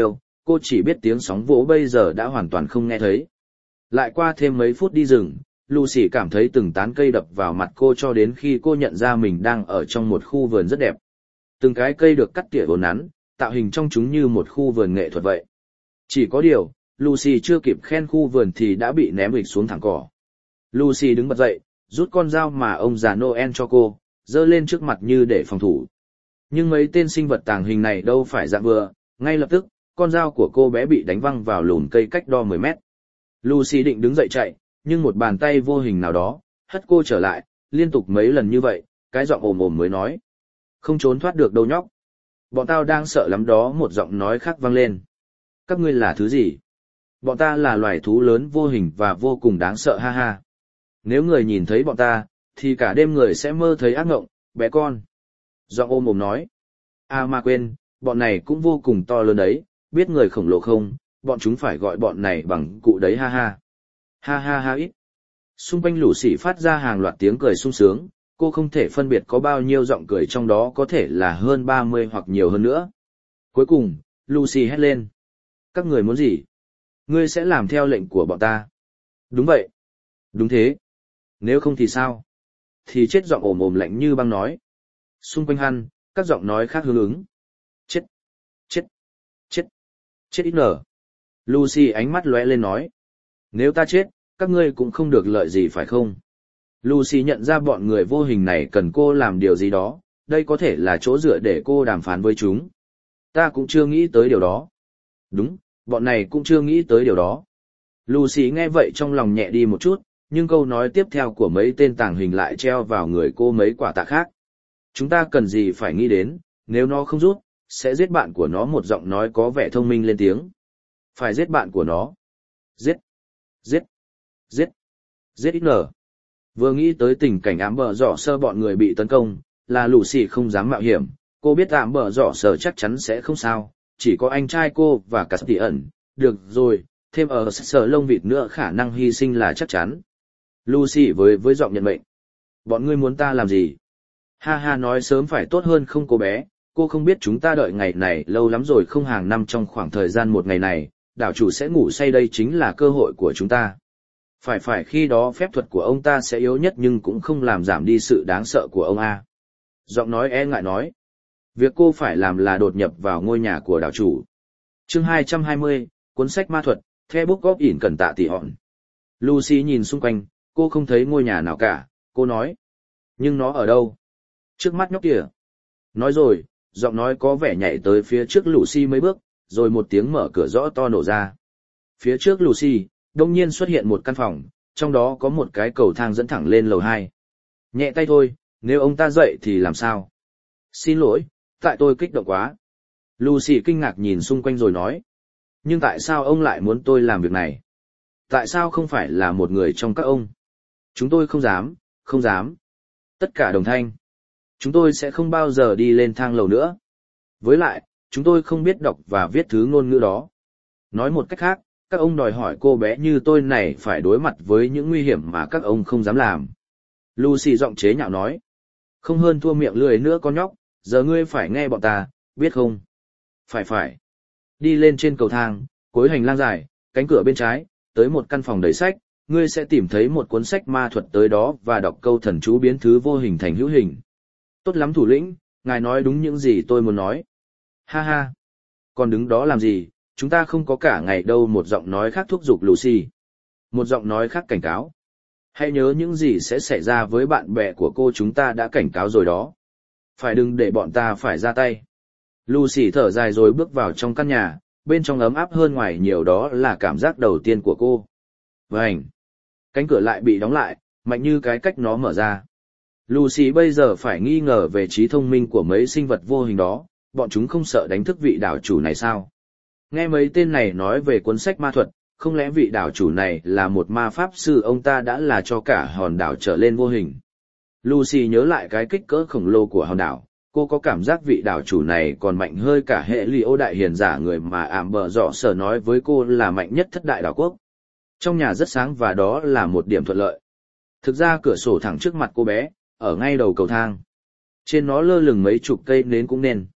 cô chỉ biết tiếng sóng vỗ bây giờ đã hoàn toàn không nghe thấy. Lại qua thêm mấy phút đi rừng, Lucy cảm thấy từng tán cây đập vào mặt cô cho đến khi cô nhận ra mình đang ở trong một khu vườn rất đẹp. Từng cái cây được cắt tỉa uốn nắn, tạo hình trong chúng như một khu vườn nghệ thuật vậy. Chỉ có điều, Lucy chưa kịp khen khu vườn thì đã bị ném ụp xuống thẳng cỏ. Lucy đứng bật dậy, rút con dao mà ông già Noel cho cô, giơ lên trước mặt như để phòng thủ. Nhưng mấy tên sinh vật tàng hình này đâu phải dạng vừa, ngay lập tức, con dao của cô bé bị đánh văng vào lùn cây cách đo 10 mét. Lucy định đứng dậy chạy, nhưng một bàn tay vô hình nào đó, hất cô trở lại, liên tục mấy lần như vậy, cái giọng ồm ồm mới nói. Không trốn thoát được đâu nhóc. Bọn tao đang sợ lắm đó, một giọng nói khác vang lên. Các ngươi là thứ gì? Bọn ta là loài thú lớn vô hình và vô cùng đáng sợ ha ha. Nếu người nhìn thấy bọn ta, thì cả đêm người sẽ mơ thấy ác mộng, bé con. Giọng ôm ồm nói. À mà quên, bọn này cũng vô cùng to lớn đấy, biết người khổng lồ không, bọn chúng phải gọi bọn này bằng cụ đấy ha ha. Ha ha ha ít. Xung quanh lũ sỉ phát ra hàng loạt tiếng cười sung sướng, cô không thể phân biệt có bao nhiêu giọng cười trong đó, có thể là hơn 30 hoặc nhiều hơn nữa. Cuối cùng, Lucy hét lên. Các người muốn gì? Ngươi sẽ làm theo lệnh của bọn ta. Đúng vậy. Đúng thế. Nếu không thì sao? Thì chết, giọng ồm ồm lạnh như băng nói. Xung quanh hắn, các giọng nói khác hướng ứng. Chết. Chết. Chết. Chết ít nở. Lucy ánh mắt lóe lên nói. Nếu ta chết, các ngươi cũng không được lợi gì phải không? Lucy nhận ra bọn người vô hình này cần cô làm điều gì đó, đây có thể là chỗ dựa để cô đàm phán với chúng. Ta cũng chưa nghĩ tới điều đó. Đúng, bọn này cũng chưa nghĩ tới điều đó. Lucy nghe vậy trong lòng nhẹ đi một chút, nhưng câu nói tiếp theo của mấy tên tàng hình lại treo vào người cô mấy quả tạ khác. Chúng ta cần gì phải nghĩ đến, nếu nó không rút, sẽ giết bạn của nó, một giọng nói có vẻ thông minh lên tiếng. Phải giết bạn của nó. Giết. Giết. Giết. Giết ít nở. Vừa nghĩ tới tình cảnh ám bờ rỏ sơ bọn người bị tấn công, là Lucy không dám mạo hiểm, cô biết ám bờ rỏ sơ chắc chắn sẽ không sao, chỉ có anh trai cô và Castian, được rồi, thêm ở sở lông vịt nữa khả năng hy sinh là chắc chắn. Lucy với giọng nhận mệnh. Bọn ngươi muốn ta làm gì? Ha ha, nói sớm phải tốt hơn không cô bé, cô không biết chúng ta đợi ngày này lâu lắm rồi không, hàng năm trong khoảng thời gian một ngày này, đảo chủ sẽ ngủ say, đây chính là cơ hội của chúng ta. Phải khi đó phép thuật của ông ta sẽ yếu nhất nhưng cũng không làm giảm đi sự đáng sợ của ông a. Giọng nói e ngại nói. Việc cô phải làm là đột nhập vào ngôi nhà của đảo chủ. Chương 220, cuốn sách ma thuật, The Book of ỉn cần tạ tỷ hòn. Lucy nhìn xung quanh, cô không thấy ngôi nhà nào cả, cô nói. Nhưng nó ở đâu? Trước mắt nhóc kìa. Nói rồi, giọng nói có vẻ nhảy tới phía trước Lucy mấy bước, rồi một tiếng mở cửa rõ to nổ ra. Phía trước Lucy, đông nhiên xuất hiện một căn phòng, trong đó có một cái cầu thang dẫn thẳng lên lầu 2. Nhẹ tay thôi, nếu ông ta dậy thì làm sao? Xin lỗi, tại tôi kích động quá. Lucy kinh ngạc nhìn xung quanh rồi nói. Nhưng tại sao ông lại muốn tôi làm việc này? Tại sao không phải là một người trong các ông? Chúng tôi không dám, không dám. Tất cả đồng thanh. Chúng tôi sẽ không bao giờ đi lên thang lầu nữa. Với lại, chúng tôi không biết đọc và viết thứ ngôn ngữ đó. Nói một cách khác, các ông đòi hỏi cô bé như tôi này phải đối mặt với những nguy hiểm mà các ông không dám làm. Lucy giọng chế nhạo nói. Không hơn thua miệng lười nữa con nhóc, giờ ngươi phải nghe bọn ta, biết không? Phải. Đi lên trên cầu thang, cuối hành lang dài, cánh cửa bên trái, tới một căn phòng đầy sách, ngươi sẽ tìm thấy một cuốn sách ma thuật, tới đó và đọc câu thần chú biến thứ vô hình thành hữu hình. Tốt lắm thủ lĩnh, ngài nói đúng những gì tôi muốn nói. Ha ha. Còn đứng đó làm gì, chúng ta không có cả ngày đâu, một giọng nói khác thúc giục Lucy. Một giọng nói khác cảnh cáo. Hãy nhớ những gì sẽ xảy ra với bạn bè của cô, chúng ta đã cảnh cáo rồi đó. Phải đừng để bọn ta phải ra tay. Lucy thở dài rồi bước vào trong căn nhà, bên trong ấm áp hơn ngoài nhiều, đó là cảm giác đầu tiên của cô. Vành. Cánh cửa lại bị đóng lại, mạnh như cái cách nó mở ra. Lucy bây giờ phải nghi ngờ về trí thông minh của mấy sinh vật vô hình đó, bọn chúng không sợ đánh thức vị đảo chủ này sao? Nghe mấy tên này nói về cuốn sách ma thuật, không lẽ vị đảo chủ này là một ma pháp sư, ông ta đã là cho cả hòn đảo trở lên vô hình. Lucy nhớ lại cái kích cỡ khổng lồ của hòn đảo, cô có cảm giác vị đảo chủ này còn mạnh hơn cả hệ Leo đại hiền giả, người mà ảm bờ dọ sở nói với cô là mạnh nhất thất đại đảo quốc. Trong nhà rất sáng và đó là một điểm thuận lợi. Thực ra cửa sổ thẳng trước mặt cô bé, ở ngay đầu cầu thang. Trên nó lơ lửng mấy chục cây nến cũng nên.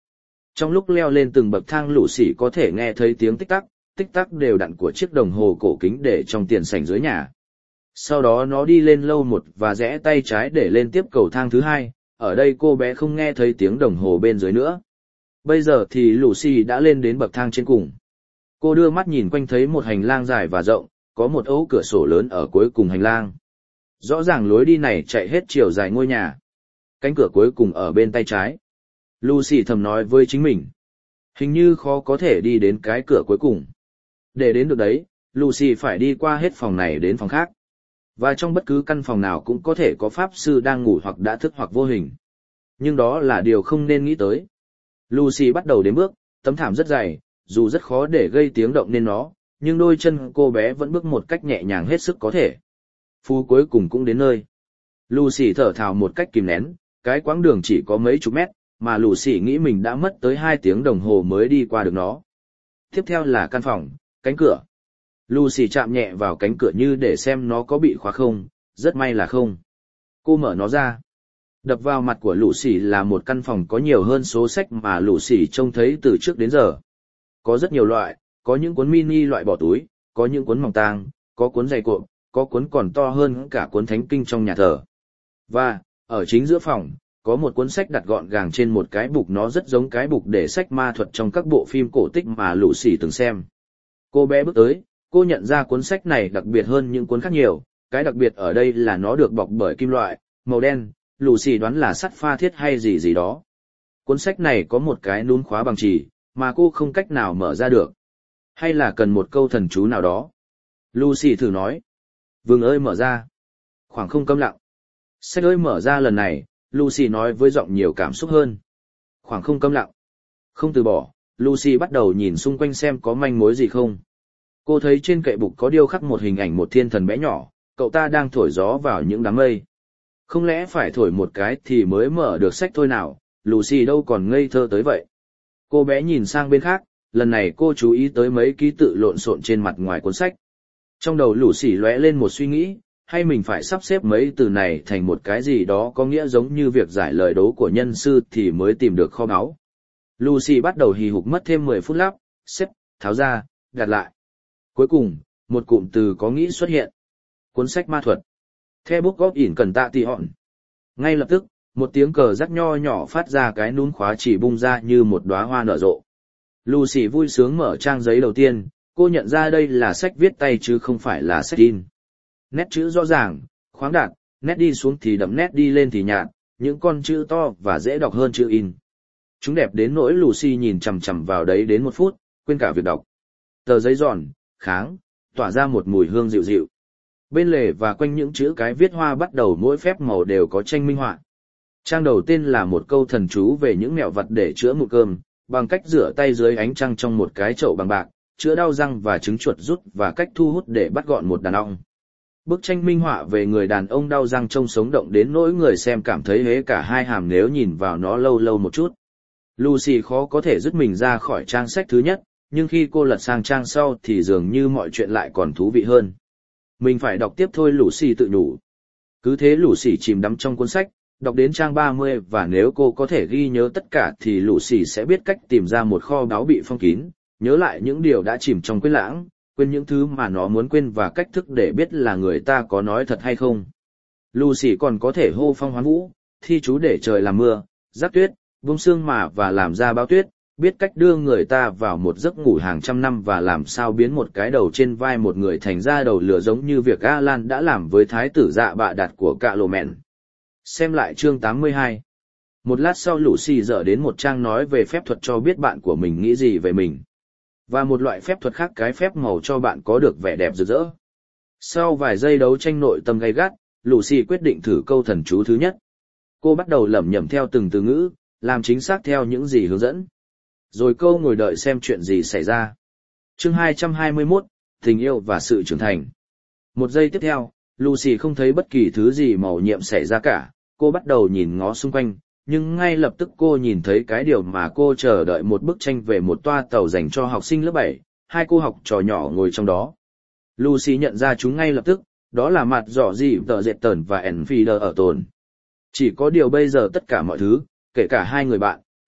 Trong lúc leo lên từng bậc thang Lucy có thể nghe thấy tiếng tích tắc đều đặn của chiếc đồng hồ cổ kính để trong tiền sảnh dưới nhà. Sau đó nó đi lên lầu 1 và rẽ tay trái để lên tiếp cầu thang thứ 2, ở đây cô bé không nghe thấy tiếng đồng hồ bên dưới nữa. Bây giờ thì Lucy đã lên đến bậc thang trên cùng. Cô đưa mắt nhìn quanh thấy một hành lang dài và rộng, có một ấu cửa sổ lớn ở cuối cùng hành lang. Rõ ràng lối đi này chạy hết chiều dài ngôi nhà. Cánh cửa cuối cùng ở bên tay trái. Lucy thầm nói với chính mình. Hình như khó có thể đi đến cái cửa cuối cùng. Để đến được đấy, Lucy phải đi qua hết phòng này đến phòng khác. Và trong bất cứ căn phòng nào cũng có thể có pháp sư đang ngủ hoặc đã thức hoặc vô hình. Nhưng đó là điều không nên nghĩ tới. Lucy bắt đầu đếm bước, tấm thảm rất dày, dù rất khó để gây tiếng động nên nó, nhưng đôi chân cô bé vẫn bước một cách nhẹ nhàng hết sức có thể. Phú cuối cùng cũng đến nơi. Lucy thở phào một cách kìm nén, cái quãng đường chỉ có mấy chục mét, mà Lucy nghĩ mình đã mất tới 2 tiếng đồng hồ mới đi qua được nó. Tiếp theo là căn phòng, cánh cửa. Lucy chạm nhẹ vào cánh cửa như để xem nó có bị khóa không, rất may là không. Cô mở nó ra. Đập vào mặt của Lucy là một căn phòng có nhiều hơn số sách mà Lucy trông thấy từ trước đến giờ. Có rất nhiều loại, có những cuốn mini loại bỏ túi, có những cuốn mỏng tang, có cuốn dày cộm, có cuốn còn to hơn cả cuốn thánh kinh trong nhà thờ. Và, ở chính giữa phòng, có một cuốn sách đặt gọn gàng trên một cái bục, nó rất giống cái bục để sách ma thuật trong các bộ phim cổ tích mà Lucy từng xem. Cô bé bước tới, cô nhận ra cuốn sách này đặc biệt hơn những cuốn khác nhiều, cái đặc biệt ở đây là nó được bọc bởi kim loại, màu đen, Lucy đoán là sắt pha thiết hay gì gì đó. Cuốn sách này có một cái núm khóa bằng chì, mà cô không cách nào mở ra được. Hay là cần một câu thần chú nào đó? Lucy thử nói. Vương ơi mở ra. Khoảng không câm lặng. Sách ơi mở ra lần này, Lucy nói với giọng nhiều cảm xúc hơn. Khoảng không câm lặng. Không từ bỏ, Lucy bắt đầu nhìn xung quanh xem có manh mối gì không. Cô thấy trên kệ bục có điêu khắc một hình ảnh một thiên thần bé nhỏ, cậu ta đang thổi gió vào những đám mây. Không lẽ phải thổi một cái thì mới mở được sách thôi nào, Lucy đâu còn ngây thơ tới vậy. Cô bé nhìn sang bên khác, lần này cô chú ý tới mấy ký tự lộn xộn trên mặt ngoài cuốn sách. Trong đầu Lucy lóe lên một suy nghĩ, hay mình phải sắp xếp mấy từ này thành một cái gì đó có nghĩa giống như việc giải lời đố của nhân sư thì mới tìm được kho báu. Lucy bắt đầu hì hục mất thêm 10 phút lắp, xếp, tháo ra, đặt lại. Cuối cùng, một cụm từ có nghĩa xuất hiện. Cuốn sách ma thuật. The Book of Incantation. Ngay lập tức, một tiếng cờ rắc nho nhỏ phát ra, cái núm khóa chỉ bung ra như một đóa hoa nở rộ. Lucy vui sướng mở trang giấy đầu tiên, cô nhận ra đây là sách viết tay chứ không phải là sách in. Nét chữ rõ ràng, khoáng đạt, nét đi xuống thì đậm, nét đi lên thì nhạt, những con chữ to và dễ đọc hơn chữ in. Chúng đẹp đến nỗi Lucy nhìn chằm chằm vào đấy đến 1 phút, quên cả việc đọc. Tờ giấy giòn, kháng, tỏa ra một mùi hương dịu dịu. Bên lề và quanh những chữ cái viết hoa bắt đầu mỗi phép màu đều có tranh minh họa. Trang đầu tiên là một câu thần chú về những mẹo vặt để chữa mụn cơm, bằng cách rửa tay dưới ánh trăng trong một cái chậu bằng bạc, chữa đau răng và trứng chuột rút, và cách thu hút để bắt gọn một đàn ong. Bức tranh minh họa về người đàn ông đau răng trông sống động đến nỗi người xem cảm thấy hế cả hai hàm nếu nhìn vào nó lâu lâu một chút. Lucy khó có thể dứt mình ra khỏi trang sách thứ nhất, nhưng khi cô lật sang trang sau thì dường như mọi chuyện lại còn thú vị hơn. Mình phải đọc tiếp thôi, Lucy tự nhủ. Cứ thế Lucy chìm đắm trong cuốn sách, đọc đến trang 30, và nếu cô có thể ghi nhớ tất cả thì Lucy sẽ biết cách tìm ra một kho báu bị phong kín, nhớ lại những điều đã chìm trong quên lãng, quên những thứ mà nó muốn quên và cách thức để biết là người ta có nói thật hay không. Lucy còn có thể hô phong hoán vũ, thi chú để trời làm mưa, rắc tuyết, bông sương và làm ra bão tuyết, biết cách đưa người ta vào một giấc ngủ hàng trăm năm và làm sao biến một cái đầu trên vai một người thành ra đầu lửa, giống như việc Alan đã làm với thái tử dạ bạ đạt của cạ lộ mẹn. Xem lại chương 82. Một lát sau Lucy dở đến một trang nói về phép thuật cho biết bạn của mình nghĩ gì về mình. Và một loại phép thuật khác, cái phép màu, cho bạn có được vẻ đẹp rực rỡ. Sau vài giây đấu tranh nội tâm gay gắt, Lucy quyết định thử câu thần chú thứ nhất. Cô bắt đầu lẩm nhẩm theo từng từ ngữ, làm chính xác theo những gì hướng dẫn. Rồi cô ngồi đợi xem chuyện gì xảy ra. Chương 221, tình yêu và sự trưởng thành. Một giây tiếp theo, Lucy không thấy bất kỳ thứ gì màu nhiệm xảy ra cả. Cô bắt đầu nhìn ngó xung quanh, nhưng ngay lập tức cô nhìn thấy cái điều mà cô chờ đợi, một bức tranh về một toa tàu dành cho học sinh lớp 7, 2 cô học trò nhỏ ngồi trong đó. Lucy nhận ra chúng ngay lập tức, đó là mặt dọ gì tờ dệt tờn và Enfield ở tồn. Chỉ có điều bây giờ tất cả mọi thứ, kể cả hai người bạn,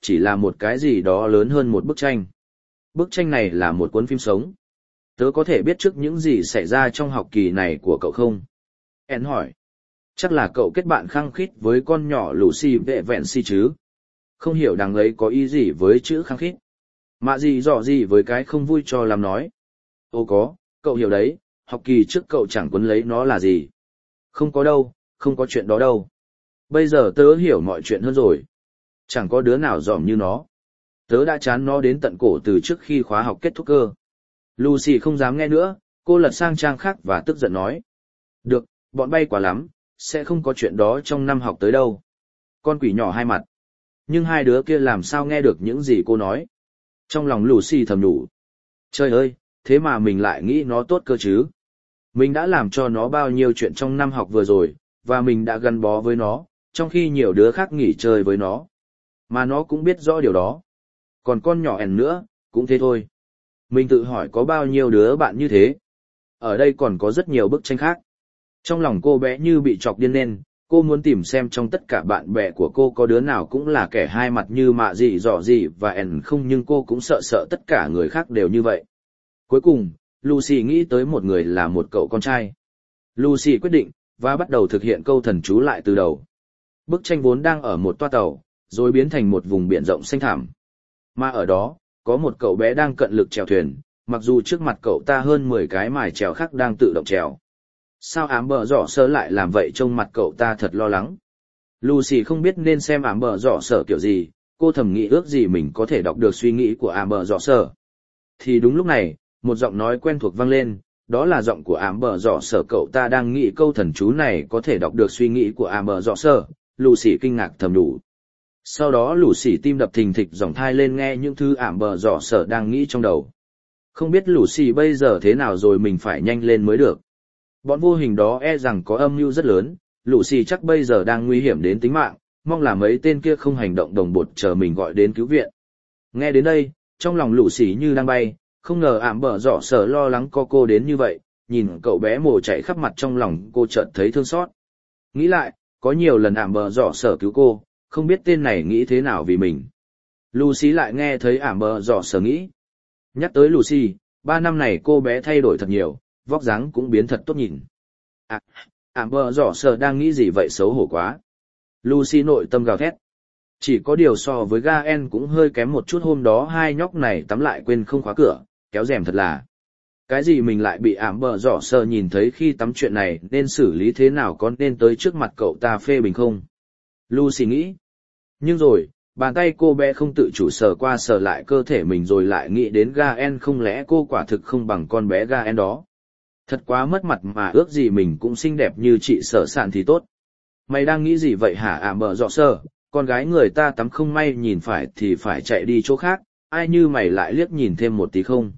chỉ là một cái gì đó lớn hơn một bức tranh. Bức tranh này là một cuốn phim sống. Tớ có thể biết trước những gì xảy ra trong học kỳ này của cậu không? En hỏi. Chắc là cậu kết bạn khăng khít với con nhỏ Lucy vệ vẹn si chứ? Không hiểu đằng ấy có ý gì với chữ khăng khít. Mạ gì dọ gì với cái không vui cho làm nói. Ồ có, cậu hiểu đấy, học kỳ trước cậu chẳng quấn lấy nó là gì. Không có đâu, không có chuyện đó đâu. Bây giờ tớ hiểu mọi chuyện hơn rồi. Chẳng có đứa nào dòm như nó. Tớ đã chán nó đến tận cổ từ trước khi khóa học kết thúc cơ. Lucy không dám nghe nữa, cô lật sang trang khác và tức giận nói. Được, bọn bay quá lắm, sẽ không có chuyện đó trong năm học tới đâu. Con quỷ nhỏ hai mặt. Nhưng hai đứa kia làm sao nghe được những gì cô nói. Trong lòng Lucy thầm nhủ. Trời ơi, thế mà mình lại nghĩ nó tốt cơ chứ. Mình đã làm cho nó bao nhiêu chuyện trong năm học vừa rồi, và mình đã gắn bó với nó, trong khi nhiều đứa khác nghỉ chơi với nó. Mà nó cũng biết rõ điều đó. Còn con nhỏ ẻn nữa, cũng thế thôi. Mình tự hỏi có bao nhiêu đứa bạn như thế. Ở đây còn có rất nhiều bức tranh khác. Trong lòng cô bé như bị chọc điên lên, cô muốn tìm xem trong tất cả bạn bè của cô có đứa nào cũng là kẻ hai mặt như Mạ Dị Dọ Dị và ẻn không, nhưng cô cũng sợ tất cả người khác đều như vậy. Cuối cùng, Lucy nghĩ tới một người là một cậu con trai. Lucy quyết định, và bắt đầu thực hiện câu thần chú lại từ đầu. Bức tranh vốn đang ở một toa tàu, rồi biến thành một vùng biển rộng xanh thẳm. Mà ở đó, có một cậu bé đang cận lực chèo thuyền, mặc dù trước mặt cậu ta hơn 10 cái mài chèo khác đang tự động chèo. Sao ám bờ rõ sở lại làm vậy, trông mặt cậu ta thật lo lắng. Lucy không biết nên xem ám bờ rõ sở kiểu gì, cô thầm nghĩ ước gì mình có thể đọc được suy nghĩ của ám bờ rõ sở. Thì đúng lúc này, một giọng nói quen thuộc vang lên, đó là giọng của ám bờ rõ sở. Cậu ta đang nghĩ câu thần chú này có thể đọc được suy nghĩ của ám bờ rõ sở. Lucy kinh ngạc thầm đủ. Sau đó Lucy tim đập thình thịch dòng thai lên nghe những thứ ám bờ rõ sở đang nghĩ trong đầu. Không biết Lucy bây giờ thế nào rồi, mình phải nhanh lên mới được. Bọn vô hình đó e rằng có âm mưu rất lớn, Lucy chắc bây giờ đang nguy hiểm đến tính mạng, mong là mấy tên kia không hành động đồng bột chờ mình gọi đến cứu viện. Nghe đến đây, trong lòng Lucy như đang bay, không ngờ ảm bờ rõ sở lo lắng có cô đến như vậy, nhìn cậu bé mồ chảy khắp mặt, trong lòng cô chợt thấy thương xót. Nghĩ lại, có nhiều lần ảm bờ rõ sở cứu cô, không biết tên này nghĩ thế nào vì mình. Lucy lại nghe thấy ảm bờ rõ sở nghĩ. Nhắc tới Lucy, 3 năm này cô bé thay đổi thật nhiều, vóc dáng cũng biến thật tốt nhìn. Ảm bờ rõ sở đang nghĩ gì vậy, xấu hổ quá. Lucy nội tâm gào thét. Chỉ có điều so với Gaen cũng hơi kém một chút, hôm đó hai nhóc này tắm lại quên không khóa cửa, kéo rèm thật là. Cái gì mình lại bị ảm bờ rõ sở nhìn thấy khi tắm, chuyện này nên xử lý thế nào, có nên tới trước mặt cậu ta phê bình không? Lucy nghĩ. Nhưng rồi, bàn tay cô bé không tự chủ sờ qua sờ lại cơ thể mình, rồi lại nghĩ đến Gaen, không lẽ cô quả thực không bằng con bé Gaen đó. Thật quá mất mặt mà, ước gì mình cũng xinh đẹp như chị Sở Sạn thì tốt. Mày đang nghĩ gì vậy hả ảm bờ rõ sở? Con gái người ta tắm không may nhìn phải thì phải chạy đi chỗ khác, ai như mày lại liếc nhìn thêm một tí không?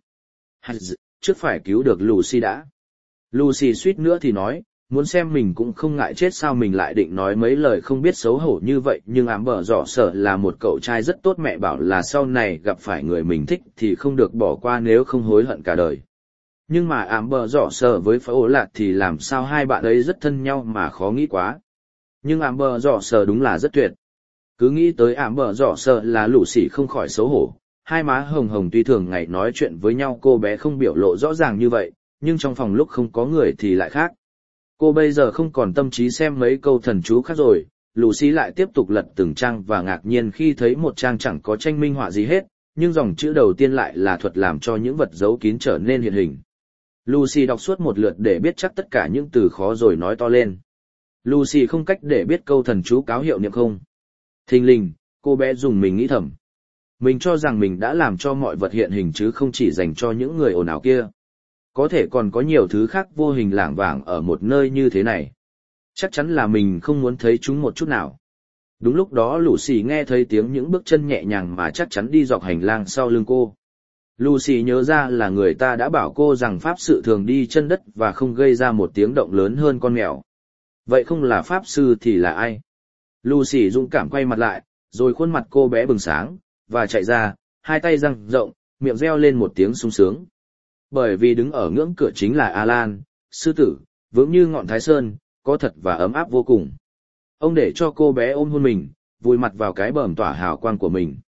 Trước phải cứu được Lucy đã. Lucy suýt nữa thì nói, muốn xem mình cũng không ngại chết, sao mình lại định nói mấy lời không biết xấu hổ như vậy, nhưng ám bờ rõ sở là một cậu trai rất tốt, mẹ bảo là sau này gặp phải người mình thích thì không được bỏ qua, nếu không hối hận cả đời. Nhưng mà ám bờ rõ sở với Phá Ố Lạc thì làm sao, hai bạn ấy rất thân nhau mà khó nghĩ quá. Nhưng ám bờ rõ sở đúng là rất tuyệt. Cứ nghĩ tới ảm bờ rõ sở là Lucy không khỏi xấu hổ, hai má hồng hồng. Tuy thường ngày nói chuyện với nhau cô bé không biểu lộ rõ ràng như vậy, nhưng trong phòng lúc không có người thì lại khác. Cô bây giờ không còn tâm trí xem mấy câu thần chú khác rồi. Lucy lại tiếp tục lật từng trang và ngạc nhiên khi thấy một trang chẳng có tranh minh họa gì hết, nhưng dòng chữ đầu tiên lại là thuật làm cho những vật giấu kín trở nên hiện hình. Lucy đọc suốt một lượt để biết chắc tất cả những từ khó rồi nói to lên. Lucy không cách để biết câu thần chú cáo hiệu niệm không. Thình lình, cô bé dùng mình nghĩ thầm. Mình cho rằng mình đã làm cho mọi vật hiện hình chứ không chỉ dành cho những người ồn ào kia. Có thể còn có nhiều thứ khác vô hình lảng vảng ở một nơi như thế này. Chắc chắn là mình không muốn thấy chúng một chút nào. Đúng lúc đó Lucy nghe thấy tiếng những bước chân nhẹ nhàng mà chắc chắn đi dọc hành lang sau lưng cô. Lucy nhớ ra là người ta đã bảo cô rằng pháp sư thường đi chân đất và không gây ra một tiếng động lớn hơn con mèo. Vậy không là pháp sư thì là ai? Lucy dũng cảm quay mặt lại, rồi khuôn mặt cô bé bừng sáng, và chạy ra, hai tay dang rộng, miệng reo lên một tiếng sung sướng. Bởi vì đứng ở ngưỡng cửa chính là Alan, sư tử, vững như ngọn Thái Sơn, có thật và ấm áp vô cùng. Ông để cho cô bé ôm hôn mình, vùi mặt vào cái bờm tỏa hào quang của mình.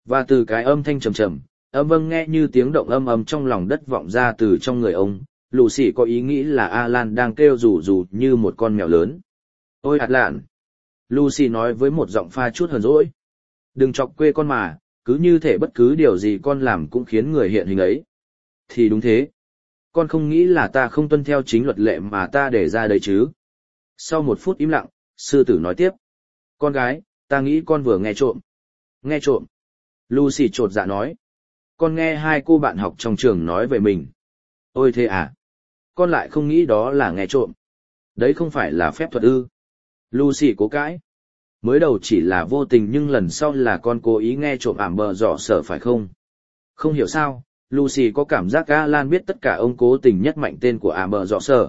Và từ cái âm thanh trầm trầm, âm vâng nghe như tiếng động âm ầm trong lòng đất vọng ra từ trong người ông, Lucy có ý nghĩ là Alan đang kêu rủ rủ như một con mèo lớn. Ôi Alan! Lucy nói với một giọng pha chút hờn dỗi. Đừng chọc quê con mà, cứ như thể bất cứ điều gì con làm cũng khiến người hiện hình ấy. Thì đúng thế. Con không nghĩ là ta không tuân theo chính luật lệ mà ta để ra đấy chứ. Sau một phút im lặng, sư tử nói tiếp. Con gái, ta nghĩ con vừa nghe trộm. Nghe trộm. Lucy chột dạ nói. Con nghe hai cô bạn học trong trường nói về mình. Ôi thế à? Con lại không nghĩ đó là nghe trộm. Đấy không phải là phép thuật ư. Lucy cố cãi. Mới đầu chỉ là vô tình nhưng lần sau là con cố ý nghe trộm ảm bờ dọ sở phải không? Không hiểu sao, Lucy có cảm giác Alan biết tất cả ông cố tình nhất mạnh tên của ảm bờ dọ sở.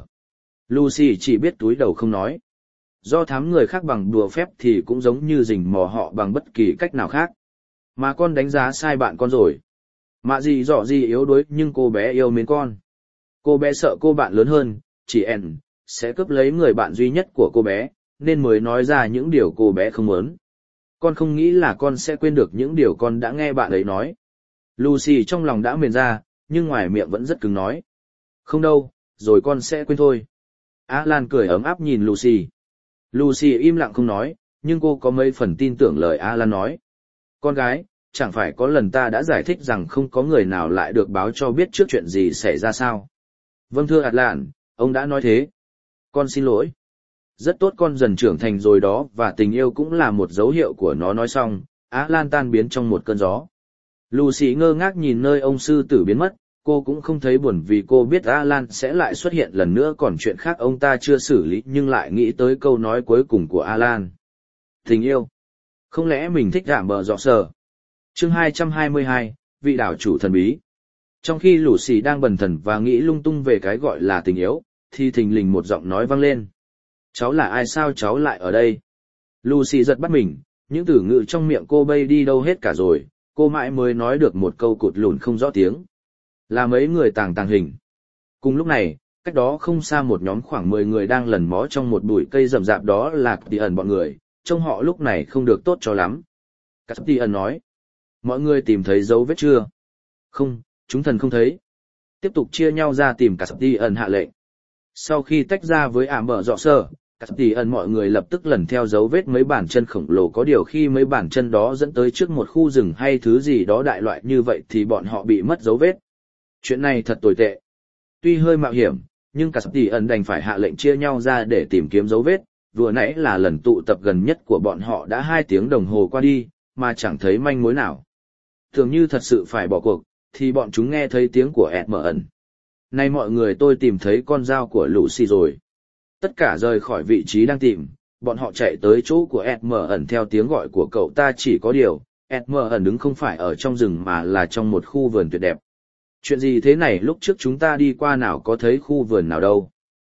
Lucy chỉ biết túi đầu không nói. Do thám người khác bằng đùa phép thì cũng giống như rình mò họ bằng bất kỳ cách nào khác. Mà con đánh giá sai bạn con rồi. Mạ gì dọ gì yếu đuối nhưng cô bé yêu mến con. Cô bé sợ cô bạn lớn hơn, chị En, sẽ cướp lấy người bạn duy nhất của cô bé, nên mới nói ra những điều cô bé không muốn. Con không nghĩ là con sẽ quên được những điều con đã nghe bạn ấy nói. Lucy trong lòng đã mềm ra, nhưng ngoài miệng vẫn rất cứng nói. Không đâu, rồi con sẽ quên thôi. Alan cười ấm áp nhìn Lucy. Lucy im lặng không nói, nhưng cô có mấy phần tin tưởng lời Alan nói. Con gái, chẳng phải có lần ta đã giải thích rằng không có người nào lại được báo cho biết trước chuyện gì xảy ra sao? Vâng thưa Alan, ông đã nói thế. Con xin lỗi. Rất tốt con dần trưởng thành rồi đó và tình yêu cũng là một dấu hiệu của nó nói xong, Alan tan biến trong một cơn gió. Lucy ngơ ngác nhìn nơi ông sư tử biến mất, cô cũng không thấy buồn vì cô biết Alan sẽ lại xuất hiện lần nữa còn chuyện khác ông ta chưa xử lý nhưng lại nghĩ tới câu nói cuối cùng của Alan. Tình yêu. Không lẽ mình thích ảm bờ dọ sở? Chương 222, vị đảo chủ thần bí. Trong khi Lucy đang bần thần và nghĩ lung tung về cái gọi là tình yêu, thì thình lình một giọng nói vang lên. Cháu là ai sao cháu lại ở đây? Lucy giật bắt mình, những từ ngữ trong miệng cô bay đi đâu hết cả rồi, cô mãi mới nói được một câu cụt lùn không rõ tiếng. Là mấy người tàng hình. Cùng lúc này, cách đó không xa một nhóm khoảng 10 người đang lẩn mó trong một bụi cây rậm rạp đó là Tỉ ẩn bọn người, trông họ lúc này không được tốt cho lắm. Tỉ ẩn nói. Mọi người tìm thấy dấu vết chưa? Không, chúng thần không thấy. Tiếp tục chia nhau ra tìm Tỉ ẩn hạ lệnh. Sau khi tách ra với ảm bờ dọ sơ, Tỉ ẩn mọi người lập tức lần theo dấu vết mấy bàn chân khổng lồ có điều khi mấy bàn chân đó dẫn tới trước một khu rừng hay thứ gì đó đại loại như vậy thì bọn họ bị mất dấu vết. Chuyện này thật tồi tệ. Tuy hơi mạo hiểm, nhưng Tỉ ẩn đành phải hạ lệnh chia nhau ra để tìm kiếm dấu vết. Vừa nãy là lần tụ tập gần nhất của bọn họ đã 2 tiếng đồng hồ qua đi, mà chẳng thấy manh mối nào. Thường như thật sự phải bỏ cuộc, thì bọn chúng nghe thấy tiếng của ẩn. Này mọi người tôi tìm thấy con dao của Lucy rồi. Tất cả rời khỏi vị trí đang tìm, bọn họ chạy tới chỗ của ẩn theo tiếng gọi của cậu ta chỉ có điều, ẩn đứng không phải ở trong rừng mà là trong một khu vườn tuyệt đẹp. Chuyện gì thế này lúc trước chúng ta đi qua nào có thấy khu vườn nào đâu.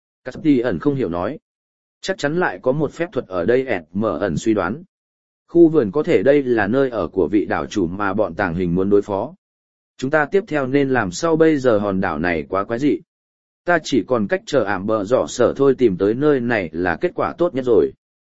Tỉ ẩn không hiểu nói. Chắc chắn lại có một phép thuật ở đây ẩn suy đoán. Khu vườn có thể đây là nơi ở của vị đảo chủ mà bọn tàng hình muốn đối phó. Chúng ta tiếp theo nên làm sao bây giờ hòn đảo này quá quái dị. Ta chỉ còn cách chờ ảm bờ dọ sở thôi tìm tới nơi này là kết quả tốt nhất rồi.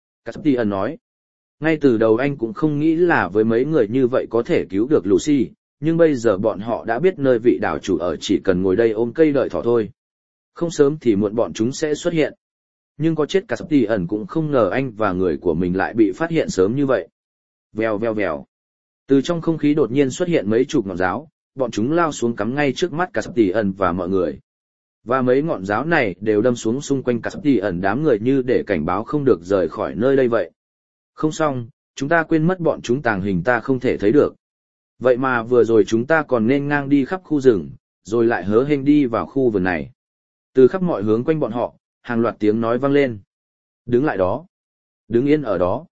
Tỉ ẩn nói. Ngay từ đầu anh cũng không nghĩ là với mấy người như vậy có thể cứu được Lucy, nhưng bây giờ bọn họ đã biết nơi vị đảo chủ ở chỉ cần ngồi đây ôm cây đợi thỏ thôi. Không sớm thì muộn bọn chúng sẽ xuất hiện. Nhưng có chết Tỉ ẩn cũng không ngờ anh và người của mình lại bị phát hiện sớm như vậy. Vèo vèo vèo. Từ trong không khí đột nhiên xuất hiện mấy chục ngọn giáo, bọn chúng lao xuống cắm ngay trước mắt Tỉ ẩn và mọi người. Và mấy ngọn giáo này đều đâm xuống xung quanh Tỉ ẩn đám người như để cảnh báo không được rời khỏi nơi đây vậy. Không xong, chúng ta quên mất bọn chúng tàng hình ta không thể thấy được. Vậy mà vừa rồi chúng ta còn nên ngang đi khắp khu rừng, rồi lại hớ hênh đi vào khu vườn này. Từ khắp mọi hướng quanh bọn họ, hàng loạt tiếng nói vang lên. Đứng lại đó. Đứng yên ở đó.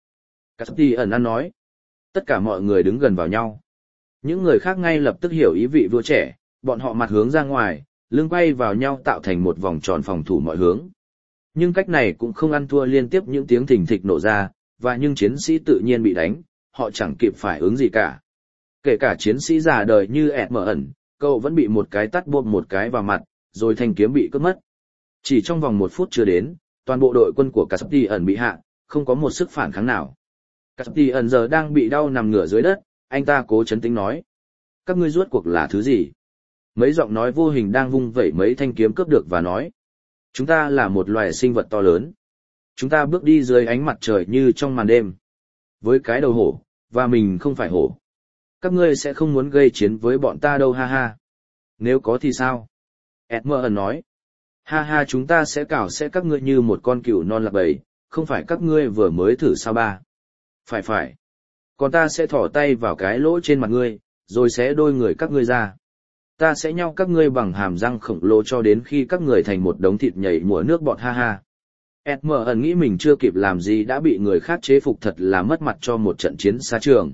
Tỉ ẩn ăn nói. Tất cả mọi người đứng gần vào nhau. Những người khác ngay lập tức hiểu ý vị vua trẻ, bọn họ mặt hướng ra ngoài, lưng quay vào nhau tạo thành một vòng tròn phòng thủ mọi hướng. Nhưng cách này cũng không ăn thua liên tiếp những tiếng thình thịch nổ ra, và nhưng chiến sĩ tự nhiên bị đánh, họ chẳng kịp phản ứng gì cả. Kể cả chiến sĩ già đời như ẩn, cậu vẫn bị một cái tát bộp một cái vào mặt, rồi thanh kiếm bị cướp mất. Chỉ trong vòng 1 phút chưa đến, toàn bộ đội quân của Tỉ ẩn bị hạ, không có một sức phản kháng nào. Tỉ ẩn giờ đang bị đau nằm ngửa dưới đất, anh ta cố trấn tĩnh nói. Các ngươi rốt cuộc là thứ gì? Mấy giọng nói vô hình đang vung vẩy mấy thanh kiếm cướp được và nói. Chúng ta là một loài sinh vật to lớn. Chúng ta bước đi dưới ánh mặt trời như trong màn đêm. Với cái đầu hổ, và mình không phải hổ. Các ngươi sẽ không muốn gây chiến với bọn ta đâu ha ha. Nếu có thì sao? Edmund nói. Ha ha, chúng ta sẽ cào sẽ các ngươi như một con cừu non lạc bầy, không phải các ngươi vừa mới thử sao ba? Phải. Còn ta sẽ thỏ tay vào cái lỗ trên mặt ngươi, rồi xé đôi người các ngươi ra. Ta sẽ nhao các ngươi bằng hàm răng khổng lồ cho đến khi các ngươi thành một đống thịt nhảy múa nước bọt ha ha. Edmund nghĩ mình chưa kịp làm gì đã bị người khác chế phục, thật là mất mặt cho một trận chiến xa trường.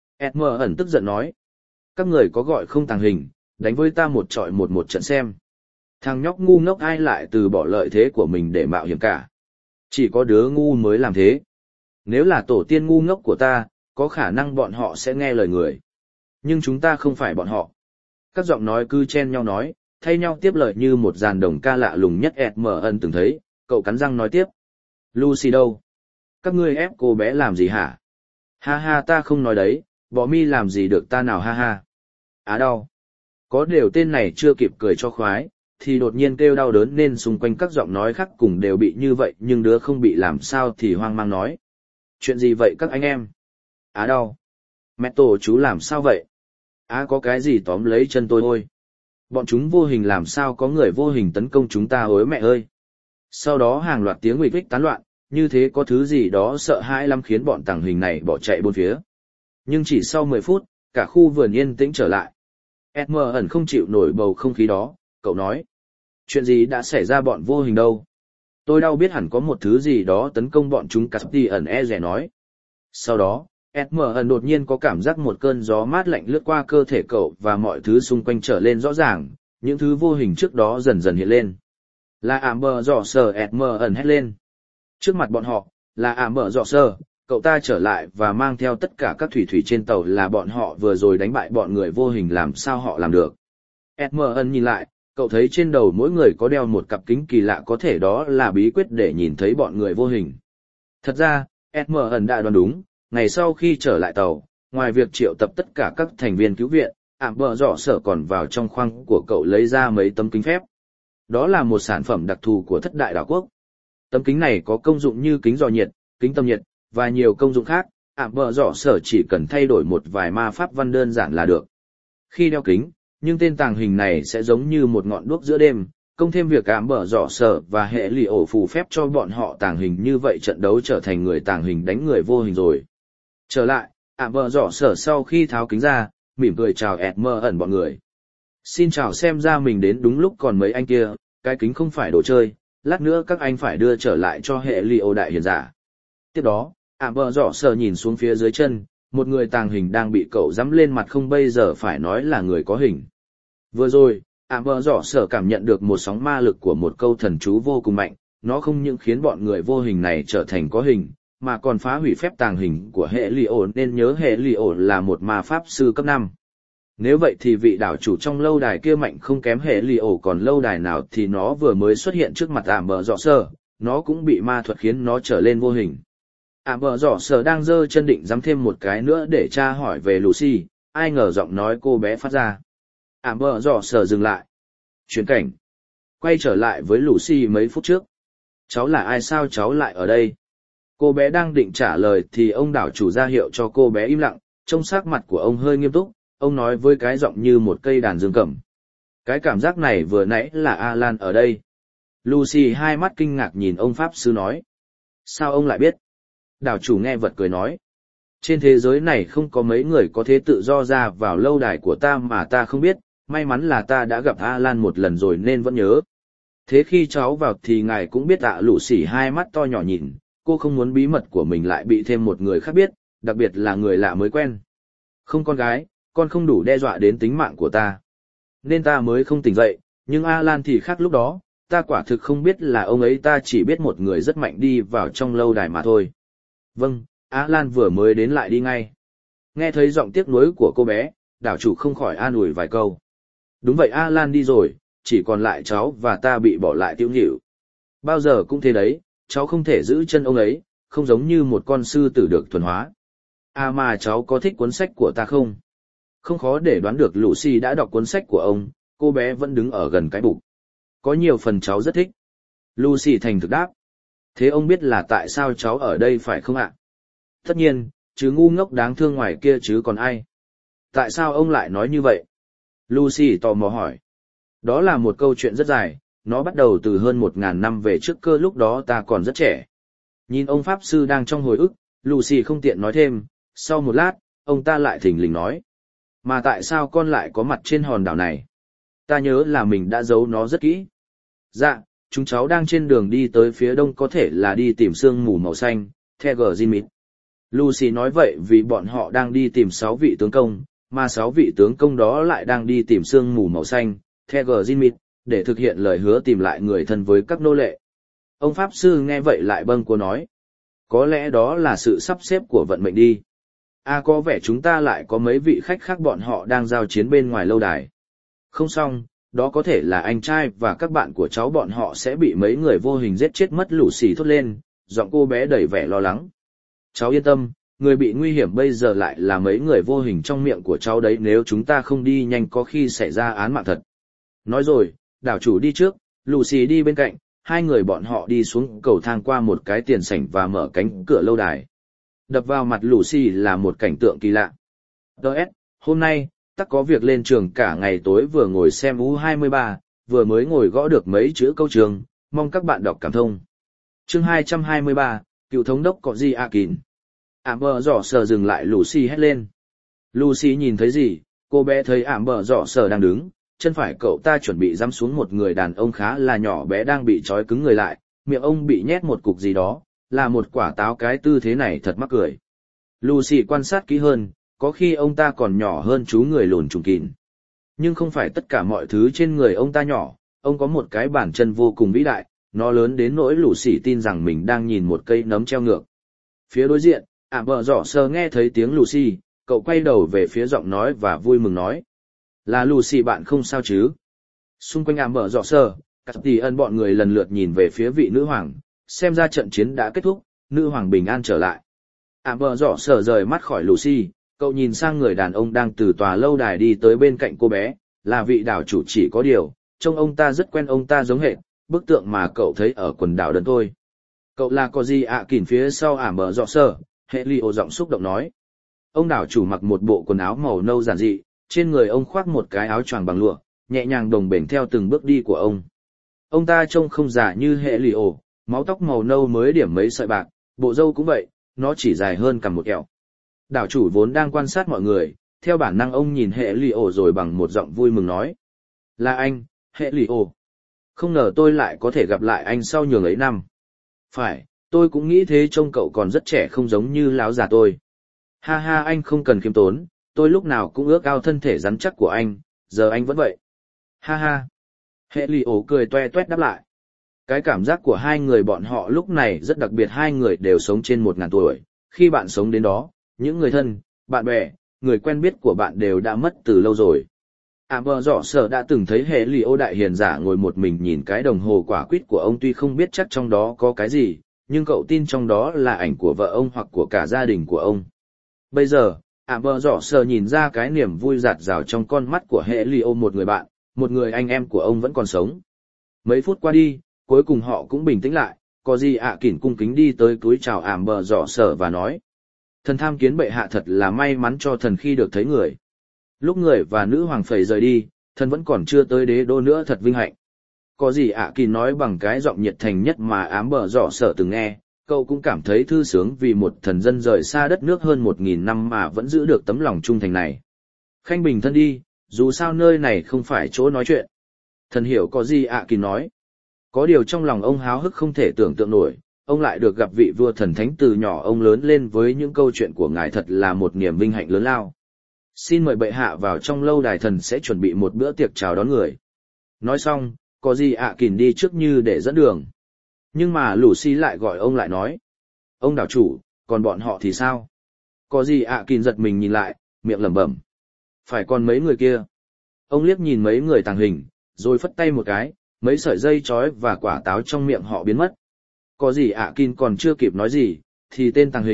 Edmund tức giận nói. Các người có gọi không tàng hình, đánh với ta một trọi một trận xem. Thằng nhóc ngu ngốc ai lại từ bỏ lợi thế của mình để mạo hiểm cả. Chỉ có đứa ngu mới làm thế. Nếu là tổ tiên ngu ngốc của ta, có khả năng bọn họ sẽ nghe lời người. Nhưng chúng ta không phải bọn họ. Các giọng nói cứ chen nhau nói, thay nhau tiếp lời như một dàn đồng ca lạ lùng nhất Edmund từng thấy. Cậu cắn răng nói tiếp. Lucy đâu? Các ngươi ép cô bé làm gì hả? Ha ha, ta không nói đấy, bỏ mi làm gì được ta nào ha ha. Đau. Có điều tên này chưa kịp cười cho khoái, thì đột nhiên kêu đau đớn nên xung quanh các giọng nói khác cùng đều bị như vậy, nhưng đứa không bị làm sao thì hoang mang nói. Chuyện gì vậy các anh em? Đau. Mẹ tổ chú làm sao vậy? Có cái gì tóm lấy chân tôi thôi. Bọn chúng vô hình làm sao có người vô hình tấn công chúng ta ối mẹ ơi. Sau đó hàng loạt tiếng nguỵch vích tán loạn, như thế có thứ gì đó sợ hãi lắm khiến bọn tàng hình này bỏ chạy bốn phía. Nhưng chỉ sau 10 phút, cả khu vườn yên tĩnh trở lại. Edmund không chịu nổi bầu không khí đó, cậu nói. Chuyện gì đã xảy ra bọn vô hình đâu? Tôi đau biết hẳn có một thứ gì đó tấn công bọn chúng, Caspian rẻ nói. Sau đó, Edmund đột nhiên có cảm giác một cơn gió mát lạnh lướt qua cơ thể cậu và mọi thứ xung quanh trở lên rõ ràng, những thứ vô hình trước đó dần dần hiện lên. Là Amber dọ sờ, Edmund hét lên. Trước mặt bọn họ, là Amber dọ sờ, cậu ta trở lại và mang theo tất cả các thủy thủy trên tàu, là bọn họ vừa rồi đánh bại bọn người vô hình, làm sao họ làm được. Edmund nhìn lại, cậu thấy trên đầu mỗi người có đeo một cặp kính kỳ lạ, có thể đó là bí quyết để nhìn thấy bọn người vô hình. Thật ra, Edmund đã đoán đúng, ngày sau khi trở lại tàu, ngoài việc triệu tập tất cả các thành viên cứu viện, Amber dọ sờ còn vào trong khoang của cậu lấy ra mấy tấm kính phép. Đó là một sản phẩm đặc thù của Thất Đại Đảo Quốc. Tấm kính này có công dụng như kính dò nhiệt, kính tầm nhiệt, và nhiều công dụng khác. Amber dọ sở chỉ cần thay đổi một vài ma pháp văn đơn giản là được. Khi đeo kính, nhưng tên tàng hình này sẽ giống như một ngọn đuốc giữa đêm, công thêm việc Amber dọ sở và hệ lì ổ phù phép cho bọn họ tàng hình, như vậy trận đấu trở thành người tàng hình đánh người vô hình rồi. Trở lại, Amber dọ sở sau khi tháo kính ra, mỉm cười chào Edmund bọn người. Xin chào, xem ra mình đến đúng lúc, còn mấy anh kia, cái kính không phải đồ chơi, lát nữa các anh phải đưa trở lại cho hệ Leo đại hiền giả. Tiếp đó, Amber dọ sờ nhìn xuống phía dưới chân, một người tàng hình đang bị cậu dẫm lên mặt, không bây giờ phải nói là người có hình. Vừa rồi, Amber dọ sờ cảm nhận được một sóng ma lực của một câu thần chú vô cùng mạnh, nó không những khiến bọn người vô hình này trở thành có hình, mà còn phá hủy phép tàng hình của hệ Leo, nên nhớ hệ Leo là một ma pháp sư cấp 5. Nếu vậy thì vị đảo chủ trong lâu đài kia mạnh không kém hệ Leo, còn lâu đài nào thì nó vừa mới xuất hiện trước mặt Amber dọ sờ, nó cũng bị ma thuật khiến nó trở lên vô hình. Amber dọ sờ đang giơ chân định dám thêm một cái nữa để tra hỏi về Lucy, ai ngờ giọng nói cô bé phát ra. Amber dọ sờ dừng lại. Chuyển cảnh. Quay trở lại với Lucy mấy phút trước. Cháu là ai, sao cháu lại ở đây? Cô bé đang định trả lời thì ông đảo chủ ra hiệu cho cô bé im lặng, trông sắc mặt của ông hơi nghiêm túc, ông nói với cái giọng như một cây đàn dương cầm. Cái cảm giác này vừa nãy là Alan ở đây. Lucy hai mắt kinh ngạc nhìn ông pháp sư nói. Sao ông lại biết? Đảo chủ nghe vật cười nói. Trên thế giới này không có mấy người có thể tự do ra vào lâu đài của ta mà ta không biết, may mắn là ta đã gặp Alan một lần rồi nên vẫn nhớ. Thế khi cháu vào thì ngài cũng biết ạ. Lucy hai mắt to nhỏ nhìn, cô không muốn bí mật của mình lại bị thêm một người khác biết, đặc biệt là người lạ mới quen. Không con gái, con không đủ đe dọa đến tính mạng của ta. Nên ta mới không tỉnh dậy, nhưng Alan thì khác, lúc đó, ta quả thực không biết là ông ấy, ta chỉ biết một người rất mạnh đi vào trong lâu đài mà thôi. Vâng, Alan vừa mới đến lại đi ngay. Nghe thấy giọng tiếc nuối của cô bé, đảo chủ không khỏi an ủi vài câu. Đúng vậy, Alan đi rồi, chỉ còn lại cháu và ta bị bỏ lại tiêu nghỉu. Bao giờ cũng thế đấy, cháu không thể giữ chân ông ấy, không giống như một con sư tử được thuần hóa. À mà cháu có thích cuốn sách của ta không? Không khó để đoán được Lucy đã đọc cuốn sách của ông, cô bé vẫn đứng ở gần cái bục. Có nhiều phần cháu rất thích. Lucy thành thực đáp. Thế ông biết là tại sao cháu ở đây phải không ạ? Tất nhiên, chứ ngu ngốc đáng thương ngoài kia chứ còn ai. Tại sao ông lại nói như vậy? Lucy tò mò hỏi. Đó là một câu chuyện rất dài, nó bắt đầu từ hơn 1.000 năm về trước cơ, lúc đó ta còn rất trẻ. Nhìn ông Pháp Sư đang trong hồi ức, Lucy không tiện nói thêm, sau một lát, ông ta lại thình lình nói. Mà tại sao con lại có mặt trên hòn đảo này? Ta nhớ là mình đã giấu nó rất kỹ. Dạ, chúng cháu đang trên đường đi tới phía đông, có thể là đi tìm sương mù màu xanh, Tiger Jimmy. Lucy nói vậy vì bọn họ đang đi tìm 6 vị tướng công, mà 6 vị tướng công đó lại đang đi tìm sương mù màu xanh, Tiger Jimmy, để thực hiện lời hứa tìm lại người thân với các nô lệ. Ông Pháp Sư nghe vậy lại bâng quơ nói. Có lẽ đó là sự sắp xếp của vận mệnh đi. À có vẻ chúng ta lại có mấy vị khách khác, bọn họ đang giao chiến bên ngoài lâu đài. Không xong, đó có thể là anh trai và các bạn của cháu, bọn họ sẽ bị mấy người vô hình giết chết mất. Lucy thốt lên, giọng cô bé đầy vẻ lo lắng. Cháu yên tâm, người bị nguy hiểm bây giờ lại là mấy người vô hình trong miệng của cháu đấy, nếu chúng ta không đi nhanh có khi xảy ra án mạng thật. Nói rồi, đảo chủ đi trước, Lucy đi bên cạnh, hai người bọn họ đi xuống cầu thang qua một cái tiền sảnh và mở cánh cửa lâu đài. Đập vào mặt Lucy là một cảnh tượng kỳ lạ. Đợt, hôm nay, tắc có việc lên trường cả ngày, tối vừa ngồi xem U23, vừa mới ngồi gõ được mấy chữ câu trường, mong các bạn đọc cảm thông. Chương 223, cựu thống đốc có gì à kín. Ảm bờ giỏ sờ dừng lại, Lucy hét lên. Lucy nhìn thấy gì? Cô bé thấy ảm bờ giỏ sờ đang đứng, chân phải cậu ta chuẩn bị giẫm xuống một người đàn ông khá là nhỏ bé đang bị trói cứng người lại, miệng ông bị nhét một cục gì đó, là một quả táo. Cái tư thế này thật mắc cười. Lucy quan sát kỹ hơn, có khi ông ta còn nhỏ hơn chú người lùn trùng kín. Nhưng không phải tất cả mọi thứ trên người ông ta nhỏ, ông có một cái bàn chân vô cùng vĩ đại, nó lớn đến nỗi Lucy tin rằng mình đang nhìn một cây nấm treo ngược. Phía đối diện, ảm bờ giỏ sờ nghe thấy tiếng Lucy, cậu quay đầu về phía giọng nói và vui mừng nói. Là Lucy, bạn không sao chứ? Xung quanh ảm bờ giỏ sờ, các tỷ ân bọn người lần lượt nhìn về phía vị nữ hoàng, xem ra trận chiến đã kết thúc, nữ hoàng bình an trở lại. Ảm bờ giỏ sờ rời mắt khỏi Lucy, cậu nhìn sang người đàn ông đang từ tòa lâu đài đi tới bên cạnh cô bé, là vị đảo chủ, chỉ có điều, trông ông ta rất quen, ông ta giống hệt bức tượng mà cậu thấy ở quần đảo đơn thôi. Cậu là có gì ạ kín? Phía sau ảm bờ giỏ sờ, hệ Leo giọng xúc động nói. Ông đảo chủ mặc một bộ quần áo màu nâu giản dị, trên người ông khoác một cái áo choàng bằng lụa, nhẹ nhàng đồng bền theo từng bước đi của ông. Ông ta trông không già như hệ Leo, máu tóc màu nâu mới điểm mấy sợi bạc, bộ râu cũng vậy, nó chỉ dài hơn cằm một kẹo. Đảo chủ vốn đang quan sát mọi người, theo bản năng ông nhìn hệ Leo rồi bằng một giọng vui mừng nói. Là anh, hệ Leo. Không ngờ tôi lại có thể gặp lại anh sau nhường ấy năm. Phải, tôi cũng nghĩ thế, trông cậu còn rất trẻ, không giống như láo già tôi. Ha ha, anh không cần khiêm tốn, tôi lúc nào cũng ước ao thân thể rắn chắc của anh, giờ anh vẫn vậy. Ha ha. Hệ Leo cười toe toét đáp lại. Cái cảm giác của hai người bọn họ lúc này rất đặc biệt, hai người đều sống trên 1.000 tuổi, khi bạn sống đến đó, những người thân, bạn bè, người quen biết của bạn đều đã mất từ lâu rồi. Ảm bờ giỏ sờ đã từng thấy hệ Leo đại hiền giả ngồi một mình nhìn cái đồng hồ quả quýt của ông, tuy không biết chắc trong đó có cái gì, nhưng cậu tin trong đó là ảnh của vợ ông hoặc của cả gia đình của ông. Bây giờ, ảm bờ giỏ sờ nhìn ra cái niềm vui rạt rào trong con mắt của hệ Leo, một người bạn, một người anh em của ông vẫn còn sống. Mấy phút qua đi, cuối cùng họ cũng bình tĩnh lại, có gì ạ kín cung kính đi tới cúi chào ảm bờ giỏ sờ và nói. Thần tham kiến bệ hạ, thật là may mắn cho thần khi được thấy người. Lúc người và nữ hoàng phẩy rời đi, thần vẫn còn chưa tới đế đô nữa, thật vinh hạnh. Có gì ạ kín nói bằng cái giọng nhiệt thành nhất mà ám bờ giỏ sờ từng nghe, cậu cũng cảm thấy thư sướng vì một thần dân rời xa đất nước hơn 1.000 năm mà vẫn giữ được tấm lòng trung thành này. Khanh bình thân đi, dù sao nơi này không phải chỗ nói chuyện. Thần hiểu có gì ạ kín nói. Có điều trong lòng ông háo hức không thể tưởng tượng nổi, ông lại được gặp vị vua thần thánh, từ nhỏ ông lớn lên với những câu chuyện của ngài, thật là một niềm vinh hạnh lớn lao. Xin mời bệ hạ vào trong lâu đài, thần sẽ chuẩn bị một bữa tiệc chào đón người. Nói xong, có gì ạ kín đi trước như để dẫn đường. Nhưng mà Lucy lại gọi ông lại nói. Ông đảo chủ, còn bọn họ thì sao? Có gì ạ kín giật mình nhìn lại, miệng lẩm bẩm. Phải còn mấy người kia. Ông liếc nhìn mấy người tàng hình, rồi phất tay một cái, mấy sợi dây trói và quả táo trong miệng họ biến mất. Có gì ạ kín còn chưa kịp nói gì, thì tên tàng hình,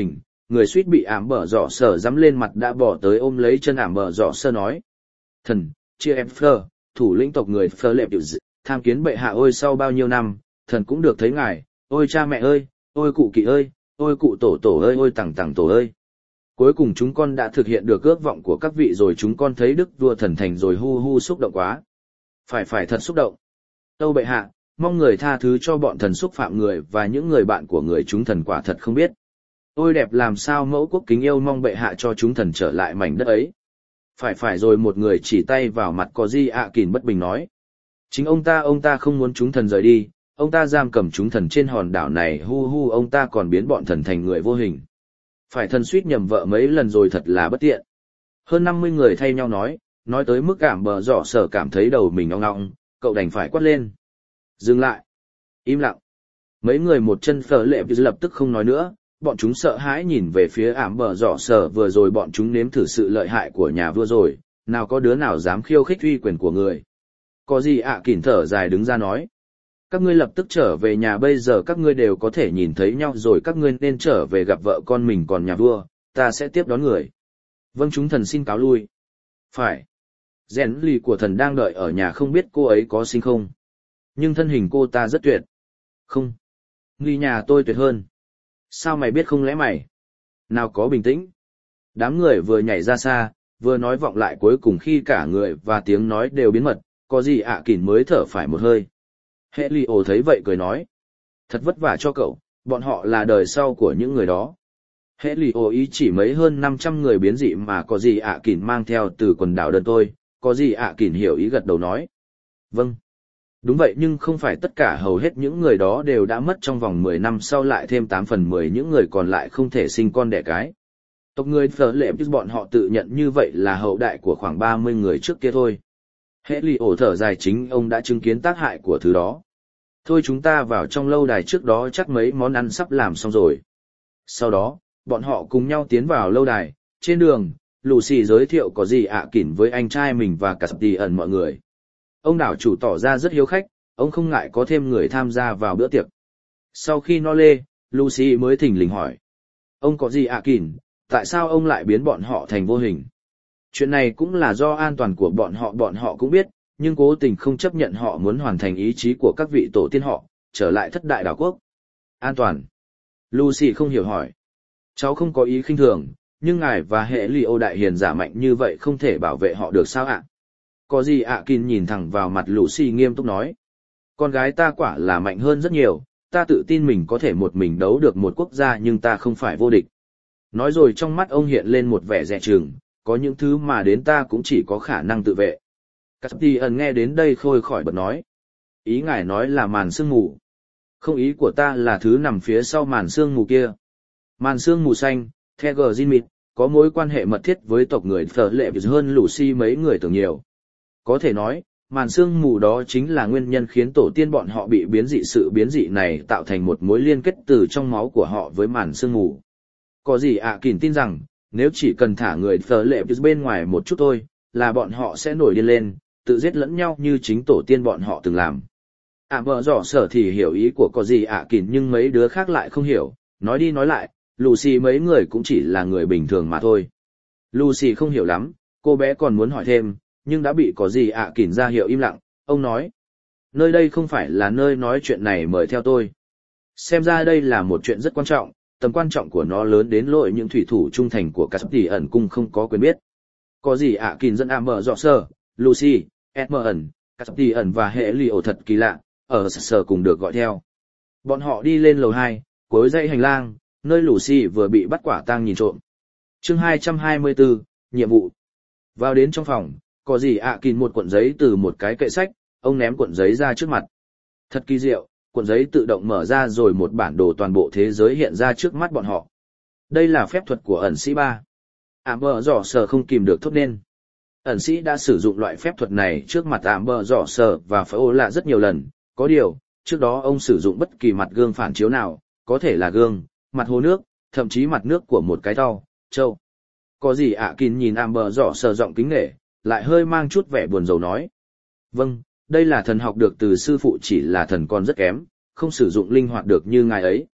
người suýt bị ảm bở dọ sở dám lên mặt đã bỏ tới ôm lấy chân ảm bở dọ sơ nói. Thần, chia em phơ, thủ lĩnh tộc người phơ lệp điệu dị, tham kiến bệ hạ ôi sau bao nhiêu năm, thần cũng được thấy ngài, ôi cha mẹ ơi, ôi cụ kỵ ơi, ôi cụ tổ tổ ơi, ôi tằng tằng tổ ơi. Cuối cùng chúng con đã thực hiện được ước vọng của các vị rồi, chúng con thấy đức vua thần thành rồi, hu hu xúc động quá. Phải thật xúc động. Tâu bệ hạ, mong người tha thứ cho bọn thần xúc phạm người và những người bạn của người, chúng thần quả thật không biết. Ôi đẹp làm sao mẫu quốc kính yêu, mong bệ hạ cho chúng thần trở lại mảnh đất ấy. Phải rồi, một người chỉ tay vào mặt có gì ạ kìn bất bình nói. Chính ông ta không muốn chúng thần rời đi, ông ta giam cầm chúng thần trên hòn đảo này, hu hu, ông ta còn biến bọn thần thành người vô hình. Phải, thần suýt nhầm vợ mấy lần rồi, thật là bất tiện. Hơn 50 người thay nhau nói tới mức cảm bờ dọ sở cảm thấy đầu mình ong ong, cậu đành phải quát lên. Dừng lại. Im lặng. Mấy người một chân phở lệ lập tức không nói nữa, bọn chúng sợ hãi nhìn về phía ảm bờ dọ sở. Vừa rồi bọn chúng nếm thử sự lợi hại của nhà vua rồi, nào có đứa nào dám khiêu khích uy quyền của người. Có gì ạ kỉn thở dài đứng ra nói. Các ngươi lập tức trở về nhà, bây giờ các ngươi đều có thể nhìn thấy nhau rồi, các ngươi nên trở về gặp vợ con mình, còn nhà vua, ta sẽ tiếp đón người. Vâng, chúng thần xin cáo lui. Phải. Rèn lì của thần đang đợi ở nhà, không biết cô ấy có sinh không. Nhưng thân hình cô ta rất tuyệt. Không. Nghi nhà tôi tuyệt hơn. Sao mày biết, không lẽ mày? Nào có bình tĩnh. Đám người vừa nhảy ra xa, vừa nói vọng lại, cuối cùng khi cả người và tiếng nói đều biến mất, có gì ạ kỉn mới thở phải một hơi. Hệ lì ổ thấy vậy cười nói. Thật vất vả cho cậu, bọn họ là đời sau của những người đó. Hệ lì ổ ý chỉ mấy hơn 500 người biến dị mà có gì ạ kỉn mang theo từ quần đảo đơn tôi, có gì ạ kỉn hiểu ý gật đầu nói. Vâng. Đúng vậy, nhưng không phải tất cả, hầu hết những người đó đều đã mất trong vòng 10 năm, sau lại thêm 8 phần 10 những người còn lại không thể sinh con đẻ cái. Tộc người phở lệ bọn họ tự nhận như vậy là hậu đại của khoảng 30 người trước kia thôi. Hệ lì ổ thở dài, chính ông đã chứng kiến tác hại của thứ đó. Thôi chúng ta vào trong lâu đài, trước đó chắc mấy món ăn sắp làm xong rồi. Sau đó, bọn họ cùng nhau tiến vào lâu đài. Trên đường, Lucy giới thiệu có gì ạ kỉn với anh trai mình và cả tỷ ẩn mọi người. Ông đảo chủ tỏ ra rất hiếu khách, ông không ngại có thêm người tham gia vào bữa tiệc. Sau khi no lê, Lucy mới thình lình hỏi. Ông có gì ạ kỉn, tại sao ông lại biến bọn họ thành vô hình? Chuyện này cũng là do an toàn của bọn họ cũng biết, nhưng cố tình không chấp nhận, họ muốn hoàn thành ý chí của các vị tổ tiên họ, trở lại thất đại đảo quốc. An toàn? Lucy không hiểu hỏi. Cháu không có ý khinh thường, nhưng ngài và hệ lì ô đại hiền giả mạnh như vậy không thể bảo vệ họ được sao ạ? Có gì ạ kìn nhìn thẳng vào mặt Lucy nghiêm túc nói. Con gái ta quả là mạnh hơn rất nhiều, ta tự tin mình có thể một mình đấu được một quốc gia, nhưng ta không phải vô địch. Nói rồi trong mắt ông hiện lên một vẻ dè chừng, có những thứ mà đến ta cũng chỉ có khả năng tự vệ. Caspian nghe đến đây khôi khỏi bật nói. Ý ngài nói là màn sương mù. Không, ý của ta là thứ nằm phía sau màn sương mù kia. Màn sương mù xanh, Theger Jinmit, có mối quan hệ mật thiết với tộc người Phở Lệ hơn Lucy mấy người tưởng nhiều. Có thể nói, màn sương mù đó chính là nguyên nhân khiến tổ tiên bọn họ bị biến dị. Sự biến dị này tạo thành một mối liên kết từ trong máu của họ với màn sương mù. Có gì ạ kìn tin rằng, nếu chỉ cần thả người Phở Lệ bên ngoài một chút thôi, là bọn họ sẽ nổi điên lên, tự giết lẫn nhau như chính tổ tiên bọn họ từng làm. Vợ dò sở thì hiểu ý của có gì ạ kìn, nhưng mấy đứa khác lại không hiểu, nói đi nói lại, Lucy mấy người cũng chỉ là người bình thường mà thôi. Lucy không hiểu lắm, cô bé còn muốn hỏi thêm, nhưng đã bị có gì ạ kìn ra hiệu im lặng. Ông nói, nơi đây không phải là nơi nói chuyện này, mời theo tôi. Xem ra đây là một chuyện rất quan trọng, tầm quan trọng của nó lớn đến lỗi những thủy thủ trung thành của các tỷ ẩn cung không có quyền biết. Có gì ạ kìn dẫn mở dọ sơ, Lucy, Edmund, các tỷ ẩn và hệ lì ổ thật kỳ lạ, ở sở cùng được gọi theo. Bọn họ đi lên lầu 2, cuối dãy hành lang, nơi Lucy vừa bị bắt quả tang nhìn trộm. Chương 224, nhiệm vụ. Vào đến trong phòng, có gì ạ kìn một cuộn giấy từ một cái kệ sách, ông ném cuộn giấy ra trước mặt. Thật kỳ diệu, cuộn giấy tự động mở ra rồi một bản đồ toàn bộ thế giới hiện ra trước mắt bọn họ. Đây là phép thuật của ẩn sĩ 3. Bờ dò sở không kìm được thốt nên. Ẩn sĩ đã sử dụng loại phép thuật này trước mặt bờ dò sở và phải ô lạ rất nhiều lần, có điều, trước đó ông sử dụng bất kỳ mặt gương phản chiếu nào, có thể là gương, mặt hồ nước, thậm chí mặt nước của một cái tàu, châu. Có gì ạ kìn nhìn bờ dò sở giọng kính nể, lại hơi mang chút vẻ buồn rầu nói. Vâng, đây là thần học được từ sư phụ, chỉ là thần còn rất kém, không sử dụng linh hoạt được như ngài ấy.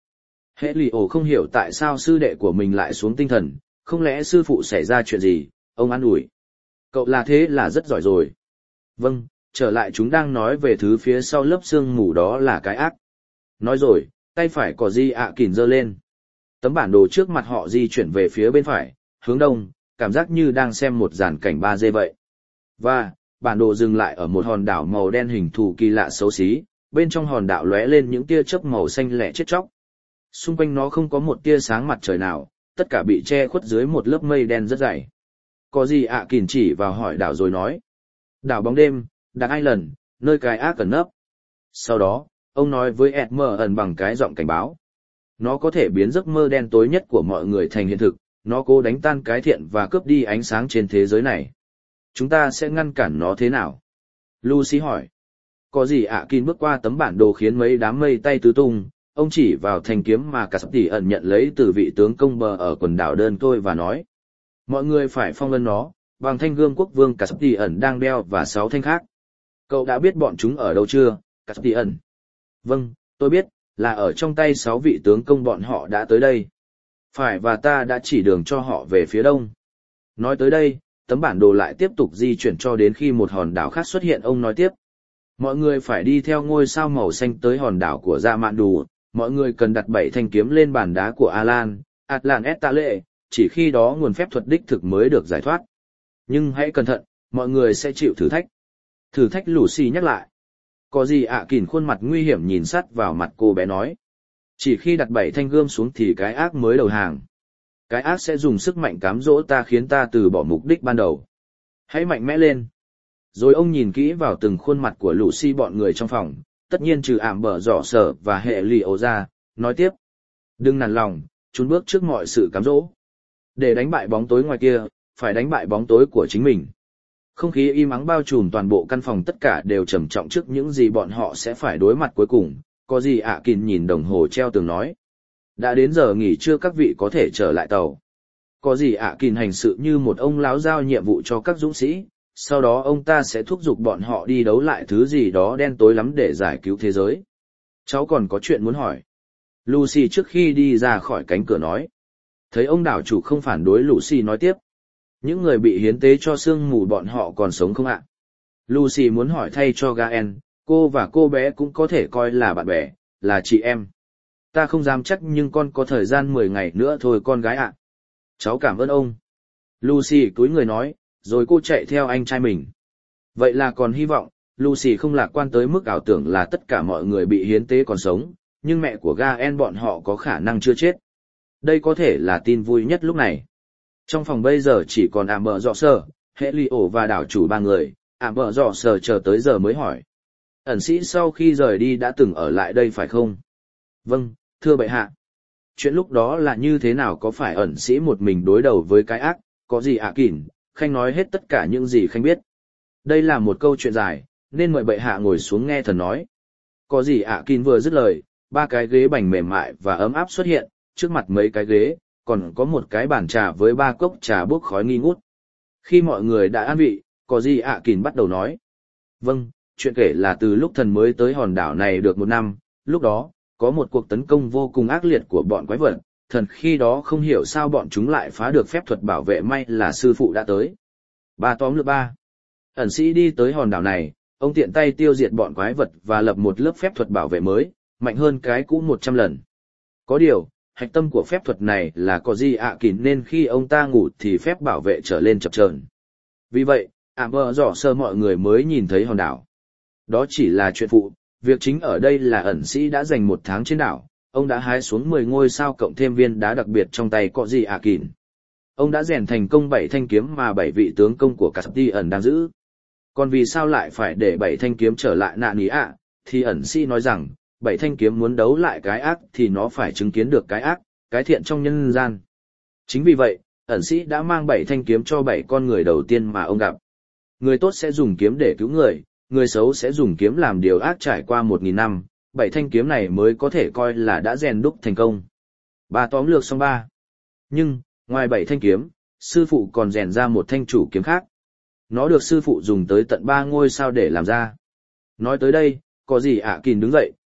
Hệ lì ổ không hiểu tại sao sư đệ của mình lại xuống tinh thần, không lẽ sư phụ xảy ra chuyện gì, ông an ủi. Cậu là thế là rất giỏi rồi. Vâng, trở lại chúng đang nói về thứ phía sau lớp sương mù đó là cái ác. Nói rồi, tay phải của Di ạ kỉn giơ lên. Tấm bản đồ trước mặt họ di chuyển về phía bên phải, hướng đông, cảm giác như đang xem một dàn cảnh 3D vậy. Và, bản đồ dừng lại ở một hòn đảo màu đen hình thù kỳ lạ xấu xí, bên trong hòn đảo lóe lên những tia chớp màu xanh lẻ chết chóc. Xung quanh nó không có một tia sáng mặt trời nào, tất cả bị che khuất dưới một lớp mây đen rất dày. Có gì ạ kỉn chỉ vào hỏi đảo rồi nói. Đảo bóng đêm, Dark Island, nơi cái ác ẩn nấp. Sau đó, ông nói với Edmer ẩn bằng cái giọng cảnh báo. Nó có thể biến giấc mơ đen tối nhất của mọi người thành hiện thực, nó cố đánh tan cái thiện và cướp đi ánh sáng trên thế giới này. Chúng ta sẽ ngăn cản nó thế nào? Lucy hỏi. Có gì ạ Kин bước qua tấm bản đồ khiến mấy đám mây tay tứ tung, ông chỉ vào thanh kiếm mà cả sắp tỉ ẩn nhận lấy từ vị tướng công bờ ở quần đảo đơn tôi và nói. Mọi người phải phong ấn nó, bằng thanh gươm quốc vương cả sắp tỉ ẩn đang đeo và 6 thanh khác. Cậu đã biết bọn chúng ở đâu chưa, cả sắp tỉ ẩn? Vâng, tôi biết, là ở trong tay 6 vị tướng công bọn họ đã tới đây. Phải và ta đã chỉ đường cho họ về phía đông. Nói tới đây, tấm bản đồ lại tiếp tục di chuyển cho đến khi một hòn đảo khác xuất hiện. Ông nói tiếp. Mọi người phải đi theo ngôi sao màu xanh tới hòn đảo của Dạ Mạn Đủ. Mọi người cần đặt 7 thanh kiếm lên bàn đá của Alan, Atlan Estale, chỉ khi đó nguồn phép thuật đích thực mới được giải thoát. Nhưng hãy cẩn thận, mọi người sẽ chịu thử thách. Thử thách Lucy nhắc lại. Có gì ạ Kỉn khuôn mặt nguy hiểm nhìn sắt vào mặt cô bé nói. Chỉ khi đặt 7 thanh gươm xuống thì cái ác mới đầu hàng. Cái ác sẽ dùng sức mạnh cám dỗ ta khiến ta từ bỏ mục đích ban đầu. Hãy mạnh mẽ lên. Rồi ông nhìn kỹ vào từng khuôn mặt của Lucy bọn người trong phòng, tất nhiên trừ ảm bở rõ sở và hệ lì ổ ra, nói tiếp. Đừng nản lòng, chùn bước trước mọi sự cám dỗ. Để đánh bại bóng tối ngoài kia, phải đánh bại bóng tối của chính mình. Không khí im ắng bao trùm toàn bộ căn phòng, tất cả đều trầm trọng trước những gì bọn họ sẽ phải đối mặt cuối cùng. Có gì ạ Kỉn nhìn đồng hồ treo tường nói. Đã đến giờ nghỉ trưa, các vị có thể trở lại tàu. Có gì ạ Kỉn hành sự như một ông láo giao nhiệm vụ cho các dũng sĩ, sau đó ông ta sẽ thúc giục bọn họ đi đấu lại thứ gì đó đen tối lắm để giải cứu thế giới. Cháu còn có chuyện muốn hỏi. Lucy trước khi đi ra khỏi cánh cửa nói. Thấy ông đảo chủ không phản đối, Lucy nói tiếp. Những người bị hiến tế cho sương mù bọn họ còn sống không ạ? Lucy muốn hỏi thay cho Gaen, cô và cô bé cũng có thể coi là bạn bè, là chị em. Ta không dám chắc nhưng con có thời gian 10 ngày nữa thôi con gái ạ. Cháu cảm ơn ông. Lucy cúi người nói, rồi cô chạy theo anh trai mình. Vậy là còn hy vọng. Lucy không lạc quan tới mức ảo tưởng là tất cả mọi người bị hiến tế còn sống, nhưng mẹ của Gaen bọn họ có khả năng chưa chết. Đây có thể là tin vui nhất lúc này. Trong phòng bây giờ chỉ còn ảm bờ dọ sờ, hệ lì ổ và đảo chủ 3 người. Ảm bờ dọ sờ chờ tới giờ mới hỏi. Ẩn sĩ sau khi rời đi đã từng ở lại đây phải không? Vâng, thưa bệ hạ. Chuyện lúc đó là như thế nào, có phải ẩn sĩ một mình đối đầu với cái ác, có gì ạ Kỉn? Khanh nói hết tất cả những gì Khanh biết. Đây là một câu chuyện dài, nên mời bệ hạ ngồi xuống nghe thần nói. Có gì ạ Kỉn vừa dứt lời, 3 cái ghế bành mềm mại và ấm áp xuất hiện, trước mặt mấy cái ghế, còn có một cái bàn trà với 3 cốc trà bốc khói nghi ngút. Khi mọi người đã an vị, có gì ạ Kỉn bắt đầu nói. Vâng, chuyện kể là từ lúc thần mới tới hòn đảo này được 1 năm, lúc đó, có một cuộc tấn công vô cùng ác liệt của bọn quái vật, thần khi đó không hiểu sao bọn chúng lại phá được phép thuật bảo vệ, may là sư phụ đã tới. Tóm lược 3. Ẩn sĩ đi tới hòn đảo này, ông tiện tay tiêu diệt bọn quái vật và lập một lớp phép thuật bảo vệ mới, mạnh hơn cái cũ 100 lần. Có điều, hạch tâm của phép thuật này là có gì ạ Kỉn, nên khi ông ta ngủ thì phép bảo vệ trở lên chập chờn. Vì vậy, bờ rõ sơ mọi người mới nhìn thấy hòn đảo. Đó chỉ là chuyện phụ, việc chính ở đây là ẩn sĩ đã dành 1 tháng trên đảo, ông đã hái xuống 10 ngôi sao cộng thêm viên đá đặc biệt trong tay có gì ạ Kỉn. Ông đã rèn thành công 7 thanh kiếm mà 7 vị tướng công của Caspian đang giữ. Còn vì sao lại phải để 7 thanh kiếm trở lại nạn ý ạ? Thì ẩn sĩ nói rằng, 7 thanh kiếm muốn đấu lại cái ác thì nó phải chứng kiến được cái ác, cái thiện trong nhân gian. Chính vì vậy, ẩn sĩ đã mang 7 thanh kiếm cho 7 con người đầu tiên mà ông gặp. Người tốt sẽ dùng kiếm để cứu người xấu sẽ dùng kiếm làm điều ác. Trải qua 1000 năm, 7 thanh kiếm này mới có thể coi là đã rèn đúc thành công. Tóm lược xong 3. Nhưng, ngoài 7 thanh kiếm, sư phụ còn rèn ra một thanh chủ kiếm khác. Nó được sư phụ dùng tới tận 3 ngôi sao để làm ra. Nói tới đây, có gì ạ Kỉn đứng dậy,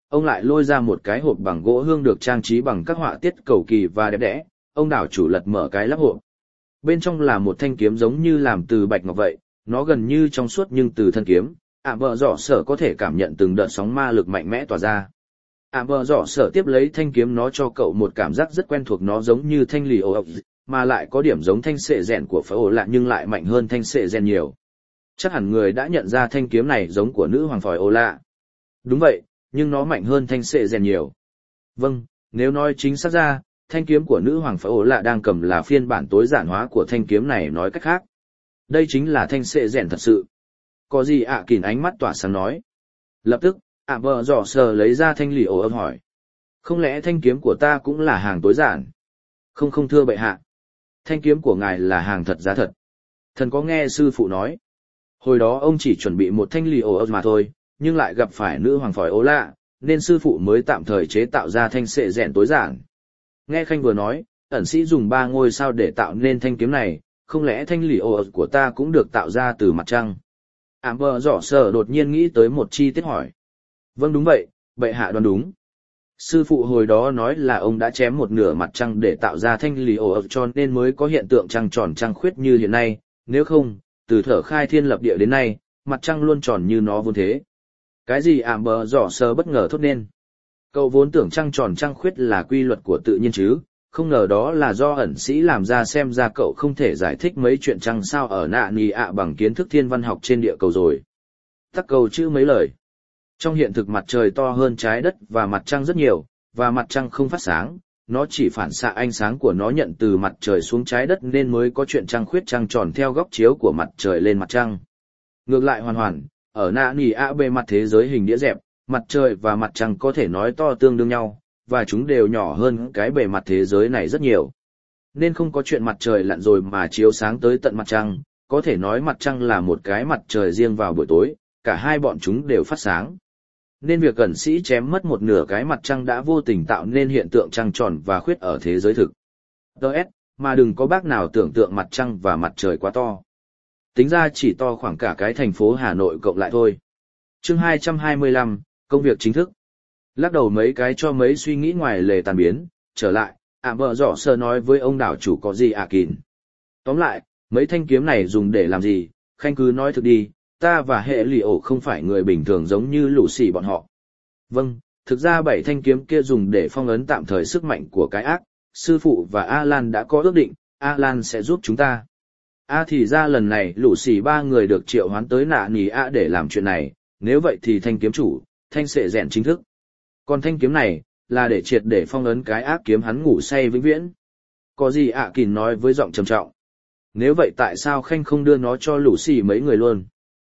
ông lại lôi ra một cái hộp bằng gỗ hương được trang trí bằng các họa tiết cầu kỳ và đẹp đẽ, ông đảo chủ lật mở cái lắp hộp. Bên trong là một thanh kiếm giống như làm từ bạch ngọc vậy, nó gần như trong suốt nhưng từ thân kiếm, bờ dọ sở có thể cảm nhận từng đợt sóng ma lực mạnh mẽ tỏa ra. Bờ dọ sở tiếp lấy thanh kiếm, nó cho cậu một cảm giác rất quen thuộc, nó giống như thanh lì ổ mà lại có điểm giống thanh sệ rèn của phái ổ lạ nhưng lại mạnh hơn thanh sệ rèn nhiều. Chắc hẳn người đã nhận ra thanh kiếm này giống của nữ hoàng phái ổ lạ. Đúng vậy, nhưng nó mạnh hơn thanh sệ rèn nhiều. Vâng, nếu nói chính xác ra, thanh kiếm của nữ hoàng phái ổ lạ đang cầm là phiên bản tối giản hóa của thanh kiếm này, nói cách khác. Đây chính là thanh sệ rèn thật sự. Có gì ạ? Kỉn ánh mắt tỏa sáng nói. Lập tức, bờ dọ sờ lấy ra thanh lì ổ ấp hỏi. Không lẽ thanh kiếm của ta cũng là hàng tối giản? Không thưa bệ hạ. Thanh kiếm của ngài là hàng thật giá thật. Thần có nghe sư phụ nói. Hồi đó ông chỉ chuẩn bị một thanh lì ổ ấp mà thôi, nhưng lại gặp phải nữ hoàng phòi ố lạ, nên sư phụ mới tạm thời chế tạo ra thanh sệ rèn tối giản. Nghe Khanh vừa nói, ẩn sĩ dùng 3 ngôi sao để tạo nên thanh kiếm này, không lẽ thanh lì ổ ấp của ta cũng được tạo ra từ mặt trăng? Bờ dọ sờ đột nhiên nghĩ tới một chi tiết hỏi. Vâng đúng vậy, bệ hạ đoán đúng. Sư phụ hồi đó nói là ông đã chém một nửa mặt trăng để tạo ra thanh lì ổ ập cho nên mới có hiện tượng trăng tròn trăng khuyết như hiện nay, nếu không, từ thở khai thiên lập địa đến nay, mặt trăng luôn tròn như nó vốn thế. Cái gì? Bờ dọ sờ bất ngờ thốt lên. Cậu vốn tưởng trăng tròn trăng khuyết là quy luật của tự nhiên chứ, không ngờ đó là do ẩn sĩ làm ra, xem ra cậu không thể giải thích mấy chuyện trăng sao ở nạ nì ạ bằng kiến thức thiên văn học trên địa cầu rồi. Tắc cầu chữ mấy lời. Trong hiện thực mặt trời to hơn trái đất và mặt trăng rất nhiều, và mặt trăng không phát sáng, nó chỉ phản xạ ánh sáng của nó nhận từ mặt trời xuống trái đất nên mới có chuyện trăng khuyết trăng tròn theo góc chiếu của mặt trời lên mặt trăng. Ngược lại hoàn, ở nạ nì ạ bề mặt thế giới hình đĩa dẹp, mặt trời và mặt trăng có thể nói to tương đương nhau, và chúng đều nhỏ hơn cái bề mặt thế giới này rất nhiều. Nên không có chuyện mặt trời lặn rồi mà chiếu sáng tới tận mặt trăng, có thể nói mặt trăng là một cái mặt trời riêng vào buổi tối, cả hai bọn chúng đều phát sáng. Nên việc ẩn sĩ chém mất một nửa cái mặt trăng đã vô tình tạo nên hiện tượng trăng tròn và khuyết ở thế giới thực. Mà đừng có bác nào tưởng tượng mặt trăng và mặt trời quá to. Tính ra chỉ to khoảng cả cái thành phố Hà Nội cộng lại thôi. Chương 225, công việc chính thức. Lắc đầu mấy cái cho mấy suy nghĩ ngoài lề tan biến, trở lại, bờ dọ sơ nói với ông đảo chủ có gì kìn. Tóm lại, mấy thanh kiếm này dùng để làm gì, Khanh cứ nói thực đi, ta và hệ lì ổ không phải người bình thường giống như lũ xì bọn họ. Vâng, thực ra 7 thanh kiếm kia dùng để phong ấn tạm thời sức mạnh của cái ác, sư phụ và Alan đã có ước định, Alan sẽ giúp chúng ta. Thì ra lần này lũ xì 3 người được triệu hoán tới nạ nì ạ để làm chuyện này, nếu vậy thì thanh kiếm chủ, thanh sệ rèn chính thức. Còn thanh kiếm này, là để triệt để phong ấn cái ác kiếm hắn ngủ say vĩnh viễn. Có gì kìn nói với giọng trầm trọng. Nếu vậy tại sao Khanh không đưa nó cho lũ xì mấy người luôn?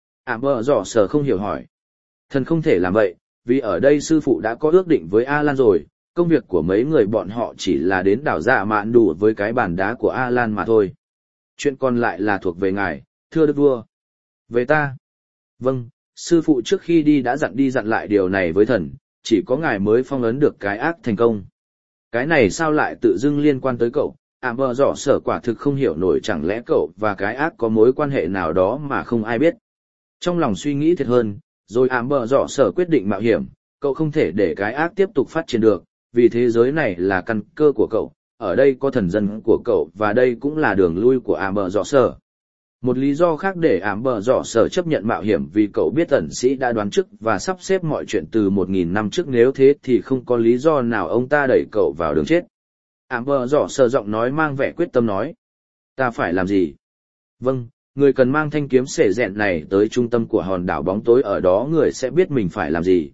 Bờ dọ sờ không hiểu hỏi. Thần không thể làm vậy, vì ở đây sư phụ đã có ước định với Alan rồi, công việc của mấy người bọn họ chỉ là đến đảo dạ mạn đủ với cái bàn đá của Alan mà thôi. Chuyện còn lại là thuộc về ngài, thưa đức vua. Về ta? Vâng, sư phụ trước khi đi đã dặn lại điều này với thần, chỉ có ngài mới phong ấn được cái ác thành công. Cái này sao lại tự dưng liên quan tới cậu? Bờ dọ sở quả thực không hiểu nổi, chẳng lẽ cậu và cái ác có mối quan hệ nào đó mà không ai biết. Trong lòng suy nghĩ thiệt hơn, rồi bờ dọ sở quyết định mạo hiểm, cậu không thể để cái ác tiếp tục phát triển được, vì thế giới này là căn cơ của cậu, ở đây có thần dân của cậu và đây cũng là đường lui của bờ dọ sở. Một lý do khác để bờ dọ sở chấp nhận mạo hiểm vì cậu biết ẩn sĩ đã đoán trước và sắp xếp mọi chuyện từ 1000 năm trước, nếu thế thì không có lý do nào ông ta đẩy cậu vào đường chết. Bờ dọ sở giọng nói mang vẻ quyết tâm nói. Ta phải làm gì? Vâng, người cần mang thanh kiếm sệ rèn này tới trung tâm của hòn đảo bóng tối, ở đó người sẽ biết mình phải làm gì.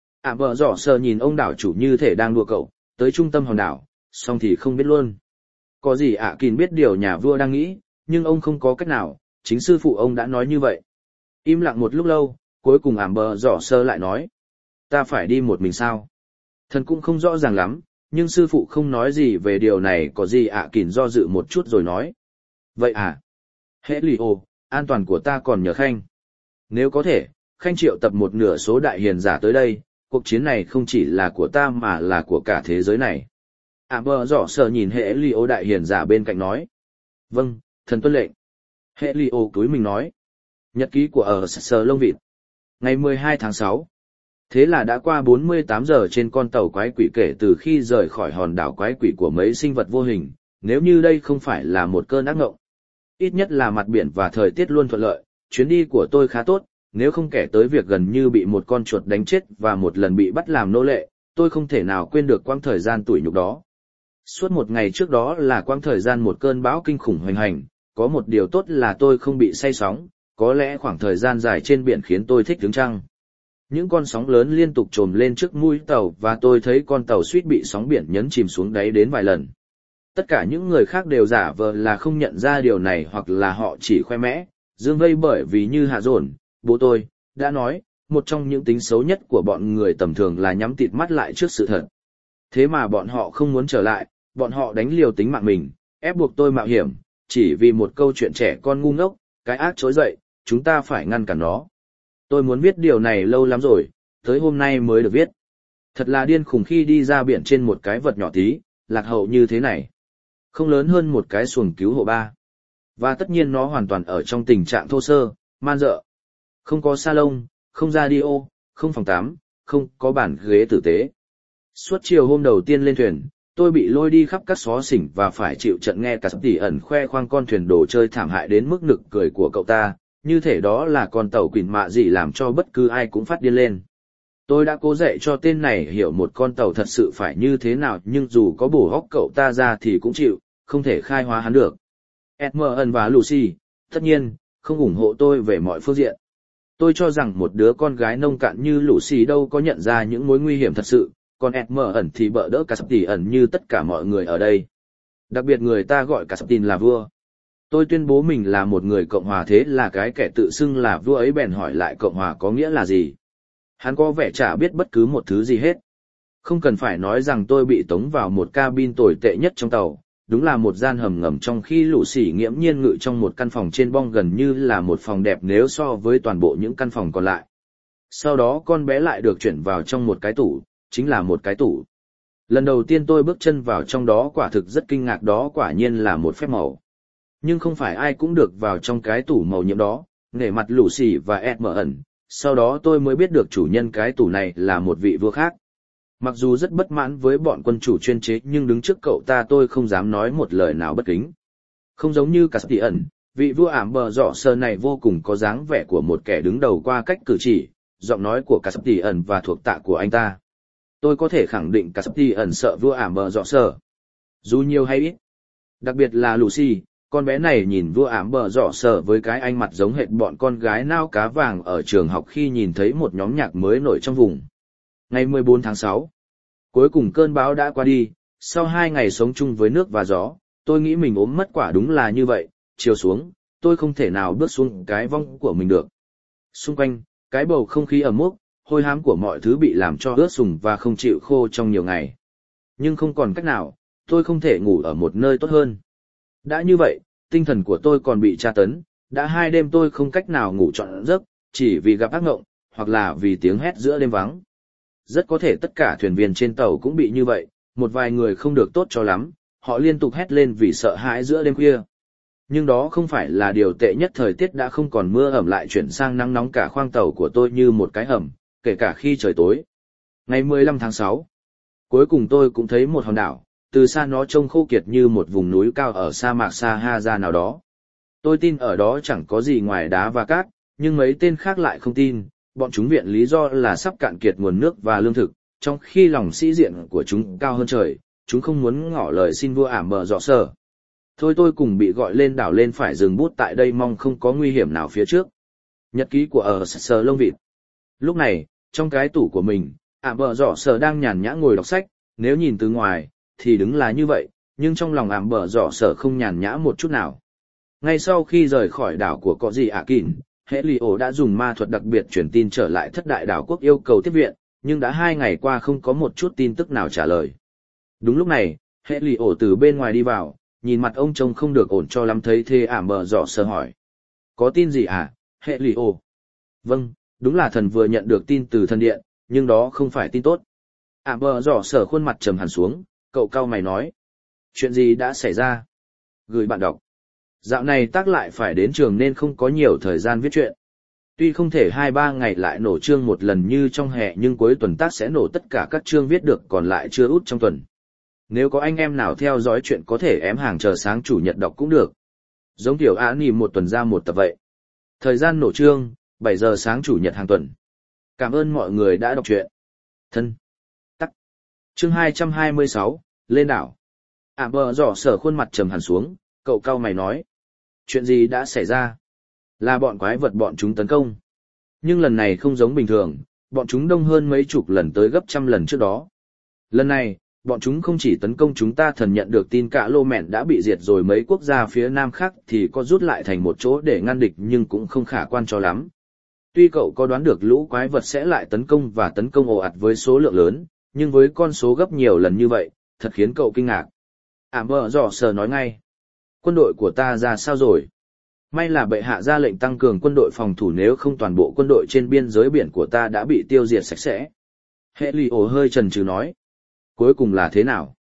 Bờ dọ sở nhìn ông đảo chủ như thể đang đùa cậu, tới trung tâm hòn đảo, xong thì không biết luôn. Có gì kìn biết điều nhà vua đang nghĩ, nhưng ông không có cách nào, chính sư phụ ông đã nói như vậy. Im lặng một lúc lâu, cuối cùng bờ dọ sở lại nói. Ta phải đi một mình sao? Thần cũng không rõ ràng lắm, nhưng sư phụ không nói gì về điều này. Có gì kìn do dự một chút rồi nói. Vậy Hệ lì ồ, an toàn của ta còn nhờ Khanh. Nếu có thể, Khanh triệu tập một nửa số đại hiền giả tới đây, cuộc chiến này không chỉ là của ta mà là của cả thế giới này. Bờ dọ sở nhìn hệ lì ồ đại hiền giả bên cạnh nói. Vâng, thần tuân lệnh. Hệ lì ồ túi mình nói. Nhật ký của ở Sở Lông Vịt. Ngày 12 tháng 6. Thế là đã qua 48 giờ trên con tàu quái quỷ kể từ khi rời khỏi hòn đảo quái quỷ của mấy sinh vật vô hình, nếu như đây không phải là một cơn ác ngộng. Ít nhất là mặt biển và thời tiết luôn thuận lợi, chuyến đi của tôi khá tốt, nếu không kể tới việc gần như bị một con chuột đánh chết và một lần bị bắt làm nô lệ, tôi không thể nào quên được quãng thời gian tủi nhục đó. Suốt một ngày trước đó là quãng thời gian một cơn bão kinh khủng hoành hành, có một điều tốt là tôi không bị say sóng, có lẽ khoảng thời gian dài trên biển khiến tôi thích đứng trăng. Những con sóng lớn liên tục trồm lên trước mũi tàu và tôi thấy con tàu suýt bị sóng biển nhấn chìm xuống đáy đến vài lần. Tất cả những người khác đều giả vờ là không nhận ra điều này hoặc là họ chỉ khoe mẽ, dương vây bởi vì như Hạ Dồn, bố tôi, đã nói, một trong những tính xấu nhất của bọn người tầm thường là nhắm tịt mắt lại trước sự thật. Thế mà bọn họ không muốn trở lại, bọn họ đánh liều tính mạng mình, ép buộc tôi mạo hiểm, chỉ vì một câu chuyện trẻ con ngu ngốc, cái ác trỗi dậy, chúng ta phải ngăn cản nó. Tôi muốn viết điều này lâu lắm rồi, tới hôm nay mới được viết. Thật là điên khùng khi đi ra biển trên một cái vật nhỏ tí, lạc hậu như thế này. Không lớn hơn một cái xuồng cứu hộ ba. Và tất nhiên nó hoàn toàn ở trong tình trạng thô sơ, man dợ. Không có salon, không radio, không phòng tắm, không có bàn ghế tử tế. Suốt chiều hôm đầu tiên lên thuyền, tôi bị lôi đi khắp các xó xỉnh và phải chịu trận nghe cả tỉ ẩn khoe khoang con thuyền đồ chơi thảm hại đến mức nực cười của cậu ta, như thể đó là con tàu quỷ mạ gì làm cho bất cứ ai cũng phát điên lên. Tôi đã cố dạy cho tên này hiểu một con tàu thật sự phải như thế nào, nhưng dù có bổ hóc cậu ta ra thì cũng chịu, không thể khai hóa hắn được. Edmund và Lucy, tất nhiên, không ủng hộ tôi về mọi phương diện. Tôi cho rằng một đứa con gái nông cạn như Lucy đâu có nhận ra những mối nguy hiểm thật sự, còn Edmund thì bợ đỡ cả tỉ ẩn như tất cả mọi người ở đây. Đặc biệt người ta gọi cả tin là vua. Tôi tuyên bố mình là một người Cộng hòa, thế là cái kẻ tự xưng là vua ấy bèn hỏi lại Cộng hòa có nghĩa là gì. Hắn có vẻ chả biết bất cứ một thứ gì hết. Không cần phải nói rằng tôi bị tống vào một cabin tồi tệ nhất trong tàu, đúng là một gian hầm ngầm, trong khi Lucy nghiễm nhiên ngự trong một căn phòng trên bong gần như là một phòng đẹp nếu so với toàn bộ những căn phòng còn lại. Sau đó con bé lại được chuyển vào trong một cái tủ, chính là một cái tủ. Lần đầu tiên tôi bước chân vào trong đó quả thực rất kinh ngạc, đó quả nhiên là một phép màu. Nhưng không phải ai cũng được vào trong cái tủ màu nhiệm đó, nể mặt Lucy và Edmund. Sau đó tôi mới biết được chủ nhân cái tủ này là một vị vua khác. Mặc dù rất bất mãn với bọn quân chủ chuyên chế nhưng đứng trước cậu ta tôi không dám nói một lời nào bất kính. Không giống như Caspian, vị vua ảm bờ rọ sơ này vô cùng có dáng vẻ của một kẻ đứng đầu qua cách cử chỉ, giọng nói của Caspian và thuộc tạ của anh ta. Tôi có thể khẳng định Caspian sợ vua ảm bờ rọ sơ. Dù nhiều hay ít. Đặc biệt là Lucy, con bé này nhìn vua ảm bờ rọ sơ với cái ánh mặt giống hệt bọn con gái nao cá vàng ở trường học khi nhìn thấy một nhóm nhạc mới nổi trong vùng. Ngày 14 tháng 6, cuối cùng cơn bão đã qua đi, sau 2 ngày sống chung với nước và gió, tôi nghĩ mình ốm mất, quả đúng là như vậy, chiều xuống, tôi không thể nào bước xuống cái vong của mình được. Xung quanh, cái bầu không khí ẩm mốc, hôi hám của mọi thứ bị làm cho ướt sũng và không chịu khô trong nhiều ngày. Nhưng không còn cách nào, tôi không thể ngủ ở một nơi tốt hơn. Đã như vậy, tinh thần của tôi còn bị tra tấn, đã 2 đêm tôi không cách nào ngủ trọn giấc, chỉ vì gặp ác mộng, hoặc là vì tiếng hét giữa đêm vắng. Rất có thể tất cả thuyền viên trên tàu cũng bị như vậy, một vài người không được tốt cho lắm, họ liên tục hét lên vì sợ hãi giữa đêm khuya. Nhưng đó không phải là điều tệ nhất, thời tiết đã không còn mưa ẩm lại chuyển sang nắng nóng, cả khoang tàu của tôi như một cái hầm, kể cả khi trời tối. Ngày 15 tháng 6, cuối cùng tôi cũng thấy một hòn đảo, từ xa nó trông khô kiệt như một vùng núi cao ở sa mạc Sahara nào đó. Tôi tin ở đó chẳng có gì ngoài đá và cát, nhưng mấy tên khác lại không tin. Bọn chúng viện lý do là sắp cạn kiệt nguồn nước và lương thực, trong khi lòng sĩ diện của chúng cao hơn trời, chúng không muốn ngỏ lời xin vua ảm bờ rọ sơ. Thôi tôi cùng bị gọi lên đảo lên phải dừng bút tại đây, mong không có nguy hiểm nào phía trước. Nhật ký của ở Sờ Lông Vịt. Lúc này, trong cái tủ của mình, ảm bờ rọ sơ đang nhàn nhã ngồi đọc sách, nếu nhìn từ ngoài, thì đứng là như vậy, nhưng trong lòng ảm bờ rọ sơ không nhàn nhã một chút nào. Ngay sau khi rời khỏi đảo của Cọ Dị Ả Kỳn, Hệ Lì Ổ đã dùng ma thuật đặc biệt truyền tin trở lại thất đại đảo quốc yêu cầu tiếp viện, nhưng đã 2 ngày qua không có một chút tin tức nào trả lời. Đúng lúc này, Hệ Lì Ổ từ bên ngoài đi vào, nhìn mặt ông trông không được ổn cho lắm, thấy thế ảm bờ rọ sơ hỏi. Có tin gì à, Hệ Lì Ổ? Vâng, đúng là thần vừa nhận được tin từ thần điện, nhưng đó không phải tin tốt. Ảm bờ rọ sơ khuôn mặt trầm hẳn xuống, cậu cau mày nói. Chuyện gì đã xảy ra? Gửi bạn đọc. Dạo này tác lại phải đến trường nên không có nhiều thời gian viết truyện. Tuy không thể 2-3 ngày lại nổ chương một lần như trong hè nhưng cuối tuần tác sẽ nổ tất cả các chương viết được còn lại chưa út trong tuần. Nếu có anh em nào theo dõi chuyện có thể ém hàng chờ sáng chủ nhật đọc cũng được. Giống kiểu anime một tuần ra một tập vậy. Thời gian nổ chương, 7 giờ sáng chủ nhật hàng tuần. Cảm ơn mọi người đã đọc truyện. Thân. Tắc. Chương 226, lên đảo. Bờ Dọ Sở khuôn mặt trầm hẳn xuống, cậu cau mày nói. Chuyện gì đã xảy ra? Là bọn quái vật bọn chúng tấn công. Nhưng lần này không giống bình thường, bọn chúng đông hơn mấy chục lần tới gấp trăm lần trước đó. Lần này, bọn chúng không chỉ tấn công chúng ta, thần nhận được tin cả lô mẹn đã bị diệt rồi, mấy quốc gia phía nam khác thì có rút lại thành một chỗ để ngăn địch nhưng cũng không khả quan cho lắm. Tuy cậu có đoán được lũ quái vật sẽ lại tấn công và tấn công ồ ạt với số lượng lớn, nhưng với con số gấp nhiều lần như vậy, thật khiến cậu kinh ngạc. Bờ Dọ Sở nói ngay. Quân đội của ta ra sao rồi? May là bệ hạ ra lệnh tăng cường quân đội phòng thủ, nếu không toàn bộ quân đội trên biên giới biển của ta đã bị tiêu diệt sạch sẽ. Hệ lì ổ hơi chần chừ nói. Cuối cùng là thế nào?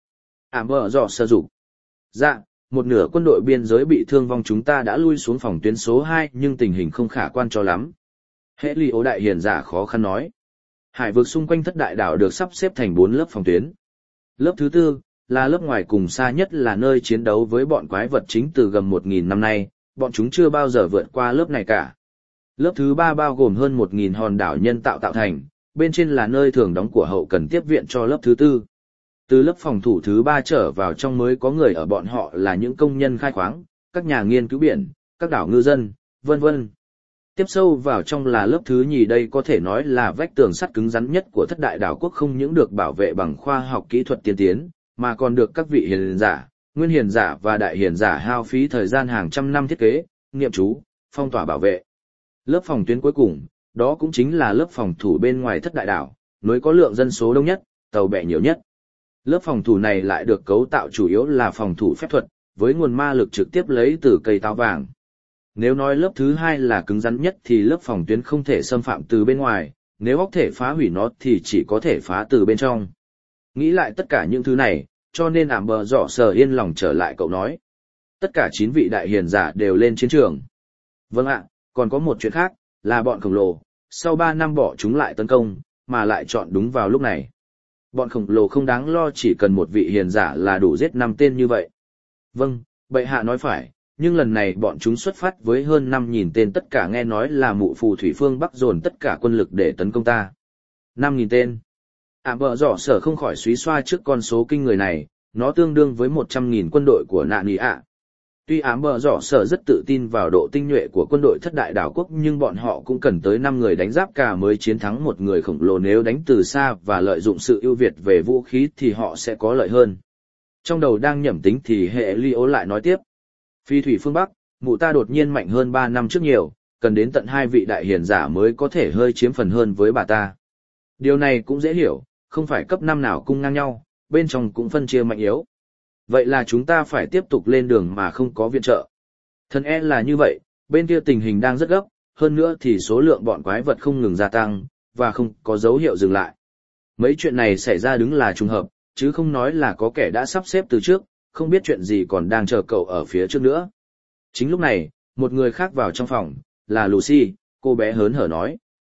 Bờ Dọ Sở dục. Dạ, một nửa quân đội biên giới bị thương vong, chúng ta đã lui xuống phòng tuyến số 2 nhưng tình hình không khả quan cho lắm. Hệ lì ổ đại hiền giả khó khăn nói. Hải vực xung quanh thất đại đảo được sắp xếp thành 4 lớp phòng tuyến. Lớp thứ tư là lớp ngoài cùng xa nhất, là nơi chiến đấu với bọn quái vật chính từ gần 1.000 năm nay, bọn chúng chưa bao giờ vượt qua lớp này cả. Lớp thứ ba bao gồm hơn 1.000 hòn đảo nhân tạo tạo thành, bên trên là nơi thường đóng của hậu cần tiếp viện cho lớp thứ tư. Từ lớp phòng thủ thứ ba trở vào trong mới có người ở, bọn họ là những công nhân khai khoáng, các nhà nghiên cứu biển, các đảo ngư dân, vân vân. Tiếp sâu vào trong là lớp thứ nhì, đây có thể nói là vách tường sắt cứng rắn nhất của thất đại đảo quốc, không những được bảo vệ bằng khoa học kỹ thuật tiên tiến, mà còn được các vị hiền giả, nguyên hiền giả và đại hiền giả hao phí thời gian hàng trăm năm thiết kế, nghiệm chú, phong tỏa bảo vệ. Lớp phòng tuyến cuối cùng, đó cũng chính là lớp phòng thủ bên ngoài thất đại đảo, nơi có lượng dân số đông nhất, tàu bè nhiều nhất. Lớp phòng thủ này lại được cấu tạo chủ yếu là phòng thủ phép thuật, với nguồn ma lực trực tiếp lấy từ cây táo vàng. Nếu nói lớp thứ hai là cứng rắn nhất thì lớp phòng tuyến không thể xâm phạm từ bên ngoài, nếu có thể phá hủy nó thì chỉ có thể phá từ bên trong. Nghĩ lại tất cả những thứ này, cho nên Bờ Dọ Sở yên lòng trở lại, cậu nói. Tất cả 9 vị đại hiền giả đều lên chiến trường. Vâng ạ, còn có một chuyện khác, là bọn khổng lồ, sau 3 năm bỏ chúng lại tấn công, mà lại chọn đúng vào lúc này. Bọn khổng lồ không đáng lo, chỉ cần một vị hiền giả là đủ giết 5 tên như vậy. Vâng, bệ hạ nói phải, nhưng lần này bọn chúng xuất phát với hơn 5.000 tên, tất cả nghe nói là mụ phù thủy phương Bắc dồn tất cả quân lực để tấn công ta. 5.000 tên. Bờ Dọ Sở không khỏi suý xoa trước con số kinh người này, nó tương đương với 100.000 quân đội của Nạ Nỉ ạ. Tuy Bờ Dọ Sở rất tự tin vào độ tinh nhuệ của quân đội thất đại đảo quốc, nhưng bọn họ cũng cần tới 5 người đánh giáp cả mới chiến thắng một người khổng lồ. Nếu đánh từ xa và lợi dụng sự ưu việt về vũ khí thì họ sẽ có lợi hơn. Trong đầu đang nhẩm tính thì hệ Lio lại nói tiếp. Phi thủy phương Bắc, mụ ta đột nhiên mạnh hơn 3 năm trước nhiều, cần đến tận 2 vị đại hiền giả mới có thể hơi chiếm phần hơn với bà ta. Điều này cũng dễ hiểu, không phải cấp 5 nào cung ngang nhau, bên trong cũng phân chia mạnh yếu. Vậy là chúng ta phải tiếp tục lên đường mà không có viện trợ. Thần là như vậy, bên kia tình hình đang rất gấp, hơn nữa thì số lượng bọn quái vật không ngừng gia tăng, và không có dấu hiệu dừng lại. Mấy chuyện này xảy ra đứng là trùng hợp, chứ không nói là có kẻ đã sắp xếp từ trước, không biết chuyện gì còn đang chờ cậu ở phía trước nữa. Chính lúc này, một người khác vào trong phòng, là Lucy, cô bé hớn hở nói.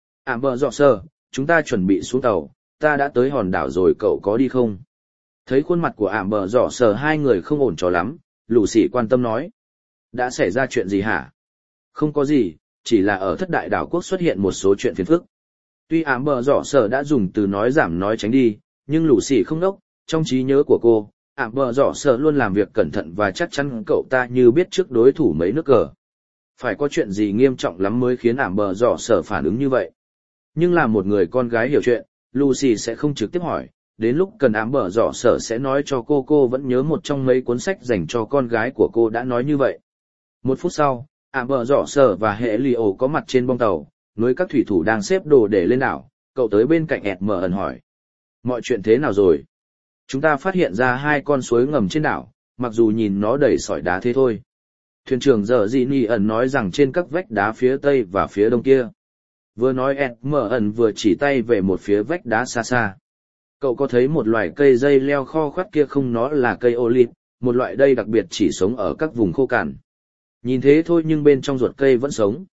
Bờ Dọ Sở, chúng ta chuẩn bị xuống tàu, ta đã tới hòn đảo rồi, cậu có đi không? Thấy khuôn mặt của Bờ Dọ Sở hai người không ổn cho lắm, Lucy quan tâm nói. Đã xảy ra chuyện gì hả? Không có gì, chỉ là ở thất đại đảo quốc xuất hiện một số chuyện phiền phức. Tuy Bờ Dọ Sở đã dùng từ nói giảm nói tránh đi, nhưng Lucy không đốc, trong trí nhớ của cô, Bờ Dọ Sở luôn làm việc cẩn thận và chắc chắn cậu ta như biết trước đối thủ mấy nước cờ. Phải có chuyện gì nghiêm trọng lắm mới khiến Bờ Dọ Sở phản ứng như vậy. Nhưng là một người con gái hiểu chuyện, Lucy sẽ không trực tiếp hỏi, đến lúc cần Bờ Dọ Sở sẽ nói cho cô vẫn nhớ một trong mấy cuốn sách dành cho con gái của cô đã nói như vậy. 1 phút sau, Bờ Dọ Sở và hệ Lio có mặt trên bong tàu, núi các thủy thủ đang xếp đồ để lên đảo, cậu tới bên cạnh ẩn hỏi. Mọi chuyện thế nào rồi? Chúng ta phát hiện ra 2 con suối ngầm trên đảo, mặc dù nhìn nó đầy sỏi đá thế thôi. Thuyền trưởng giờ Gini ẩn nói rằng trên các vách đá phía tây và phía đông kia. Vừa nói ẩn vừa chỉ tay về một phía vách đá xa xa. Cậu có thấy một loài cây dây leo kho khoắt kia không? Nó là cây olive, một loại đây đặc biệt chỉ sống ở các vùng khô cằn. Nhìn thế thôi nhưng bên trong ruột cây vẫn sống.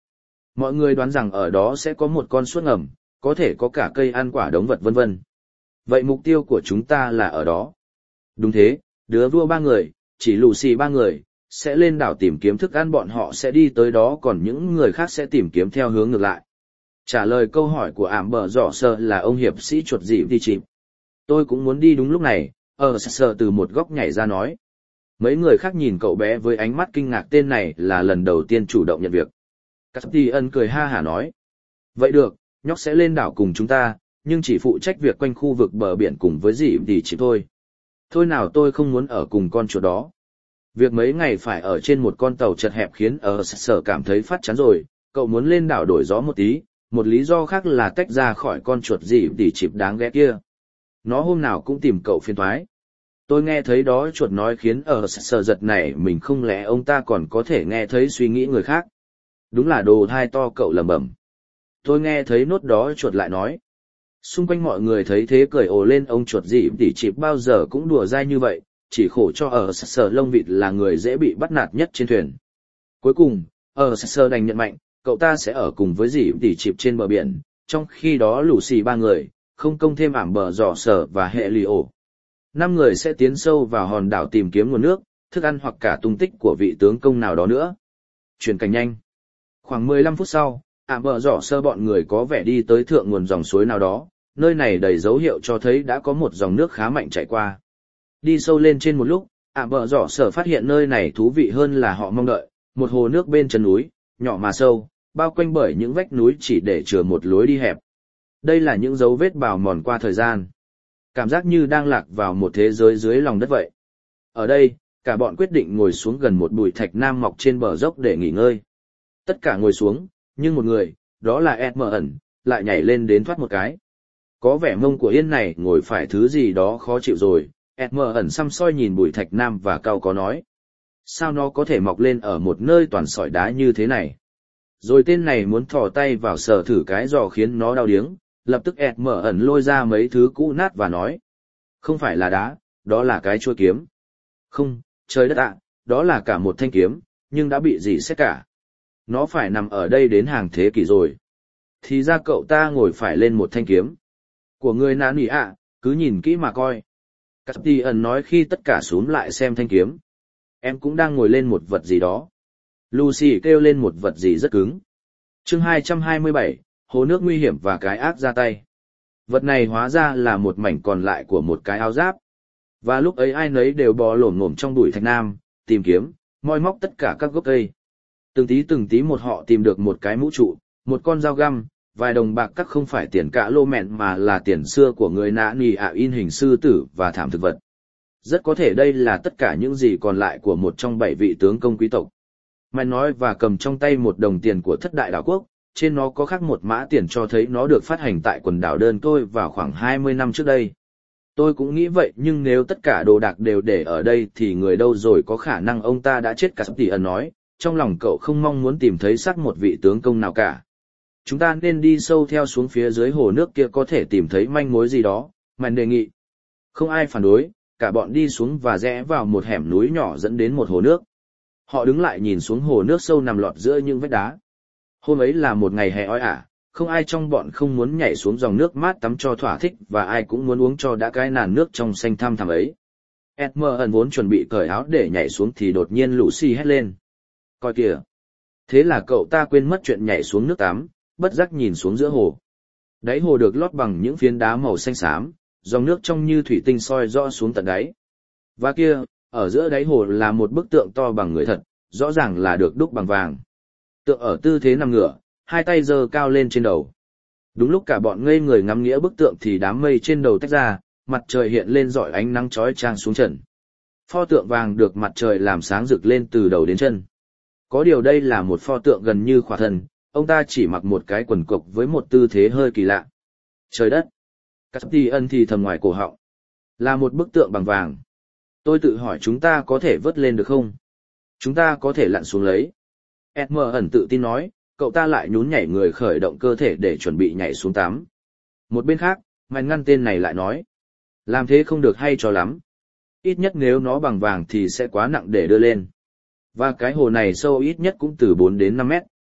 Mọi người đoán rằng ở đó sẽ có một con suối ngầm, có thể có cả cây ăn quả đống vật vân vân. Vậy mục tiêu của chúng ta là ở đó. Đúng thế, đứa vua 3 người, chỉ Lucy 3 người, sẽ lên đảo tìm kiếm thức ăn, bọn họ sẽ đi tới đó, còn những người khác sẽ tìm kiếm theo hướng ngược lại. Trả lời câu hỏi của ảm bờ rõ sơ là ông hiệp sĩ chuột dị đi chìm. Tôi cũng muốn đi đúng lúc này, sơ từ một góc nhảy ra nói. Mấy người khác nhìn cậu bé với ánh mắt kinh ngạc, tên này là lần đầu tiên chủ động nhận việc. Castian cười ha hả nói. Vậy được, nhóc sẽ lên đảo cùng chúng ta, nhưng chỉ phụ trách việc quanh khu vực bờ biển cùng với dị đi chìm thôi. Thôi nào, tôi không muốn ở cùng con chuột đó. Việc mấy ngày phải ở trên một con tàu chật hẹp khiến sở cảm thấy phát chán rồi, cậu muốn lên đảo đổi gió một tí, một lý do khác là tách ra khỏi con chuột dị đi chìm đáng ghét kia. Nó hôm nào cũng tìm cậu phiền toái. Tôi nghe thấy đó, chuột nói khiến sở giật nảy mình, không lẽ ông ta còn có thể nghe thấy suy nghĩ người khác. Đúng là đồ thai to, cậu lẩm bẩm. Tôi nghe thấy nốt đó, chuột lại nói. Xung quanh mọi người thấy thế cười ồ lên, ông chuột dị tỉ chịp bao giờ cũng đùa dai như vậy, chỉ khổ cho sở lông vịt là người dễ bị bắt nạt nhất trên thuyền. Cuối cùng, sở đành nhận mạnh, cậu ta sẽ ở cùng với dị tỉ chịp trên bờ biển, trong khi đó Lucy 3 người, không công thêm ảm bờ dò sở và hệ lì ổ. 5 người sẽ tiến sâu vào hòn đảo tìm kiếm nguồn nước, thức ăn hoặc cả tung tích của vị tướng công nào đó nữa. Chuyển cảnh nhanh. Khoảng 15 phút sau, ảm bờ dò sơ bọn người có vẻ đi tới thượng nguồn dòng suối nào đó, nơi này đầy dấu hiệu cho thấy đã có một dòng nước khá mạnh chảy qua. Đi sâu lên trên một lúc, ảm bờ dò sở phát hiện nơi này thú vị hơn là họ mong đợi, một hồ nước bên chân núi, nhỏ mà sâu, bao quanh bởi những vách núi chỉ để chừa một lối đi hẹp. Đây là những dấu vết bào mòn qua thời gian. Cảm giác như đang lạc vào một thế giới dưới lòng đất vậy. Ở đây, cả bọn quyết định ngồi xuống gần một bụi thạch nam mọc trên bờ dốc để nghỉ ngơi. Tất cả ngồi xuống, nhưng một người, đó là Edmund, lại nhảy lên đến thoát một cái. Có vẻ mông của yên này ngồi phải thứ gì đó khó chịu rồi. Edmund xăm soi nhìn bụi thạch nam và cau có nói. Sao nó có thể mọc lên ở một nơi toàn sỏi đá như thế này? Rồi tên này muốn thò tay vào sờ thử cái giò khiến nó đau điếng, lập tức Edmund lôi ra mấy thứ cũ nát và nói. Không phải là đá, đó là cái chuôi kiếm. Không, trời đất ạ, đó là cả một thanh kiếm, nhưng đã bị rỉ sét cả. Nó phải nằm ở đây đến hàng thế kỷ rồi. Thì ra cậu ta ngồi phải lên một thanh kiếm. Của người nã nỉ ạ, cứ nhìn kỹ mà coi. Castian nói khi tất cả xúm lại xem thanh kiếm. Em cũng đang ngồi lên một vật gì đó. Lucy kêu lên một vật gì rất cứng. Chương 227, hồ nước nguy hiểm và cái ác ra tay. Vật này hóa ra là một mảnh còn lại của một cái áo giáp. Và lúc ấy ai nấy đều bò lổm ngổm trong bụi thạch nam, tìm kiếm, moi móc tất cả các gốc cây. Từng tí một họ tìm được một cái mũ trụ, một con dao găm, vài đồng bạc các không phải tiền cả lô mẹn mà là tiền xưa của người nã nì ạ in hình sư tử và thảm thực vật. Rất có thể đây là tất cả những gì còn lại của một trong 7 vị tướng công quý tộc. Mày nói và cầm trong tay một đồng tiền của thất đại đảo quốc, trên nó có khắc một mã tiền cho thấy nó được phát hành tại quần đảo đơn tôi vào khoảng 20 năm trước đây. Tôi cũng nghĩ vậy, nhưng nếu tất cả đồ đạc đều để ở đây thì người đâu rồi, có khả năng ông ta đã chết. Castian nói, trong lòng cậu không mong muốn tìm thấy xác một vị tướng công nào cả. Chúng ta nên đi sâu theo xuống phía dưới hồ nước kia, có thể tìm thấy manh mối gì đó, Mạnh đề nghị. Không ai phản đối, cả bọn đi xuống và rẽ vào một hẻm núi nhỏ dẫn đến một hồ nước. Họ đứng lại nhìn xuống hồ nước sâu nằm lọt giữa những vách đá. Hôm ấy là một ngày hè oi ả, không ai trong bọn không muốn nhảy xuống dòng nước mát tắm cho thỏa thích, và ai cũng muốn uống cho đã cái nàn nước trong xanh thăm thẳm ấy. Edmund vốn chuẩn bị cởi áo để nhảy xuống thì đột nhiên Lucy hét lên. Coi kìa! Thế là cậu ta quên mất chuyện nhảy xuống nước tắm, bất giác nhìn xuống giữa hồ. Đáy hồ được lót bằng những phiến đá màu xanh xám, dòng nước trong như thủy tinh soi rõ xuống tận đáy. Và kia, ở giữa đáy hồ là một bức tượng to bằng người thật, rõ ràng là được đúc bằng vàng. Tượng ở tư thế nằm ngửa, hai tay giơ cao lên trên đầu. Đúng lúc cả bọn ngây người ngắm nghĩa bức tượng thì đám mây trên đầu tách ra, mặt trời hiện lên rọi ánh nắng chói chang xuống trần. Pho tượng vàng được mặt trời làm sáng rực lên từ đầu đến chân. Có điều đây là một pho tượng gần như khỏa thân, ông ta chỉ mặc một cái quần cộc với một tư thế hơi kỳ lạ. Trời đất! Castian thì thầm ngoài cổ họng. Là một bức tượng bằng vàng. Tôi tự hỏi chúng ta có thể vớt lên được không? Chúng ta có thể lặn xuống lấy. Edmund tự tin nói, cậu ta lại nhún nhảy người khởi động cơ thể để chuẩn bị nhảy xuống tắm. Một bên khác, Mạnh ngăn tên này lại nói. Làm thế không được hay cho lắm. Ít nhất nếu nó bằng vàng thì sẽ quá nặng để đưa lên. Và cái hồ này sâu ít nhất cũng từ 4 đến 5 mét.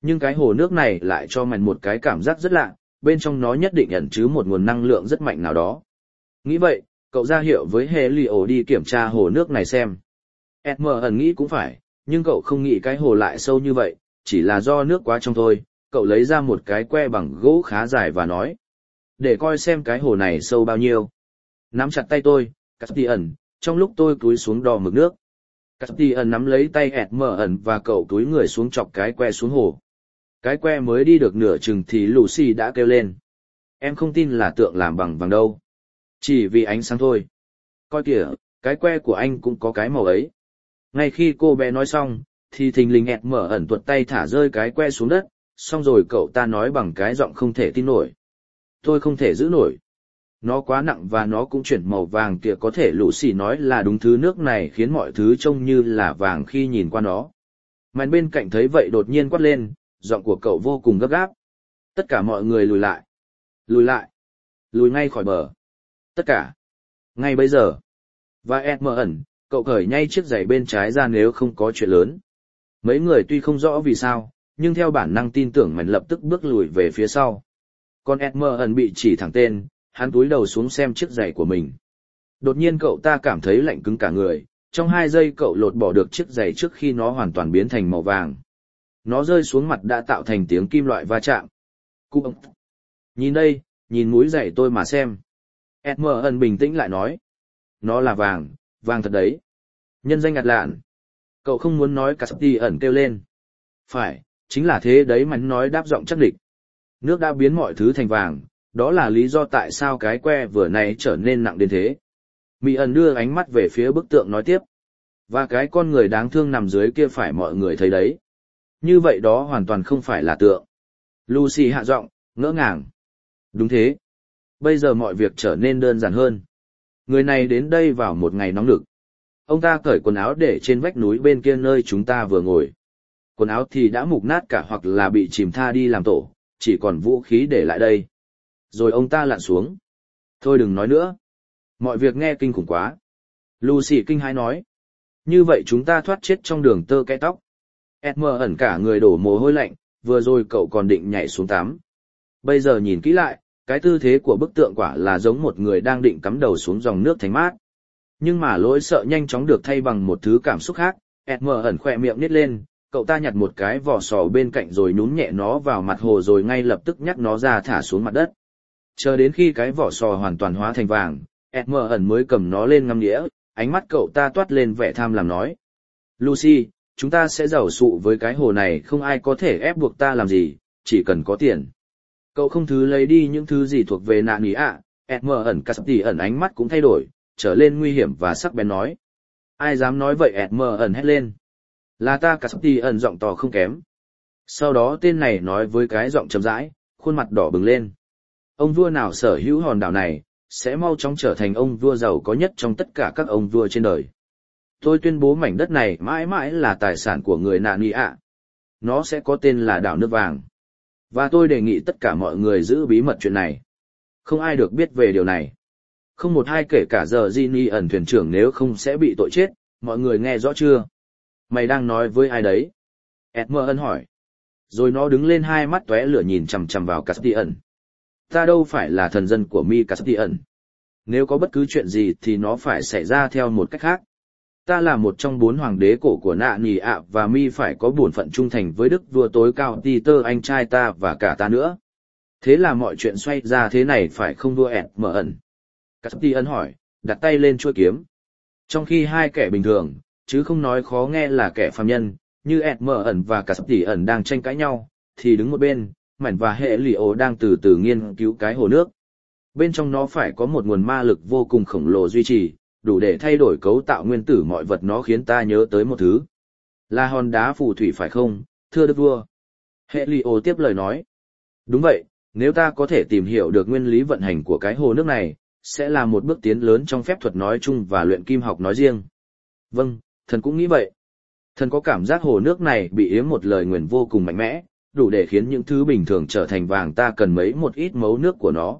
Nhưng cái hồ nước này lại cho mình một cái cảm giác rất lạ, bên trong nó nhất định ẩn chứa một nguồn năng lượng rất mạnh nào đó. Nghĩ vậy, cậu ra hiệu với Helio đi kiểm tra hồ nước này xem. Edmer nghĩ cũng phải, nhưng cậu không nghĩ cái hồ lại sâu như vậy, chỉ là do nước quá trong thôi. Cậu lấy ra một cái que bằng gỗ khá dài và nói. Để coi xem cái hồ này sâu bao nhiêu. Nắm chặt tay tôi, Castian, trong lúc tôi cúi xuống đo mực nước. Castian nắm lấy tay Edmer và cậu cúi người xuống chọc cái que xuống hồ. Cái que mới đi được nửa chừng thì Lucy đã kêu lên. Em không tin là tượng làm bằng vàng đâu. Chỉ vì ánh sáng thôi. Coi kìa, cái que của anh cũng có cái màu ấy. Ngay khi cô bé nói xong, thì thình lình Edmer tuột tay thả rơi cái que xuống đất, xong rồi cậu ta nói bằng cái giọng không thể tin nổi. Tôi không thể giữ nổi. Nó quá nặng và nó cũng chuyển màu vàng kìa, có thể Lucy nói là đúng, thứ nước này khiến mọi thứ trông như là vàng khi nhìn qua nó. Màn bên cạnh thấy vậy đột nhiên quát lên, giọng của cậu vô cùng gấp gáp. Tất cả mọi người lùi lại. Lùi lại. Lùi ngay khỏi bờ. Tất cả. Ngay bây giờ. Và Edmer cậu cởi ngay chiếc giày bên trái ra nếu không có chuyện lớn. Mấy người tuy không rõ vì sao, nhưng theo bản năng tin tưởng mình lập tức bước lùi về phía sau. Còn Edmer bị chỉ thẳng tên, hắn cúi đầu xuống xem chiếc giày của mình. Đột nhiên cậu ta cảm thấy lạnh cứng cả người, trong 2 giây cậu lột bỏ được chiếc giày trước khi nó hoàn toàn biến thành màu vàng. Nó rơi xuống mặt đã tạo thành tiếng kim loại va chạm. Cung. Nhìn đây, nhìn múi giày tôi mà xem. Edmer bình tĩnh lại nói. Nó là vàng, vàng thật đấy. Nhân danh ngặt lạn. Cậu không muốn nói, Castian kêu lên. Phải, chính là thế đấy, mà nói đáp giọng chắc địch. Nước đã biến mọi thứ thành vàng, đó là lý do tại sao cái que vừa nãy trở nên nặng đến thế. Mỹ ẩn đưa ánh mắt về phía bức tượng nói tiếp. Và cái con người đáng thương nằm dưới kia phải mọi người thấy đấy. Như vậy đó hoàn toàn không phải là tượng. Lucy hạ giọng, ngỡ ngàng. Đúng thế. Bây giờ mọi việc trở nên đơn giản hơn. Người này đến đây vào một ngày nóng nực. Ông ta cởi quần áo để trên vách núi bên kia nơi chúng ta vừa ngồi. Quần áo thì đã mục nát cả hoặc là bị chìm tha đi làm tổ, chỉ còn vũ khí để lại đây. Rồi ông ta lặn xuống. Thôi đừng nói nữa. Mọi việc nghe kinh khủng quá. Lucy kinh hãi nói. Như vậy chúng ta thoát chết trong đường tơ kẽ tóc. Edmer cả người đổ mồ hôi lạnh, vừa rồi cậu còn định nhảy xuống tắm. Bây giờ nhìn kỹ lại, cái tư thế của bức tượng quả là giống một người đang định cắm đầu xuống dòng nước thánh mát. Nhưng mà nỗi sợ nhanh chóng được thay bằng một thứ cảm xúc khác. Edmer khỏe miệng nít lên, cậu ta nhặt một cái vỏ sò bên cạnh rồi nhún nhẹ nó vào mặt hồ rồi ngay lập tức nhắc nó ra thả xuống mặt đất. Chờ đến khi cái vỏ sò hoàn toàn hóa thành vàng, Edmer mới cầm nó lên ngắm đĩa, ánh mắt cậu ta toát lên vẻ tham làm nói. Lucy, chúng ta sẽ giàu sụ với cái hồ này, không ai có thể ép buộc ta làm gì, chỉ cần có tiền. Cậu không thứ lấy đi những thứ gì thuộc về nạn ý ạ. Edmer Castian ánh mắt cũng thay đổi, trở lên nguy hiểm và sắc bén nói. Ai dám nói vậy? Edmer hét lên. Là ta. Castian giọng to không kém. Sau đó tên này nói với cái giọng chậm rãi, khuôn mặt đỏ bừng lên. Ông vua nào sở hữu hòn đảo này, sẽ mau chóng trở thành ông vua giàu có nhất trong tất cả các ông vua trên đời. Tôi tuyên bố mảnh đất này mãi mãi là tài sản của người nạn ý ạ. Nó sẽ có tên là đảo nước vàng. Và tôi đề nghị tất cả mọi người giữ bí mật chuyện này. Không ai được biết về điều này. Không một ai kể cả giờ Ginny thuyền trưởng, nếu không sẽ bị tội chết. Mọi người nghe rõ chưa? Mày đang nói với ai đấy? Edmer hỏi. Rồi nó đứng lên, hai mắt tóe lửa nhìn chằm chằm vào Castian. Ta đâu phải là thần dân của Mi Castian. Nếu có bất cứ chuyện gì thì nó phải xảy ra theo một cách khác. Ta là một trong 4 hoàng đế cổ của Nạ Nỉ ạ và Mi phải có bổn phận trung thành với đức vua tối cao Peter, anh trai ta và cả ta nữa. Thế là mọi chuyện xoay ra thế này phải không vua Edmer? Castian hỏi, đặt tay lên chuôi kiếm. Trong khi hai kẻ bình thường, chứ không nói khó nghe là kẻ phàm nhân, như Edmer và Castian đang tranh cãi nhau, thì đứng một bên, Mảnh và Helio đang từ từ nghiên cứu cái hồ nước. Bên trong nó phải có một nguồn ma lực vô cùng khổng lồ duy trì, đủ để thay đổi cấu tạo nguyên tử mọi vật. Nó khiến ta nhớ tới một thứ. Là hòn đá phù thủy phải không, thưa đức vua? Helio tiếp lời nói. Đúng vậy, nếu ta có thể tìm hiểu được nguyên lý vận hành của cái hồ nước này, sẽ là một bước tiến lớn trong phép thuật nói chung và luyện kim học nói riêng. Vâng, thần cũng nghĩ vậy. Thần có cảm giác hồ nước này bị yếm một lời nguyền vô cùng mạnh mẽ, đủ để khiến những thứ bình thường trở thành vàng. Ta cần một ít mấu nước của nó.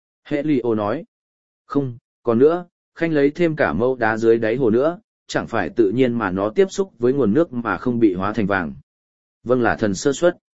Helio nói. Không, còn nữa, khanh lấy thêm cả mâu đá dưới đáy hồ nữa, chẳng phải tự nhiên mà nó tiếp xúc với nguồn nước mà không bị hóa thành vàng. Vâng, là thần sơ suất.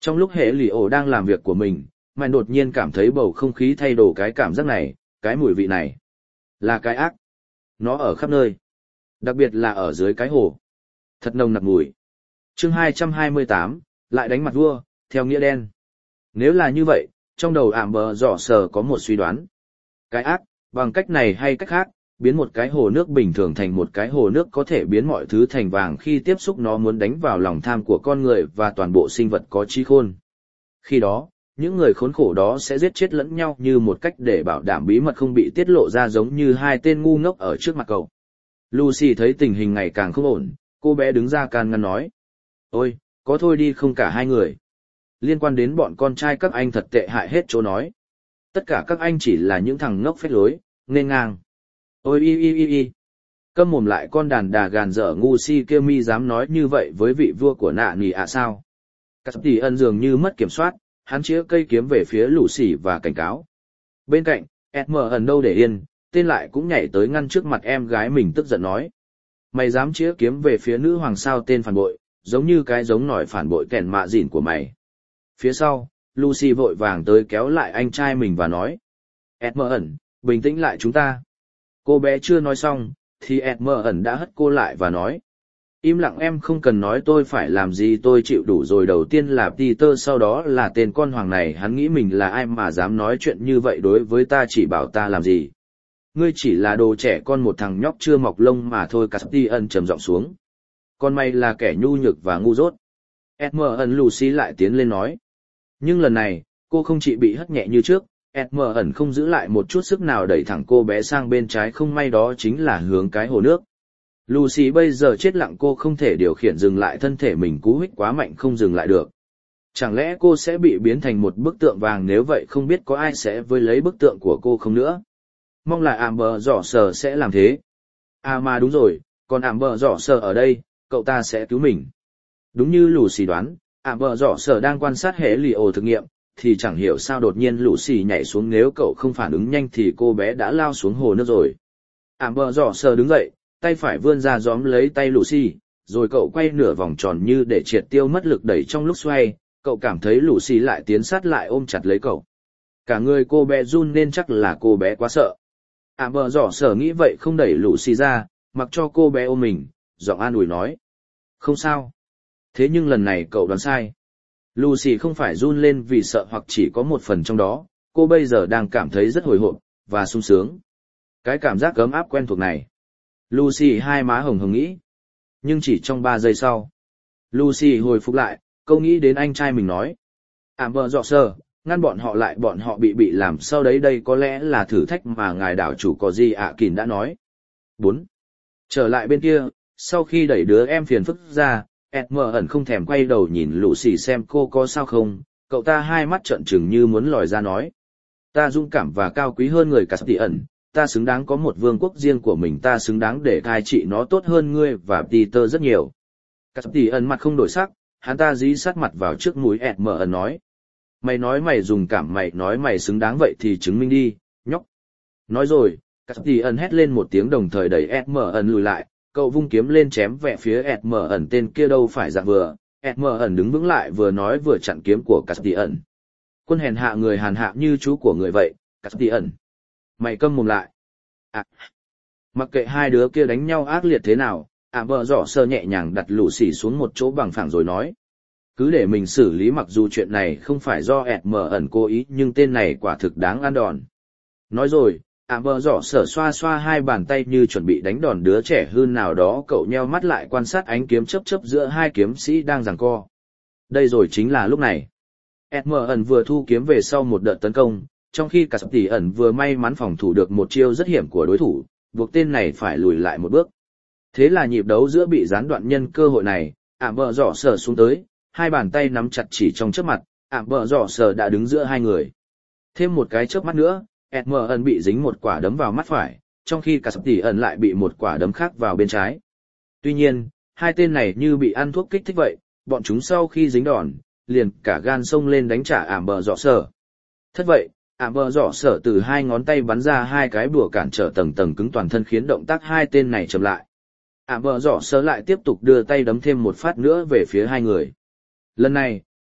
Trong lúc hệ lì ổ đang làm việc của mình, mày đột nhiên cảm thấy bầu không khí thay đổi cái cảm giác này, cái mùi vị này. Là cái ác. Nó ở khắp nơi. Đặc biệt là ở dưới cái hồ. Thật nồng nặc mùi. Chương 228, lại đánh mặt vua, theo nghĩa đen. Nếu là như vậy, trong đầu ảm bờ dọ sờ có một suy đoán. Cái ác, bằng cách này hay cách khác, biến một cái hồ nước bình thường thành một cái hồ nước có thể biến mọi thứ thành vàng khi tiếp xúc nó muốn đánh vào lòng tham của con người và toàn bộ sinh vật có trí khôn. Khi đó, những người khốn khổ đó sẽ giết chết lẫn nhau như một cách để bảo đảm bí mật không bị tiết lộ ra, giống như hai tên ngu ngốc ở trước mặt cậu. Lucy thấy tình hình ngày càng không ổn, cô bé đứng ra can ngăn nói. Ôi, có thôi đi không cả hai người. Liên quan đến bọn con trai các anh thật tệ hại hết chỗ nói. Tất cả các anh chỉ là những thằng ngốc phết lối, nghênh ngang. Ôi y. Câm mồm lại con đàn đà gàn dở ngu si kia, mi dám nói như vậy với vị vua của nạ nỉ ạ sao? Cát tỷ ân dường như mất kiểm soát, hắn chĩa cây kiếm về phía Lucy và cảnh cáo. Bên cạnh, SM ẩn đâu để yên, tên lại cũng nhảy tới ngăn trước mặt em gái mình, tức giận nói. Mày dám chĩa kiếm về phía nữ hoàng sao, tên phản bội, giống như cái giống nổi phản bội kẻn mạ dỉn của mày. Phía sau, Lucy vội vàng tới kéo lại anh trai mình và nói. SM ẩn, bình tĩnh lại chúng ta. Cô bé chưa nói xong, thì SM ẩn đã hất cô lại và nói. Im lặng, em không cần nói tôi phải làm gì, tôi chịu đủ rồi. Đầu tiên là Peter, sau đó là tên con hoàng này, hắn nghĩ mình là ai mà dám nói chuyện như vậy đối với ta, chỉ bảo ta làm gì. Ngươi chỉ là đồ trẻ con, một thằng nhóc chưa mọc lông mà thôi. Castian trầm giọng xuống. Còn mày là kẻ nhu nhược và ngu dốt. SM ẩn Lucy lại tiến lên nói. Nhưng lần này, cô không chỉ bị hất nhẹ như trước, SM ẩn không giữ lại một chút sức nào đẩy thẳng cô bé sang bên trái, không may đó chính là hướng cái hồ nước. Lucy bây giờ chết lặng, cô không thể điều khiển dừng lại thân thể mình, cú hích quá mạnh không dừng lại được. Chẳng lẽ cô sẽ bị biến thành một bức tượng vàng, nếu vậy không biết có ai sẽ với lấy bức tượng của cô không nữa. Mong là Amber Dọ Sờ sẽ làm thế. À mà đúng rồi, còn Amber Dọ Sờ ở đây, cậu ta sẽ cứu mình. Đúng như Lucy đoán, Amber Dọ Sờ đang quan sát hệ lì ổ thực nghiệm, thì chẳng hiểu sao đột nhiên Lucy nhảy xuống, nếu cậu không phản ứng nhanh thì cô bé đã lao xuống hồ nước rồi. Amber Dọ Sờ đứng dậy, tay phải vươn ra gióm lấy tay Lucy, rồi cậu quay nửa vòng tròn như để triệt tiêu mất lực đẩy. Trong lúc xoay, cậu cảm thấy Lucy lại tiến sát lại ôm chặt lấy cậu. Cả người cô bé run nên chắc là cô bé quá sợ. Amber Dọ Sờ nghĩ vậy không đẩy Lucy ra, mặc cho cô bé ôm mình, giọng an ủi nói. Không sao. Thế nhưng lần này cậu đoán sai. Lucy không phải run lên vì sợ, hoặc chỉ có một phần trong đó, cô bây giờ đang cảm thấy rất hồi hộp và sung sướng. Cái cảm giác ấm áp quen thuộc này. Lucy hai má hồng hồng nghĩ. Nhưng chỉ trong 3 giây sau, Lucy hồi phục lại, câu nghĩ đến anh trai mình nói. Amber Dọ Sờ, ngăn bọn họ lại, bọn họ bị làm sao đấy, đây có lẽ là thử thách mà ngài đảo chủ có gì ạ Kìn đã nói. 4. Trở lại bên kia, sau khi đẩy đứa em phiền phức ra, SM ẩn không thèm quay đầu nhìn Lucy xem cô có sao không, cậu ta hai mắt trợn trừng như muốn lòi ra nói. Ta dũng cảm và cao quý hơn người Castian, ta xứng đáng có một vương quốc riêng của mình, ta xứng đáng để cai trị nó tốt hơn ngươi và Peter rất nhiều. Castian mặt không đổi sắc, hắn ta dí sát mặt vào trước mũi SM ẩn nói. Mày nói mày dùng cảm, mày nói mày xứng đáng, vậy thì chứng minh đi, nhóc. Nói rồi, Castian hét lên một tiếng, đồng thời đẩy SM ẩn lùi lại, cậu vung kiếm lên chém về phía SM ẩn. Tên kia đâu phải dạng vừa, SM ẩn đứng vững lại vừa nói vừa chặn kiếm của Castian. Quân hèn hạ, người hàn hạ như chú của người vậy, Castian. Mày câm mồm lại. À, mặc kệ hai đứa kia đánh nhau ác liệt thế nào, Amber Dọ Sờ nhẹ nhàng đặt Lucy xuống một chỗ bằng phẳng rồi nói. Cứ để mình xử lý, mặc dù chuyện này không phải do SM ẩn cố ý, nhưng tên này quả thực đáng ăn đòn. Nói rồi, Amber Dọ Sờ xoa xoa hai bàn tay như chuẩn bị đánh đòn đứa trẻ hư nào đó. Cậu nheo mắt lại quan sát ánh kiếm chớp chớp giữa hai kiếm sĩ đang giằng co. Đây rồi chính là lúc này. SM ẩn vừa thu kiếm về sau một đợt tấn công, trong khi Castian vừa may mắn phòng thủ được một chiêu rất hiểm của đối thủ, buộc tên này phải lùi lại một bước. Thế là nhịp đấu giữa bị gián đoạn. Nhân cơ hội này, Amber Dọ Sờ xuống tới, hai bàn tay nắm chặt chỉ trong chớp mặt, Amber Dọ Sờ đã đứng giữa hai người. Thêm một cái chớp mắt nữa, SM ẩn bị dính một quả đấm vào mắt phải, trong khi Castian lại bị một quả đấm khác vào bên trái. Tuy nhiên, hai tên này như bị ăn thuốc kích thích vậy, bọn chúng sau khi dính đòn, liền cả gan xông lên đánh trả Amber Dọ Sờ. Thất vậy, Amber Dọ Sờ từ hai ngón tay bắn ra hai cái bùa cản trở tầng tầng cứng toàn thân, khiến động tác hai tên này chậm lại. Amber Dọ Sờ lại tiếp tục đưa tay đấm thêm một phát nữa về phía hai người. Lần này,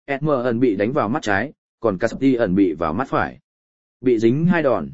ẩn bị đánh vào mắt trái, còn Caspi ẩn bị vào mắt phải. Bị dính 2 đòn.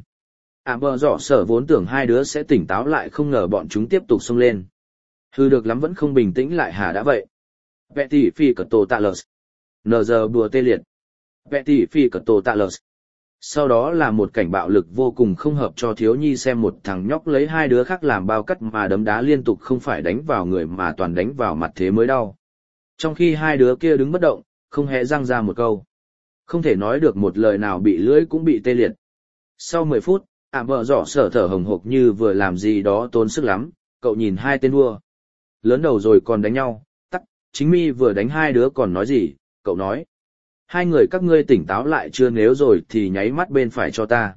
Rõ sở vốn tưởng hai đứa sẽ tỉnh táo lại, không ngờ bọn chúng tiếp tục xông lên. Hư được lắm vẫn không bình tĩnh lại hả đã vậy. Vẹ tỷ phi cật tổ tạ lợt. Nờ giờ bùa tê liệt. Vẹ tỷ phi cật tổ tạ lợt. Sau đó là một cảnh bạo lực vô cùng không hợp cho thiếu nhi xem, một thằng nhóc lấy 2 đứa khác làm bao cắt mà đấm đá liên tục, không phải đánh vào người mà toàn đánh vào mặt thế mới đau. Trong khi 2 đứa kia đứng bất động, không hề răng ra một câu. Không thể nói được một lời nào, bị lưỡi cũng bị tê liệt. Sau 10 phút, rõ sở thở hồng hộc như vừa làm gì đó tốn sức lắm, cậu nhìn 2 tên đua. Lớn đầu rồi còn đánh nhau, tắc, chính mi vừa đánh 2 đứa còn nói gì, cậu nói. 2 người các ngươi tỉnh táo lại chưa, nếu rồi thì nháy mắt bên phải cho ta.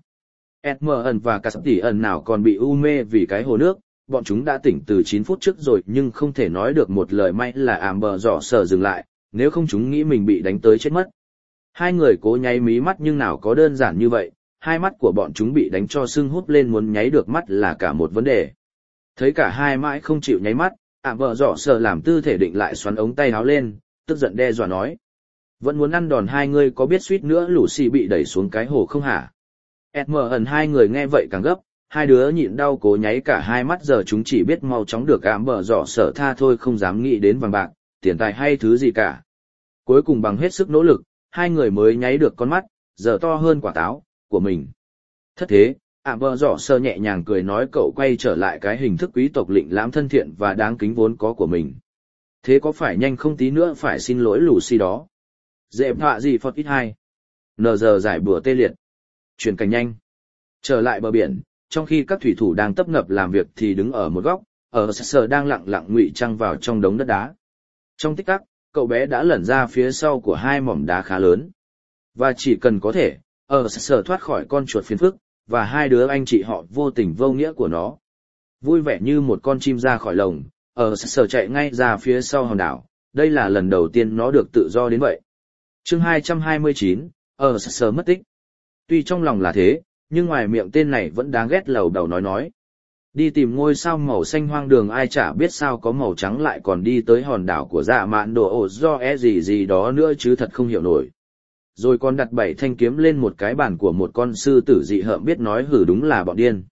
ẩn và Caspi ẩn nào còn bị u mê vì cái hồ nước, bọn chúng đã tỉnh từ 9 phút trước rồi nhưng không thể nói được một lời, may là rõ sở dừng lại, nếu không chúng nghĩ mình bị đánh tới chết mất. 2 người cố nháy mí mắt nhưng nào có đơn giản như vậy, 2 mắt của bọn chúng bị đánh cho sưng húp lên, muốn nháy được mắt là cả một vấn đề. Thấy cả 2 mãi không chịu nháy mắt, rõ sở làm tư thể định lại, xoắn ống tay áo lên, tức giận đe dọa nói. Vẫn muốn ăn đòn 2 người, có biết suýt nữa Lucy bị đẩy xuống cái hồ không hả? ẩn 2 người nghe vậy càng gấp, 2 đứa nhịn đau cố nháy cả 2 mắt, giờ chúng chỉ biết mau chóng được rõ sở tha thôi, không dám nghĩ đến vàng bạc, tiền tài hay thứ gì cả. Cuối cùng bằng hết sức nỗ lực, 2 người mới nháy được con mắt, giờ to hơn quả táo của mình. Thất thế, rõ sở nhẹ nhàng cười nói, cậu quay trở lại cái hình thức quý tộc lịnh lãm thân thiện và đáng kính vốn có của mình. Thế có phải nhanh không, tí nữa phải xin lỗi Lucy đó. Dẹp họa gì Phật ít 2. Nờ giờ giải bùa tê liệt. Chuyển cảnh nhanh. Trở lại bờ biển, trong khi các thủy thủ đang tấp nập làm việc thì đứng ở một góc, sở đang lặng lặng ngụy trang vào trong đống đất đá. Trong tích tắc, cậu bé đã lẩn ra phía sau của 2 mỏm đá khá lớn. Và chỉ cần có thể, sở thoát khỏi con chuột phiền phức, và 2 đứa anh chị họ vô tình vô nghĩa của nó. Vui vẻ như một con chim ra khỏi lồng, sở chạy ngay ra phía sau hòn đảo, đây là lần đầu tiên nó được tự do đến vậy. Chương 229, sở mất tích. Tuy trong lòng là thế, nhưng ngoài miệng tên này vẫn đáng ghét, lầu đầu nói. Đi tìm ngôi sao màu xanh hoang đường, ai chả biết sao có màu trắng lại còn đi tới hòn đảo của dạ mạn đồ ổ do gì đó nữa chứ, thật không hiểu nổi. Rồi còn đặt 7 thanh kiếm lên một cái bàn của một con sư tử dị hợm, biết nói hử đúng là bọn điên.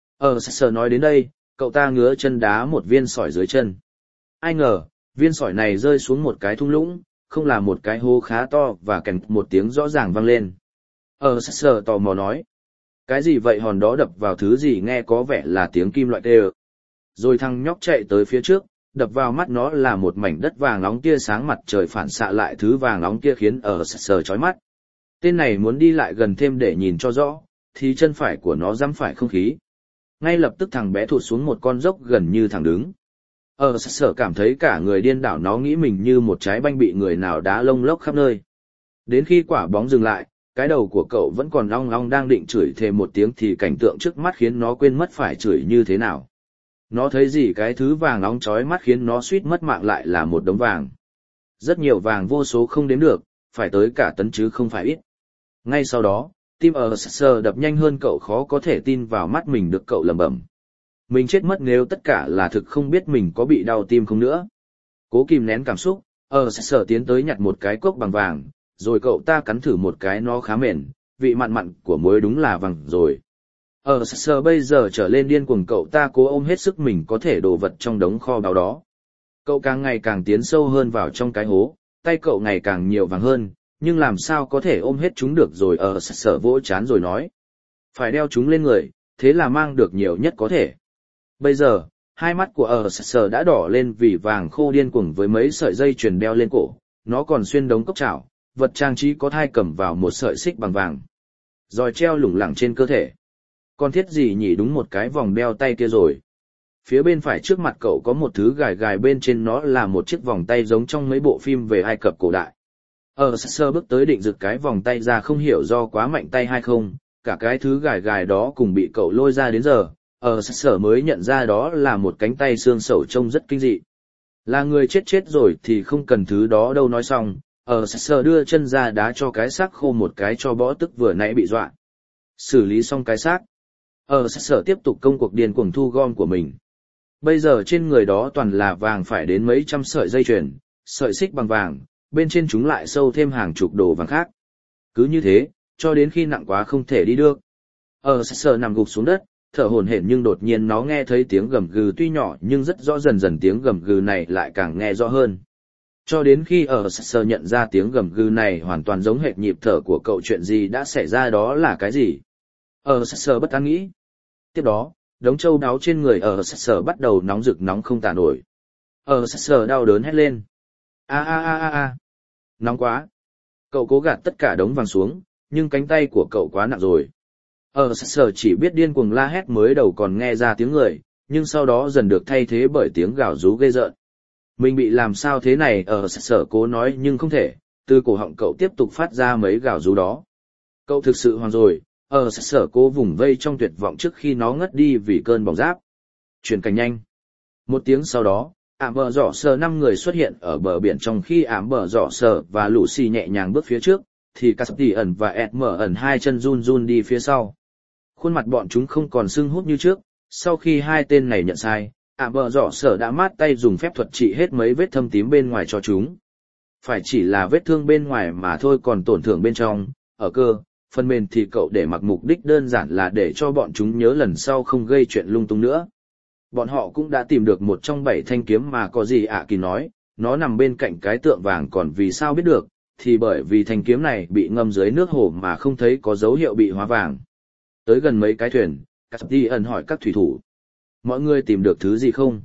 Sở nói đến đây, cậu ta ngứa chân đá một viên sỏi dưới chân. Ai ngờ, viên sỏi này rơi xuống một cái thung lũng, không là một cái hố khá to, và kèn một tiếng rõ ràng vang lên. Sở tò mò nói. Cái gì vậy, hòn đó đập vào thứ gì, nghe có vẻ là tiếng kim loại tê. Rồi thằng nhóc chạy tới phía trước, đập vào mắt nó là một mảnh đất vàng nóng, tia sáng mặt trời phản xạ lại thứ vàng nóng kia khiến Sở chói mắt. Tên này muốn đi lại gần thêm để nhìn cho rõ, thì chân phải của nó giẫm phải không khí. Ngay lập tức thằng bé thụt xuống một con dốc gần như thẳng đứng. Sở cảm thấy cả người điên đảo, nó nghĩ mình như một trái banh bị người nào đá lông lốc khắp nơi. Đến khi quả bóng dừng lại, cái đầu của cậu vẫn còn long long đang định chửi thề một tiếng thì cảnh tượng trước mắt khiến nó quên mất phải chửi như thế nào. Nó thấy gì cái thứ vàng nóng chói mắt khiến nó suýt mất mạng lại là một đống vàng. Rất nhiều vàng, vô số không đếm được, phải tới cả tấn chứ không phải ít. Ngay sau đó, tim Sở đập nhanh hơn, cậu khó có thể tin vào mắt mình, được cậu lẩm bẩm. Mình chết mất nếu tất cả là thực, không biết mình có bị đau tim không nữa. Cố kìm nén cảm xúc, Sở tiến tới nhặt một cái cốc bằng vàng, rồi cậu ta cắn thử một cái, nó khá mềm, vị mặn mặn của muối đúng là vàng rồi. Sở bây giờ trở lên điên cuồng, cậu ta cố ôm hết sức mình có thể đồ vật trong đống kho báu đó. Cậu càng ngày càng tiến sâu hơn vào trong cái hố, tay cậu ngày càng nhiều vàng hơn, nhưng làm sao có thể ôm hết chúng được, rồi Sở vỗ chán rồi nói. Phải đeo chúng lên người, thế là mang được nhiều nhất có thể. Bây giờ, 2 mắt của Sở đã đỏ lên vì vàng khô, điên cuồng với mấy sợi dây chuyền đeo lên cổ, nó còn xuyên đống cốc chảo, vật trang trí có thai cầm vào một sợi xích bằng vàng. Rồi treo lủng lẳng trên cơ thể. Con thiết gì nhỉ, đúng một cái vòng đeo tay kia rồi. Phía bên phải trước mặt cậu có một thứ gài gài, bên trên nó là một chiếc vòng tay giống trong mấy bộ phim về Ai Cập cổ đại. Sở bước tới định giật cái vòng tay ra, không hiểu do quá mạnh tay hay không, cả cái thứ gài gài đó cùng bị cậu lôi ra. Đến giờ, Sở mới nhận ra đó là một cánh tay xương sẩu trông rất kinh dị. Là người chết rồi thì không cần thứ đó đâu. Nói xong, Sở đưa chân ra đá cho cái xác khô một cái cho bõ tức vừa nãy bị dọa. Xử lý xong cái xác, Sở tiếp tục công cuộc điên cuồng thu gom của mình. Bây giờ trên người đó toàn là vàng, phải đến mấy trăm sợi dây chuyền, sợi xích bằng vàng, bên trên chúng lại sâu thêm hàng chục đồ vàng khác. Cứ như thế, cho đến khi nặng quá không thể đi được. Sở nằm gục xuống đất, thở hổn hển, nhưng đột nhiên nó nghe thấy tiếng gầm gừ tuy nhỏ nhưng rất rõ, dần dần tiếng gầm gừ này lại càng nghe rõ hơn. Cho đến khi Sở nhận ra tiếng gầm gừ này hoàn toàn giống hệt nhịp thở của cậu, chuyện gì đã xảy ra, đó là cái gì? Sở bất an nghĩ. Tiếp đó, đống châu đáo trên người Sở bắt đầu nóng rực nóng không tả nổi. Sở đau đớn hét lên. A. Nóng quá. Cậu cố gạt tất cả đống vàng xuống, nhưng cánh tay của cậu quá nặng rồi. Sở chỉ biết điên cuồng la hét, mới đầu còn nghe ra tiếng người, nhưng sau đó dần được thay thế bởi tiếng gào rú ghê rợn. Mình bị làm sao thế này? Sở cố nói nhưng không thể, từ cổ họng cậu tiếp tục phát ra mấy gào rú đó. Cậu thực sự hoảng rồi. Sở cố vùng vây trong tuyệt vọng trước khi nó ngất đi vì cơn bỏng giáp. Chuyển cảnh nhanh. Một tiếng sau đó, Sở 5 người xuất hiện ở bờ biển, trong khi Sở và Lucy nhẹ nhàng bước phía trước, thì Caspian và Edmund hai chân run run đi phía sau. Khuôn mặt bọn chúng không còn sưng húp như trước. Sau khi hai tên này nhận sai, Sở đã mát tay dùng phép thuật trị hết mấy vết thâm tím bên ngoài cho chúng. Phải chỉ là vết thương bên ngoài mà thôi, còn tổn thương bên trong, ở cơ, phần mềm thì cậu để mặc mục đích đơn giản là để cho bọn chúng nhớ lần sau không gây chuyện lung tung nữa. Bọn họ cũng đã tìm được một trong 7 thanh kiếm mà có gì Kỳ nói, nó nằm bên cạnh cái tượng vàng, còn vì sao biết được, thì bởi vì thanh kiếm này bị ngâm dưới nước hồ mà không thấy có dấu hiệu bị hóa vàng. Tới gần mấy cái thuyền, Caspian hỏi các thủy thủ. Mọi người tìm được thứ gì không?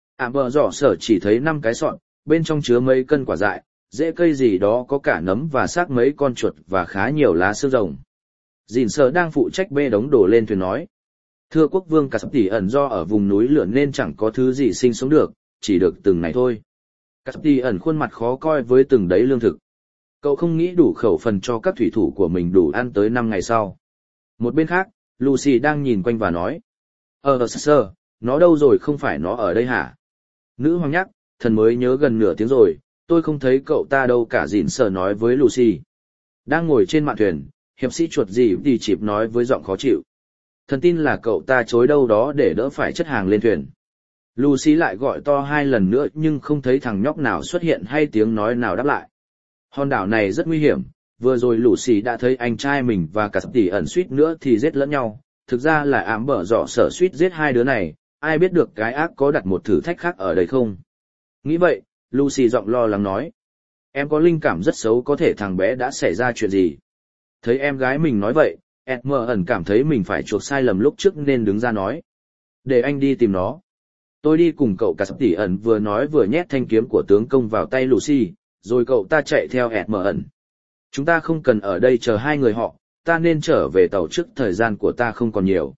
Sở chỉ thấy 5 cái sọt, bên trong chứa mấy cân quả dại, rễ cây gì đó, có cả nấm và xác mấy con chuột và khá nhiều lá xương rồng. Dìn Sở đang phụ trách bê đống đồ lên thuyền nói. Thưa quốc vương, Caspian, do ở vùng núi lửa nên chẳng có thứ gì sinh sống được, chỉ được từng này thôi. Caspian khuôn mặt khó coi với từng đấy lương thực. Cậu không nghĩ đủ khẩu phần cho các thủy thủ của mình đủ ăn tới 5 ngày sau. Một bên khác, Lucy đang nhìn quanh và nói. Sở, nó đâu rồi, không phải nó ở đây hả? Nữ hoàng nhắc, thần mới nhớ gần nửa tiếng rồi, tôi không thấy cậu ta đâu cả, Dìn Sở nói với Lucy. Đang ngồi trên mạn thuyền, hiệp sĩ chuột gì thì chịp nói với giọng khó chịu. Thần tin là cậu ta trối đâu đó để đỡ phải chất hàng lên thuyền. Lucy lại gọi to 2 lần nữa nhưng không thấy thằng nhóc nào xuất hiện hay tiếng nói nào đáp lại. Hòn đảo này rất nguy hiểm, vừa rồi Lucy đã thấy anh trai mình và Caspian suýt nữa thì giết lẫn nhau, thực ra là Sở suýt giết hai đứa này, ai biết được cái ác có đặt một thử thách khác ở đây không? Nghĩ vậy, Lucy giọng lo lắng nói. Em có linh cảm rất xấu, có thể thằng bé đã xảy ra chuyện gì. Thấy em gái mình nói vậy, Edmund cảm thấy mình phải chuộc sai lầm lúc trước nên đứng ra nói. Để anh đi tìm nó. Tôi đi cùng cậu. Caspian vừa nói vừa nhét thanh kiếm của tướng công vào tay Lucy, rồi cậu ta chạy theo Edmund. Chúng ta không cần ở đây chờ hai người họ, ta nên trở về tàu trước, thời gian của ta không còn nhiều.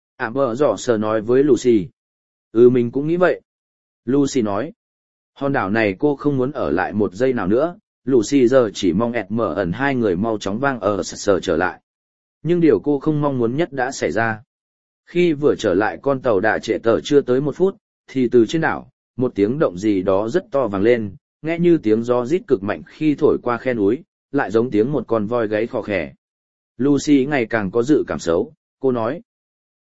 Sở nói với Lucy. Mình cũng nghĩ vậy. Lucy nói. Hòn đảo này cô không muốn ở lại một giây nào nữa, Lucy giờ chỉ mong Edmund hai người mau chóng Sở trở lại. Nhưng điều cô không mong muốn nhất đã xảy ra. Khi vừa trở lại, con tàu đã trễ tờ chưa tới 1 phút, thì từ trên đảo, một tiếng động gì đó rất to vang lên, nghe như tiếng gió rít cực mạnh khi thổi qua khe núi, lại giống tiếng một con voi gáy khò khè. Lucy ngày càng có dự cảm xấu, cô nói.